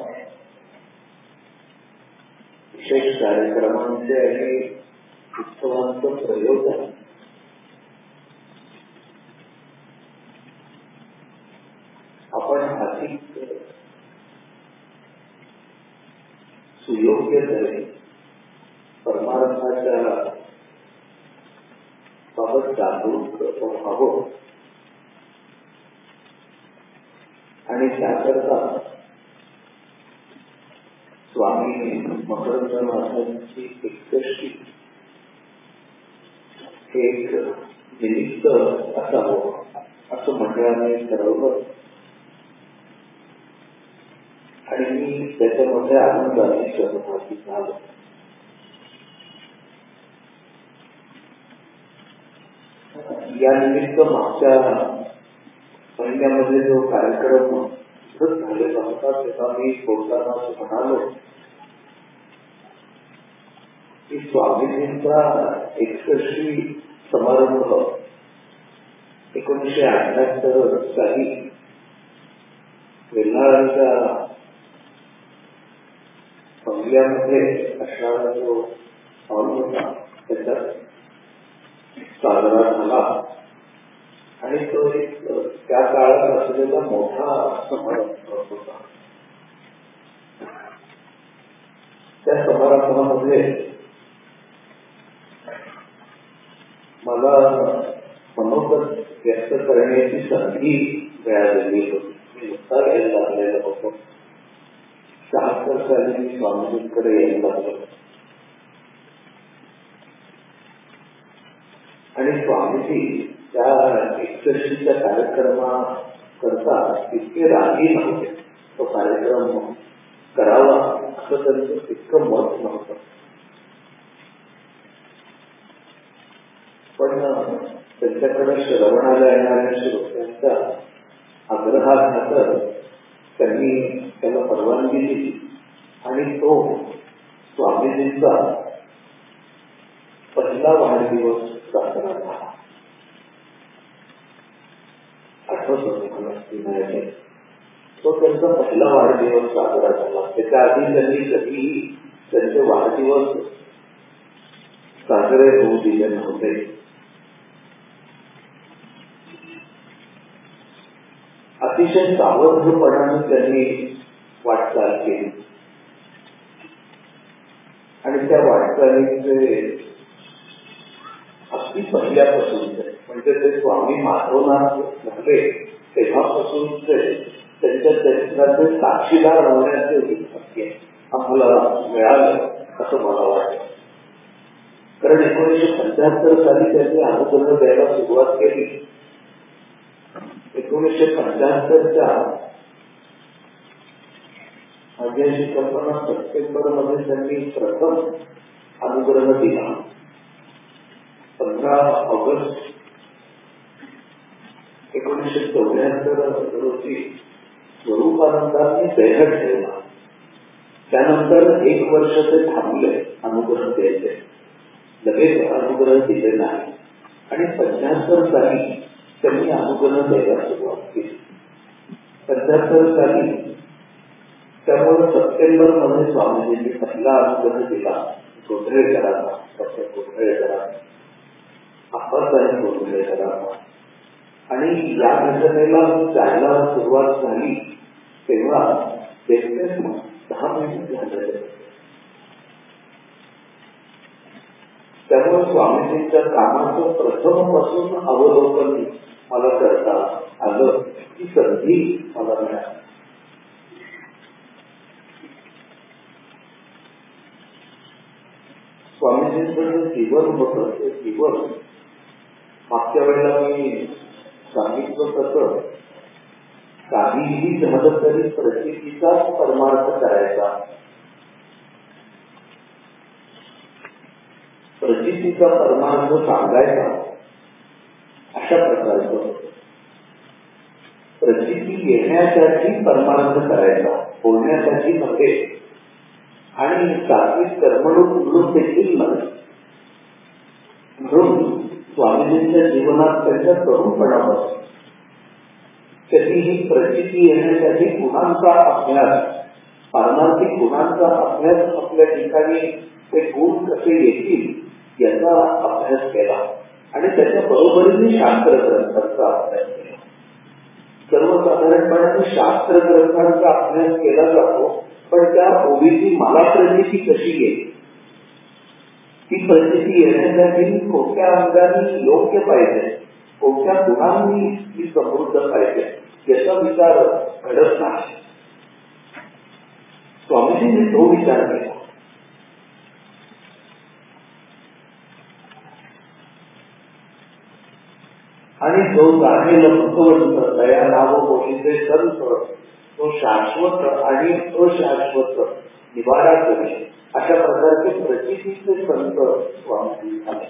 विशेष कार्यक्रमांचे आणि उत्सवांचं प्रयोजन आपण अधिक सुयोग्य तऱ्हे परमार्थाच्या बाबत जागरूक व्हावं आणि त्याकरता स्वामी मकरंद महाराजांची एकदशी एक निमित्त असावं असं मंडळाने ठरवलं आणि मी त्याच्यामध्ये आनंदाने सहभागी झालो. या निमित्त मागच्या महिन्यामध्ये जो कार्यक्रम झालेला होता तेव्हा मी बोलताना म्हणालो की स्वामीजींचा एकशे समारंभ एकोणीसशे अठ्याहत्तर साली वेल्हाळच्या बंगल्यामध्ये असणारा जो हॉल होता त्याच्यात साजरा झाला आणि तो एक त्या काळात असलेला मोठा समारंभ होता. त्या समारंभामध्ये मला मनोगत व्यक्त करण्याची संधी मिळालेली होती. मी नुकता यायला लागलेला होतो. शहात्तर साली मी स्वामीजींकडे यायला लागलो आणि स्वामीजी त्या एकशेच्या कार्यक्रमा करता इतके रागी नव्हते. तो कार्यक्रम करावा असं त्यांचं इतकं मत नव्हतं. पण त्यांच्याकडे श्रवणाला येणाऱ्या श्रोत्यांच्या आग्रहाखातर त्यांनी त्याला परवानगी दिली आणि तो स्वामीजींचा पहिला वाढदिवस साजरा झाला. आठवत होते तो त्यांचा पहिला वाढदिवस साजरा झाला. त्याच्या आधी त्यांनी कधीही त्यांचे वाढदिवस साजरे होऊ दिले नव्हते. अतिशय सावधपणाने त्यांनी वाटचाल केली आणि त्या वाटचालीचे अगदी पहिल्यापासूनचे म्हणजे ते स्वामी माधवनाथ नव्हे तेव्हापासून ते त्यांच्या चरित्राचे साक्षीदार होण्याचे भाग्य आम्हाला मिळालं असं मला वाटतं. कारण एकोणीसशे पंच्याहत्तर साली त्यांनी अनुग्रह द्यायला सुरुवात केली. एकोणीसशे पंच्याहत्तरच्या माझी अशी कल्पना सप्टेंबर मध्ये त्यांनी प्रथम अनुग्रह दिला अकरा ऑगस्ट एकोणीसशे चौऱ्याहत्तर रोजी स्वरूपानंदांनी देह ठेवला. त्यानंतर एक वर्ष ते थांबले अनुग्रह द्यायचे, लगेच अनुग्रह दिले नाही आणि पंच्याहत्तर साली त्यांनी अनुग्रह द्यायला सुरुवात केली. पंच्याहत्तर साली त्यामुळे सप्टेंबर मध्ये स्वामीजींनी पहिला अनुग्रह दिला गोंधळेकरांना, डॉक्टर गोंधळेकरांना, आप्पासाहेब गोंधळेकरांना. आणि या घटनेला जायला सुरुवात झाली तेव्हा देखतेच दहा महिने झाले. त्यामुळे स्वामीजींच्या कामाचं प्रथमपासून अवलोकन मला करता आलं, ही संधी मला मिळाली. स्वामीजींचं जीवन होतं ते जीवन मागच्या वेळेला मी सांगितलं तसं काहीही झालं तरी प्रचितीचाच परमार्थ करायचा, प्रचितीचा परमार्थ सांगायचा, अशा प्रकारचं होतं. प्रचिती येण्यासाठी परमार्थ करायचा, बोलण्यासाठी नव्हे आणि सात्विक कर्मणूक उलट देखील नव्हे. म्हणून स्वामीजींच्या जीवनात त्यांच्या तरुणपणापासून कधीही प्रचिती येण्यासाठी गुणांचा अभ्यास, पारमार्थिक गुणांचा अभ्यास, आपल्या ठिकाणी ते गुण कसे येतील याचा अभ्यास केला आणि त्याच्या बरोबरीने शास्त्र ग्रंथांचा अभ्यास केला. सर्वसाधारणपणे शास्त्र ग्रंथांचा अभ्यास केला जातो, पण त्या ओबीची मला प्रचिती कशी येईल, ती प्रचिती येण्यासाठी कोणत्या अंगाने योग्य पाहिजे, कोणत्या गुणांनी ती समृद्ध पाहिजे याचा विचार घडत नाही. स्वामीजींनी तो विचार केला आणि जो जाणेल भगवंत दया नाव बोलीचे संत तो शाश्वत आणि अशाश्वत निवारा करेल, अशा प्रकारचे प्रचितीचे संत स्वामीजी झाले.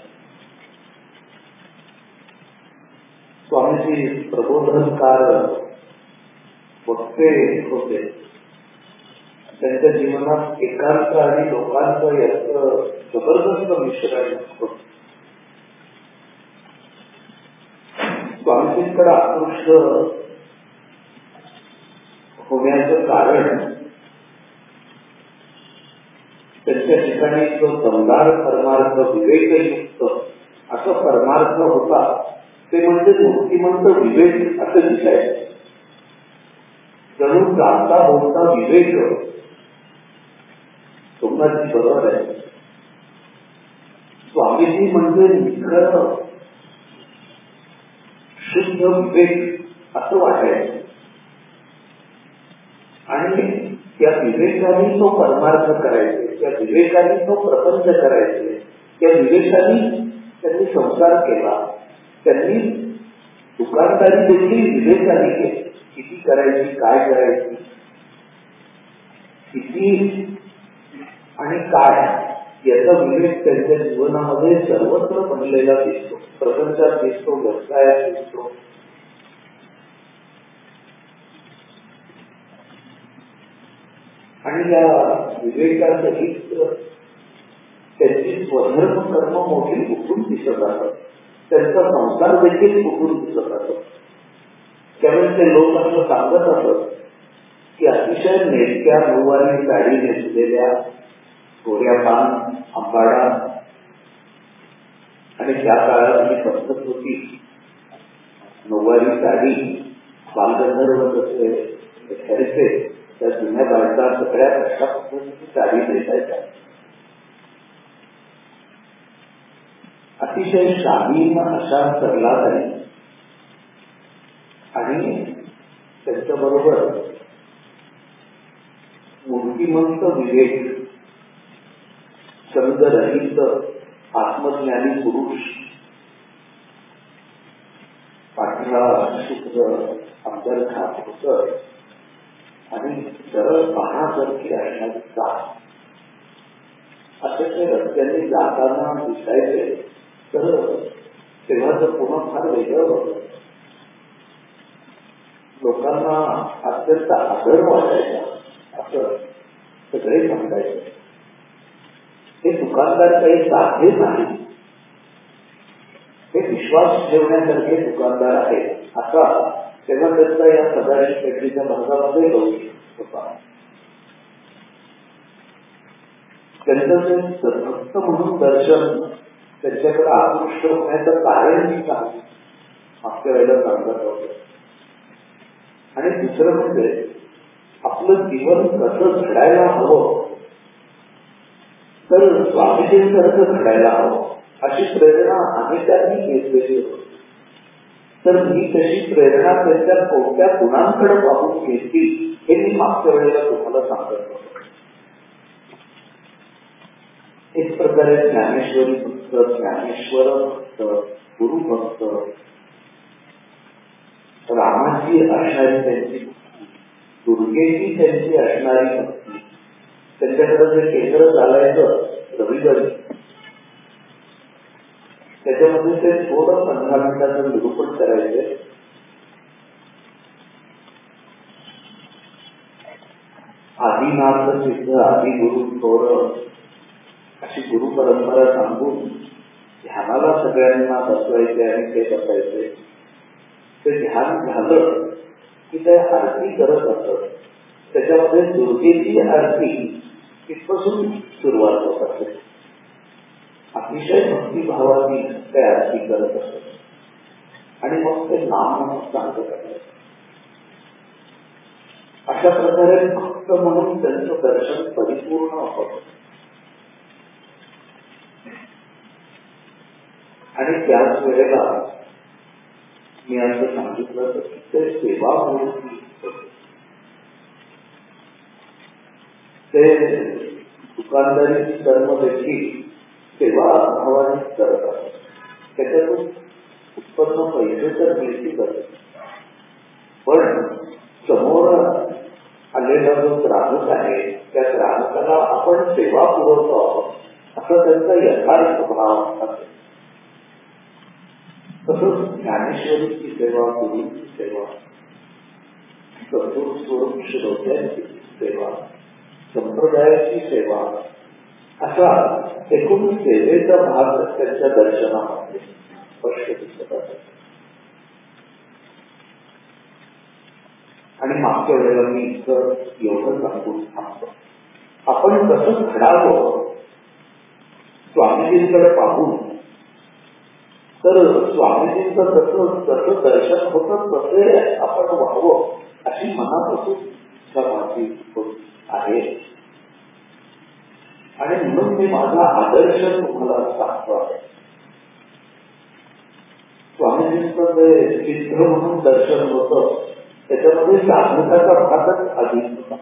स्वामीजी प्रबोधनकार वक्ते होते. त्यांच्या जीवनात एकांत आणि लोकांचं याचं जबरदस्त मिश्रण होतं. स्वामीजींकडे आकृष्ट होण्याचं कारण त्यांच्या ठिकाणी जो दमदार परमार्थ, विवेकयुक्त असं परमार्थ होता ते म्हणजे मूर्तिमंत विवेक असं दिसायचं. जणू जाता बोलता विवेक. सोमनाथजी बरोबर आहे. स्वामीजी म्हणजे निखळ शुद्ध विवेक असं वाटायचं आणि त्या विवेकाने तो परमार्थ करायचे, त्या विवेकाने तो प्रपंच करायचे, त्या विवेकाने त्यांनी संसार केला. त्यांनी दुकानदारी देखील विवेकाने केली. किती करायची, काय करायची, किती आणि काय याचा विवेक त्यांच्या जीवनामध्ये सर्वत्र बनलेला दिसतो. प्रपंचात दिसतो, व्यवसायात दिसतो. आणि या विवेकासहित त्यांची स्वधर्म कर्म मोठी उठून दिसत असत. त्यांचा संसार देखील उठून दिसत असत. त्यावेळी ते लोक असं सांगत असत की अतिशय नेटक्या नऊवारी साडी नेसलेल्या, गोऱ्या पान, आंबाडा आणि त्या काळात ही पद्धत होती. नऊवारी साडी बालगंधर्व कसे ठरते त्या जुन्या बायका सगळ्या अशा पद्धतीची साडी नेसायच्या. अतिशय शालीन अशा सरला जाईल आणि त्यांच्याबरोबर मूर्तिमंत विवेक, संगरहित आत्मज्ञानी पुरुष, पांढरा शुभ्र अंतर्खा होतं आणि सरळ पाहण्यासारखी असणारी चाल असे ते रस्त्याने जाताना दिसायचे. तर तेव्हाचं पुन्हा फार वेगळं होतं. लोकांना अत्यंत आदर वाटायचा असं सगळे सांगायचे. हे दुकानदार काही साधे नाही, हे विश्वास ठेवण्यासारखे दुकानदार आहे असा तेव्हा त्यांचा या सदाशिव पेठेच्या भागामध्ये लौकिक होता. त्यांचं ते भक्त म्हणून दर्शन त्यांच्याकडे आकृष्ट होण्याचं कारण मी सांग मागच्या वेळेला सांगत होतो. आणि दुसरं म्हणजे आपलं जीवन कसं घडायला हवं, तर स्वामीजींसारखं घडायला हवं अशी प्रेरणा आम्ही त्यांनी घेतलेली होती. तर मी तशी प्रेरणा त्यांच्या कोणत्या गुणांकडे पाहून घेतली हे मी मागच्या वेळेला तुम्हाला सांगत होतो. एक प्रकारे ज्ञानेश्वरी भक्त, ज्ञानेश्वर भक्त, गुरुभक्त, रामाची असणारी त्यांची भक्ती, दुर्गेची त्यांची असणारी भक्ती, त्यांच्याकडे जे केंद्र चालायचं रविवारी त्याच्यामध्ये ते थोडं पंधरा मिनिटाचं निरूपण करायचे. आदिनाथ सिद्ध आदिगुरु थोर अशी गुरु परंपरा सांगून ध्यानाला सगळ्यांना बसवायचे आणि ते बसायचे. ते ध्यान झालं की ते आरती करत असत. त्याच्यामध्ये दुर्गेची आरती तिथपासून सुरुवात होत असते. अतिशय भक्तिभावाने ते आरती करत असत आणि मग ते नाम सांगत असत. अशा प्रकारे भक्त म्हणून त्यांचं दर्शन परिपूर्ण होत. आणि त्याच वेळेला मी असं सांगितलं तर ते सेवा म्हणून ते दुकानदारी कर्म देखील सेवा भावाने करत असतात. त्याच्यातून उत्पन्न पैसे तर मिळतील, पण समोर आलेला जो ग्राहक आहे त्या ग्राहकाला आपण सेवा पुरवतो आहोत असा त्यांचा यथार्थ भाव असेल. तसंच ज्ञानेश्वरीची सेवा, गुरुची सेवा, सद्गुरू स्वरूप श्रोत्यांची सेवा, संप्रदायाची सेवा असा एकूण सेवेचा भाग त्यांच्या दर्शनामध्ये स्पष्ट दिसत आहे. आणि मागच्या वेळेला मी इथं एवढं सांगून थांबतो. आपण कसं घडावं स्वामीजींकडे पाहून, तर स्वामीजींचं जसं जसं दर्शन होतं तसे आपण व्हावं अशी मनापासून इच्छा माझी आहे. आणि म्हणून मी माझा आदर्श तुम्हाला सांगतो आहे. स्वामीजींचं जे सिद्ध म्हणून दर्शन होतं त्याच्यामध्ये साधकाचा भागच अधिक होता.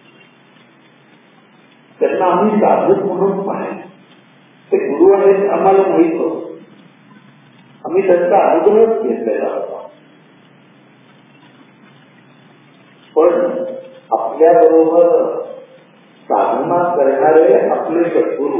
त्यांना आम्ही साधक म्हणून पाहिजे. ते गुरु आहेत आम्हाला माहीत होतं, आम्ही त्यांचा अनुग्रह घेतलेला होता. पण आपल्या बरोबर साधना करणारे आपले सद्गुरू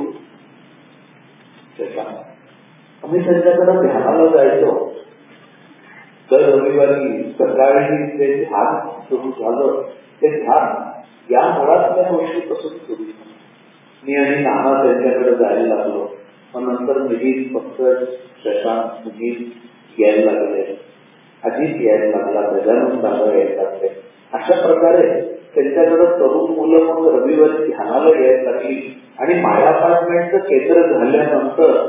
आम्ही त्यांच्याकडे ध्यानाला जायचो. दर रविवारी सकाळी ते ध्यान सुरू झालं. ते ध्यान या मुळातल्या गोष्टीपासून सुरू झालं. मी आणि नाना त्यांच्याकडे जायला लागलो. मग नंतर मिहीर फक्त शशांक मुगीत यायला लागले, अजित यायला लागला, गजानन दादा यायला लागले. अशा प्रकारे त्यांच्याकडे तरुण मुलं मग रविवारी ध्यानाला यायला लागली. आणि माया अपार्टमेंटचं केंद्र झाल्यानंतर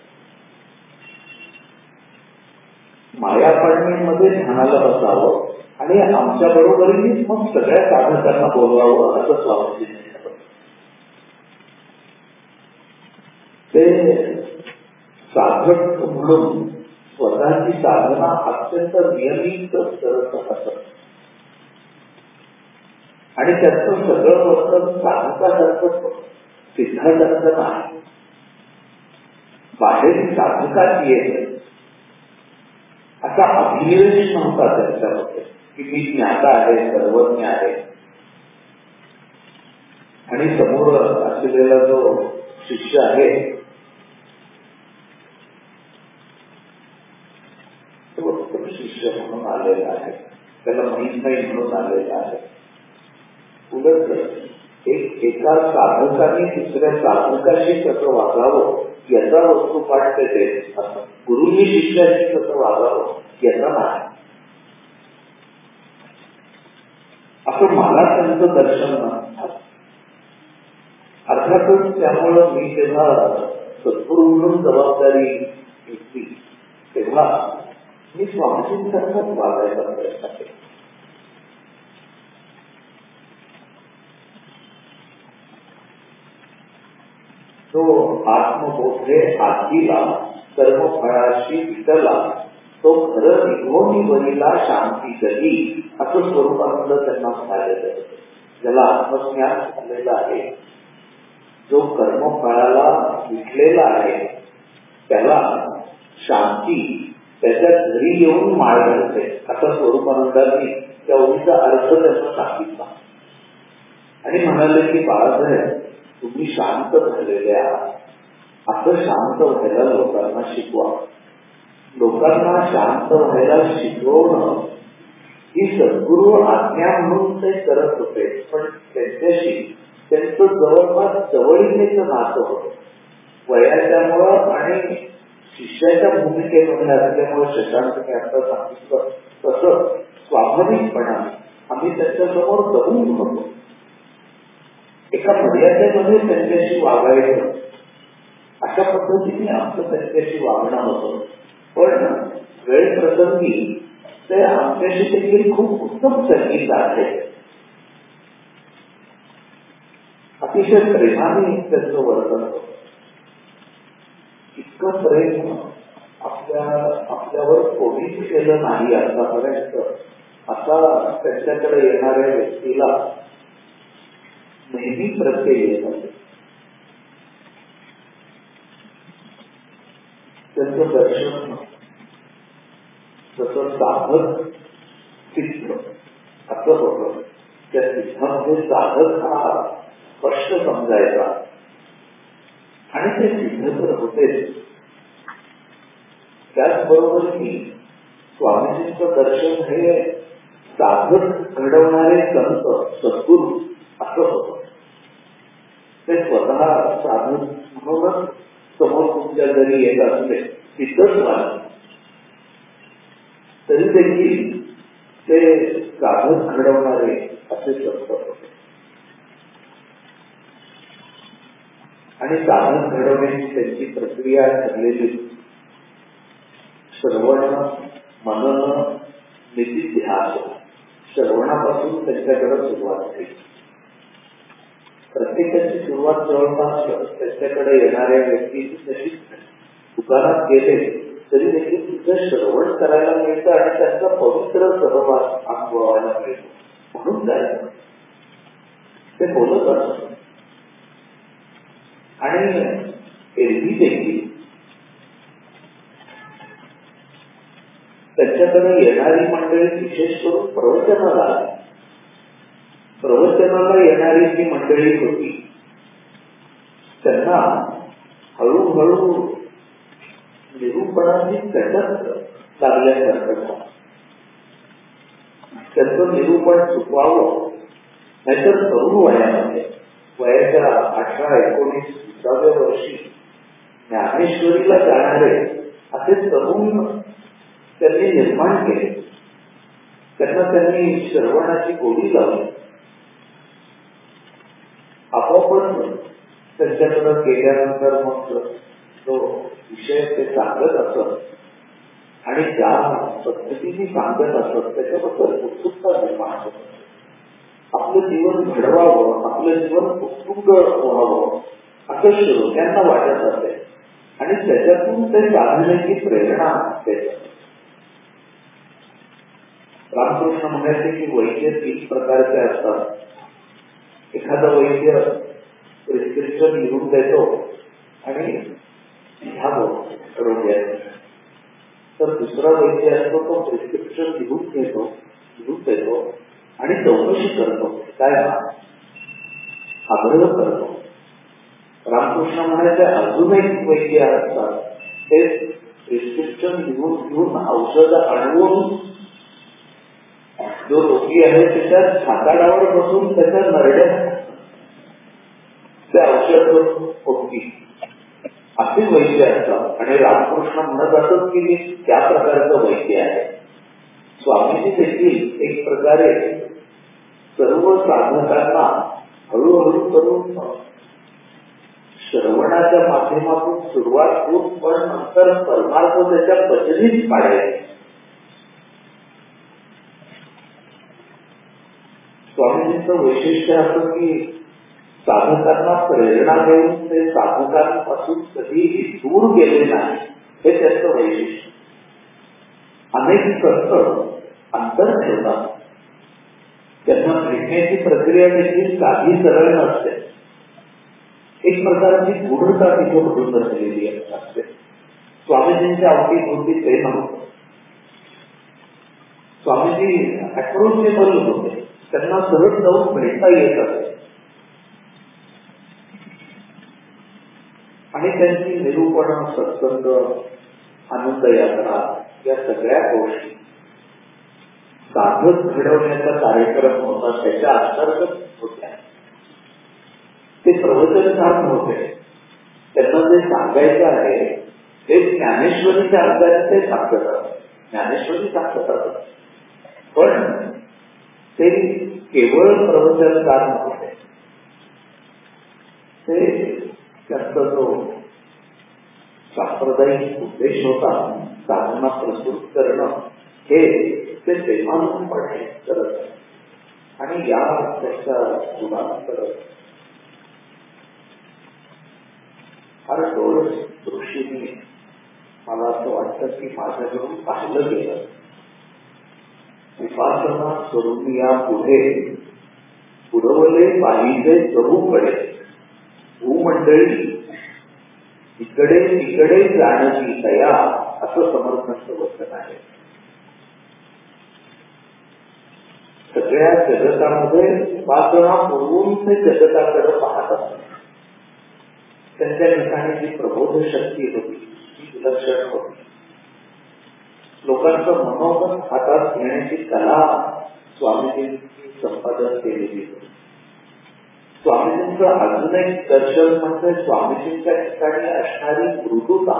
माया अपार्टमेंट मध्ये ध्यानाला बसावं आणि आमच्या बरोबरीने मग सगळ्या साधकांना बोलवावं असं स्वामीजी ते साधक म्हणून स्वतःची साधना अत्यंत नियमित करत असत. आणि त्याचं सगळं वर्तन साधकासारखं सिद्धांताचं नाही. बाहेर साधकाची येत असा अभिनिवेश नव्हता त्यांच्यामध्ये की मी ज्ञाता आहे, सर्वज्ञ आहे. आणि समोर असलेला जो शिष्य आहे आलेला आहे, त्याला माहीत नाही म्हणून आलेला आहे. उलट एक एका साधकाने दुसऱ्या साधकाशी कसं वागावं याचा वस्तुपाठ देते, असं गुरुनी शिष्याशी कसं वागावं याचा नाही. असं मला त्यांचं दर्शन नाही. अर्थातच त्यामुळं मी जेव्हा सद्गुरू म्हणून जबाबदारी घेतली तेव्हा मी स्वामीजींसारखाच वागायचा प्रयत्न केला. तो आत्मबोधे आधीला कर्मफळाशी विटला, तो खरं निघोनी वरीला शांती गली, असं स्वरूपानंद त्यांना सांगितलं आहे. ज्याला आत्मज्ञान झालेलं आहे, जो कर्मफळाला विटलेला आहे, त्याला शांती त्याच्या घरी येऊन माळ घालते, असा स्वरूपानंदांनी त्या ओळीचा अर्थ त्यांना सांगितला. आणि म्हणाले की बाळासाहेब तुम्ही शांत झालेले आहात, असं शांत व्हायला लोकांना शिकवा. लोकांना शांत व्हायला शिकवणं ही सद्गुरू आज्ञा म्हणून ते करत होते, पण त्यांच्याशी त्यांचं जवळपास जवळीकेचं नातं होतं. वयाच्यामुळं आणि शिष्याच्या भूमिकेमध्ये असल्यामुळे शशांकने आता सांगितलं तसं स्वाभाविकपणाने आम्ही त्यांच्यासमोर दबून होतो. एका मर्यादेमध्ये त्यांच्याशी वागायचं, अशा पद्धतीने आमचं त्यांच्याशी वागणं होतं. पण वेळ प्रसंगी ते आमच्याशी देखील खूप उत्तम संगीत आहे. अतिशय प्रेमाने त्यांचं वर्तन होतं. इतकं प्रेम आपल्या आपल्यावर कोणीच केलं नाही आतापर्यंत, असा त्यांच्याकडे येणाऱ्या व्यक्तीला नेहमी प्रत्यय येत असे. त्यांचं दर्शन जसं साधक सिद्ध असं होतं. त्या सिद्धांमध्ये साधक हा स्पष्ट समजायचा आणि ते सिद्ध तर होतेच. त्याचबरोबर की स्वामीजींचं दर्शन हे साधक घडवणारे संत सद्गुरू असं होतं. ते स्वतः साधक म्हणूनच समोर तुमच्या जरी येत असले सिद्धच नाही तरी देखील ते साधक घडवणारे असे संत होते. आणि साधक घडवण्याची त्यांची प्रक्रिया ठरलेली. श्रवण, मनन, निधिध्यास, श्रवणापासून त्यांच्याकडे सुरुवात झाली. प्रत्येकाची सुरुवात जवळपास त्यांच्याकडे येणाऱ्या व्यक्तीची तशीच दुकानात गेले तरी देखील तिथं श्रवण करायला मिळतं आणि त्यांचा पवित्र सहवास अनुभवायला मिळतो. म्हणून जायचं ते बोलत असत. आणि एरवी देखील त्यांच्याकडे येणारी मंडळी विशेष करून प्रवचनाला प्रवचनाला येणारी जी मंडळी होती त्यांना हळूहळू निरूपणाची चटक लागल्यासारखं त्यांचं निरूपण चुकवावं. नाहीतर तरुण वयामध्ये वयाच्या अठरा एकोणीस विसाव्या वर्षी ज्ञानेश्वरीला जाणारे असे तरुण त्यांनी निर्माण केले. त्यांना त्यांनी श्रवणाची गोडी लावली. आपोआपच त्यांच्याकडे गेल्यानंतर मग तो विषय ते सांगत असत आणि ज्या पद्धतीने सांगत असत त्याच्याबद्दल उत्सुकता निर्माण होत. आपलं जीवन घडवावं, आपलं जीवन उत्तुंग व्हावं असं श्रोत्यांना वाटत असे आणि त्याच्यातून ते साधण्याची प्रेरणा देत. रामकृष्ण म्हणायचे की वैद्य तीन प्रकारचे असतात. एखादा वैद्य प्रिस्क्रिप्शन लिहून देतो आणि घ्यावं रोग्याने, तर दुसरा वैद्य असतो तो प्रिस्क्रिप्शन लिहून घेतो लिहून देतो आणि चौकशी करतो, काय आग्रह करतो. रामकृष्ण म्हणायचे अजून एक वैद्य असतात ते प्रिस्क्रिप्शन लिहून घेऊन औषध आणवून जो रोगी आहे त्याच्या छाताडावर बसून त्याच्या नरड्या ते औषध होती असे वैद्य असतात. आणि रामकृष्ण म्हणत असत की मी त्या प्रकारचं वैद्य आहे. स्वामीजी देखील एक प्रकारे सर्व साधकांना हळूहळू करून श्रवणाच्या माध्यमातून सुरुवात होत, पण नंतर परमार्थ त्याच्या पचनीच पाडायचे. स्वामीजींचं वैशिष्ट्य असं की साधकांना प्रेरणा देऊन ते साधकांपासून कधीही दूर गेले नाही, हे त्याचं वैशिष्ट्य. अनेक संत अंतर ठेवतात, त्यांना भेटण्याची प्रक्रिया देखील काही सरळ नसते. एक प्रकारची गूढता तिथे बदलून बसलेली असते. स्वामीजींच्या अवतीत होती ते नव्हतं. स्वामीजी अप्रोचेबल होते, त्यांना सहज जाऊन भेटता येत असे. आणि त्यांची निरूपण, सत्संग, आनंद यात्रा या सगळ्या गोष्टी साधक घडवण्याचा कार्यक्रम होता, त्याच्या अंतर्गत होत्या. ते प्रवचनकार नव्हते. त्यांना जे सांगायचं आहे ते ज्ञानेश्वरीच्या अंगाने ते सांगत असतात, ज्ञानेश्वरी सांगत असतात. पण ते केवळ प्रवचनकार नव्हते. ते त्यांचा जो सांप्रदायिक उद्देश होता, साधना प्रस्तुत करणं, हे ते प्रेमानंदपणे करत. आणि या त्याच्या गुणांतर फार डोळस दृष्टीने मला असं वाटतं की माझ्याकडून पाहिलं गेलं. उपासना स्वरूपी या पुढे पुरवले पाहिजे प्रभूकडे, भूमंडळी इकडे तिकडे जाण्याची दया, असं समर्थांचं वचन आहे. सगळ्या जगतामध्ये उपासना पुरवून ते जगताकडे पाहत असतात. त्यांच्या ठिकाणी जी प्रबोध शक्ती होती ती विलक्षण होती. लोकांचं मनोगत हातात घेण्याची कला स्वामीजींनी संपादन केलेली होती. स्वामीजींचं अजून एक दर्शन म्हणजे स्वामीजींच्या ठिकाणी असणारी मृदुता.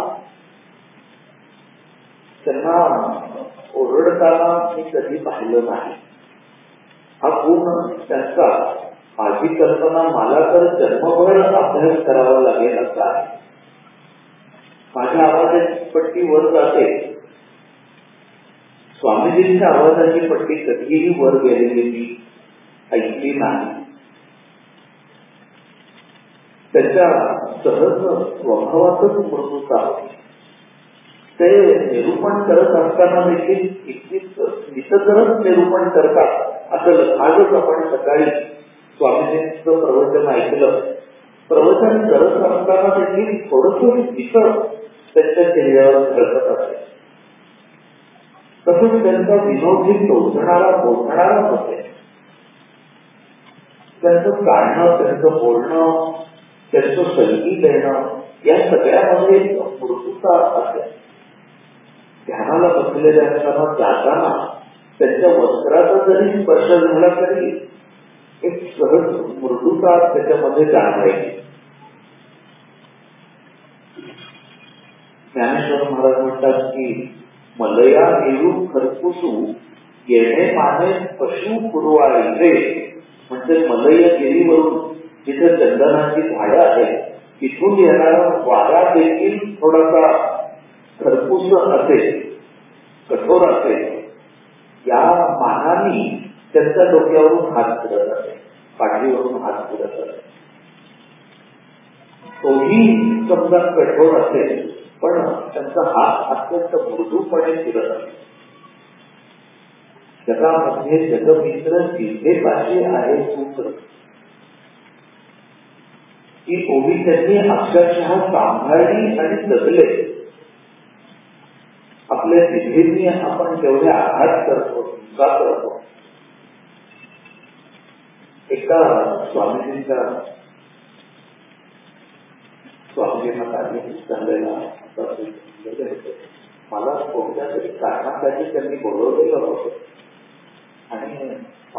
त्यांना ओरडताना मी कधी पाहिलं नाही. हा गुण त्यांचा, माझी कल्पना मला तर जन्मभर अभ्यास करावा लागेल असा आहे. माझ्या आवाजाची पट्टी वर जाते, स्वामीजींच्या आवाजाची पट्टी कधीही वर गेलेली मी ऐकली नाही. त्याच्या सहज स्वभावातच मृदुता होती. ते निरूपण करत असताना देखील इतकीच नितरच निरूपण करतात. असं आजच आपण सकाळी स्वामीजींचं प्रवचन ऐकलं. प्रवचन करत असताना देखील थोडंसं विसर त्यांच्या चेहऱ्यावर घडत असे. तसंच त्यांचा विनोदी टोचणारा बोलणारा होते. त्यांचं काढणं, त्यांचं बोलणं, त्यांचं संगीत देणं या सगळ्यामध्ये मृदुता असेल. ध्यानाला बसलेले असताना जाताना त्यांच्या वस्त्राचा जरी स्पर्श झाला तरी एक सहज मृदुता त्याच्यामध्ये जाणवायची. ज्ञानेश्वर महाराज म्हणतात की मलया नेरू खरपुसू येणे माने पशु पुरवायचे. म्हणजे मलय गिरीवरून जिथे चंदनाची झाडं आहेत तिथून येणारा वारा देखील थोडासा खरपूस असेल, कठोर असेल. या मानाने त्यांच्या डोक्यावरून हात फिरत असे, पाठीवरून हात फिरत असे. तोही समजा कठोर असेल पण त्यांचा हात अत्यंत मृदूपणे फिरत असे. जगामध्ये जगमित्र जिथे पाहिजे आहे सूत्र ही ओवी त्यांनी अक्षरशः सांभाळली आणि जगले. आपल्या जिभेने आपण जेवढे आघात करतो, टीका करतो. एका स्वामीजींच्या स्वामीजींना कार्य झालेला मला कोणत्या तरी कारणासाठी त्यांनी बोलवलेलं होतं आणि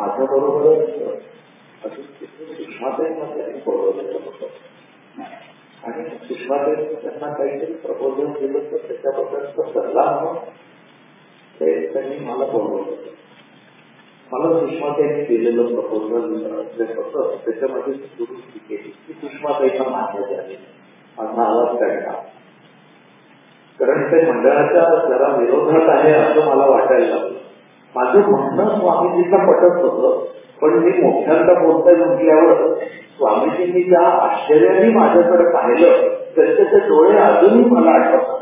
माझ्या बरोबरच अजून सुषमाताईंना बोलवलेलं होतं आणि सुषमाताई त्यांना काहीतरी प्रपोजल दिलं तर त्याच्याबद्दलचा सल्ला म्हणून ते त्यांनी मला बोलवलं होतं. मला सुषमाताईंनी दिलेलं प्रपोजल होतं त्याच्यामध्ये दुरुस्ती केली की सुषमाताईंना मान्य झाली, माझा आवाज काढला, कारण ते मंडळाच्या जरा विरोधात आहे असं मला वाटायला लागलं. माझं म्हणणं स्वामीजींना पटत होतं, पण मी मोठ्यांदा बोलताय म्हटल्यावर स्वामीजींनी ज्या आश्चर्याने माझ्याकडे पाहिलं त्याचे ते डोळे अजूनही मला आठवतात.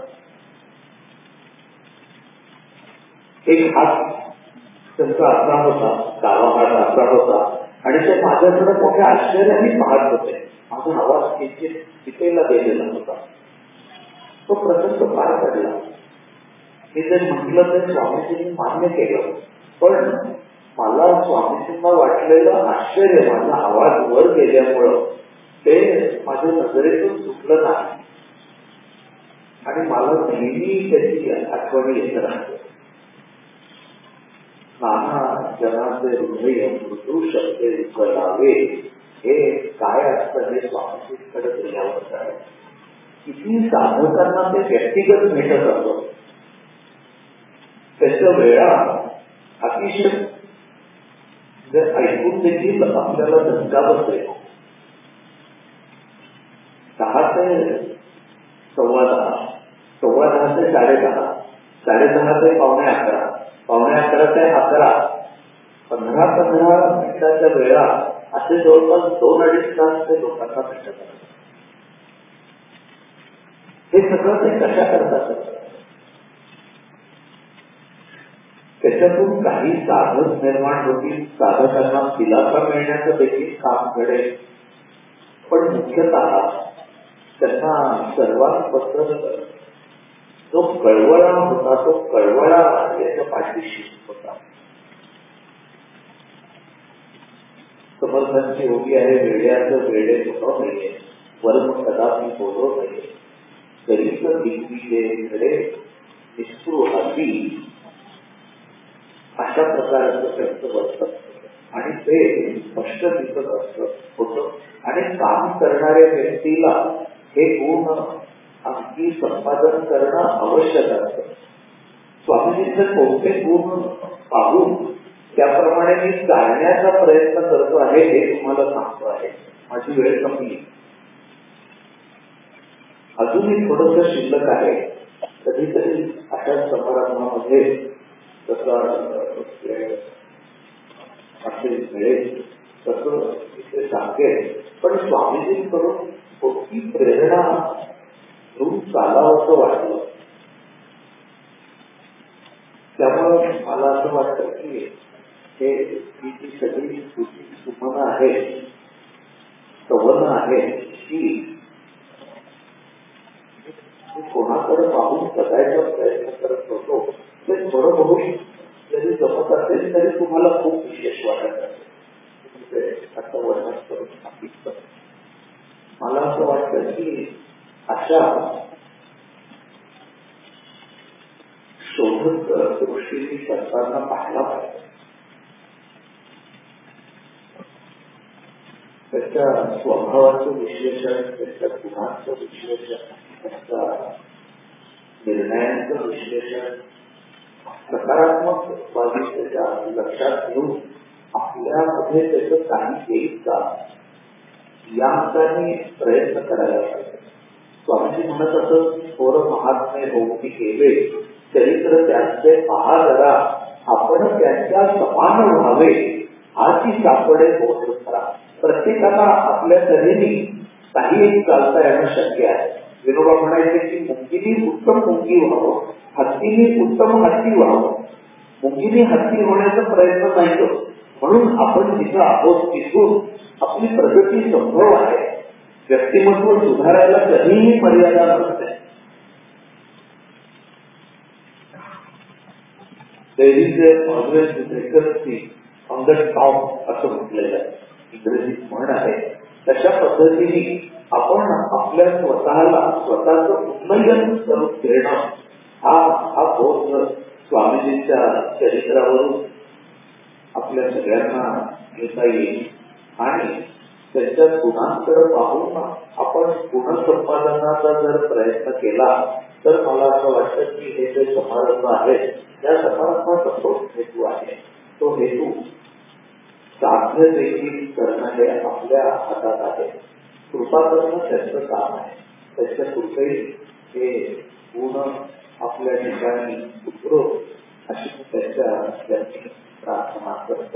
एक हात त्यांचा असा होता, डावा हात असा होता आणि ते माझ्याकडे मोठ्या आश्चर्याने पाहत होते. माझा आवाज किती तिथेला गेलेला होता. तो प्रसंग पार पडला. मी जे म्हटलं ते स्वामीजींनी मान्य केलं, पण मला स्वामीजींना वाटलेलं आश्चर्य माझा आवाज वर गेल्यामुळं ते माझ्या नजरेतून सुटलं नाही आणि मला नेहमी त्याची आठवणी येत राहते. नाना जनाचे हृदय मृदू शब्दे उकळावे हे काय असतं हे स्वामीजींकडे गेल्यावर कळलं. किती साधकांना ते व्यक्तिगत भेटत असतो. त्याच्या वेळा अतिशय ऐकून देखील आपल्याला धक्का बसेल. दहा ते सव्वा दहा, सव्वा दहा ते साडे दहा, साडे दहा ते पावणे अकरा, पावणे अकरा ते अकरा, पंधरा पंधरा मिनिटाच्या वेळा असे जवळपास दोन अडीच तास ते लोकांना भेटत. हे सगळं ते कशा करतात? त्याच्यातून काही साधक निर्माण होतील, साधकांना दिलासा मिळण्याचं देखील काम घडेल, पण मुख्यतः त्यांना सर्वात बद्दल जो कळवळा होता तो कळवळा याच्या पाठीशी होता. समर्थांची होती आहे, वेड्याचं वेडे होतो नाहीये, वर्म कदापि बोलतो नाहीये, गरीब दिग्विजय घडे निस्पृहाती, अशा प्रकारचं त्यांचं वर्तन आणि ते स्पष्ट दिसत असत होतं. आणि काम करणाऱ्या व्यक्तीला हे गुण अगदी संपादन करणं आवश्यक असतं. स्वामीजींचे कोणते गुण पाहून त्याप्रमाणे मी चालण्याचा प्रयत्न करतो आहे हे तुम्हाला सांगतो आहे. माझी वेळ संपली, अजूनही थोडंसं शिल्लक आहे. कधीतरी अशा समारंभामध्ये तसं असे मिळेल तसं इथे सांगेल, पण स्वामीजींकडून कोणती प्रेरणा घेऊन चालावं वाटलं. त्यामुळे मला असं वाटतं की हे जी सगळी सुमनं आहे, सवनं आहे, ती कोणाकडे पाहून जगायचा प्रयत्न करत होतो ते थोडं बहुत जरी जमत असेल तरी तुम्हाला खूप विशेष वाटत असेल. असं वर्णन करून सांगितलं. मला असं वाटतं की अशा शोधक दृष्टीने सरकारला पाहायला पाहिजे. त्याच्या स्वभावाचं विश्लेषण, त्याच्या गुणांचं विश्लेषण, त्याच्या निर्णयांचं विश्लेषण, सकारात्मक बाजू त्याच्या लक्षात घेऊन आपल्यामध्ये त्याचं काही येईल का या अर्थाने प्रयत्न करायला पाहिजे. स्वामीजी म्हणत असं थोर महात्मे होती केले चरित्र त्यांचे पहा जरा, आपण त्यांच्या समान व्हावे हाची सापडे बोध करा. प्रत्येकाला आपल्या तऱ्हेने काही एक चालता येणं शक्य आहे. विनोबा म्हणायचे की मुंगीनी उत्तम मुंगी व्हावं, हत्तीने उत्तम हत्ती व्हावं. मुंगीने हत्ती होण्याचा प्रयत्न नाही करतो, म्हणून आपण जिथं आहोत तिथून आपली प्रगती संभव आहे. व्यक्तिमत्व सुधारायला कधीही मर्यादा नसते. There is always vacancy on the top असं म्हटलेलं आहे, इंग्रजीत म्हण आहे. तशा पद्धतीने आपण आपल्या स्वतःला स्वतःचं उन्नयन करून घेणं हा हा बोध स्वामीजींच्या चरित्रावरून आपल्या सगळ्यांना घेता येईल आणि त्यांच्या गुणांकडे पाहून आपण गुणसंपादनाचा जर प्रयत्न केला तर मला असं वाटतं की हे जे समारंभ आहेत त्या समारंभाचा तोच हेतू आहे. तो हेतू साध्य देखील करणं हे आपल्या हातात आहे. कृपा करणं त्यांचं काम आहे. त्यांच्या कृपेने हे गुण आपल्या ठिकाणी उतरो अशी त्यांच्या प्रार्थना करतो.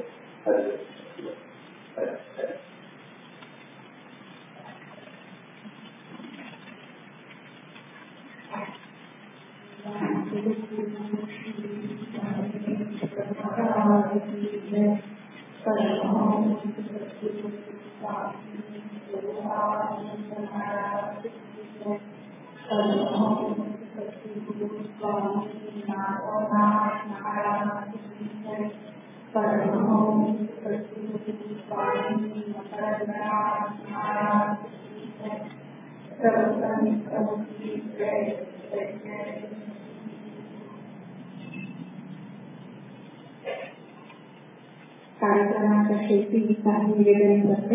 कार्यक्रमाच्या शेवटी काही निवेदन करते.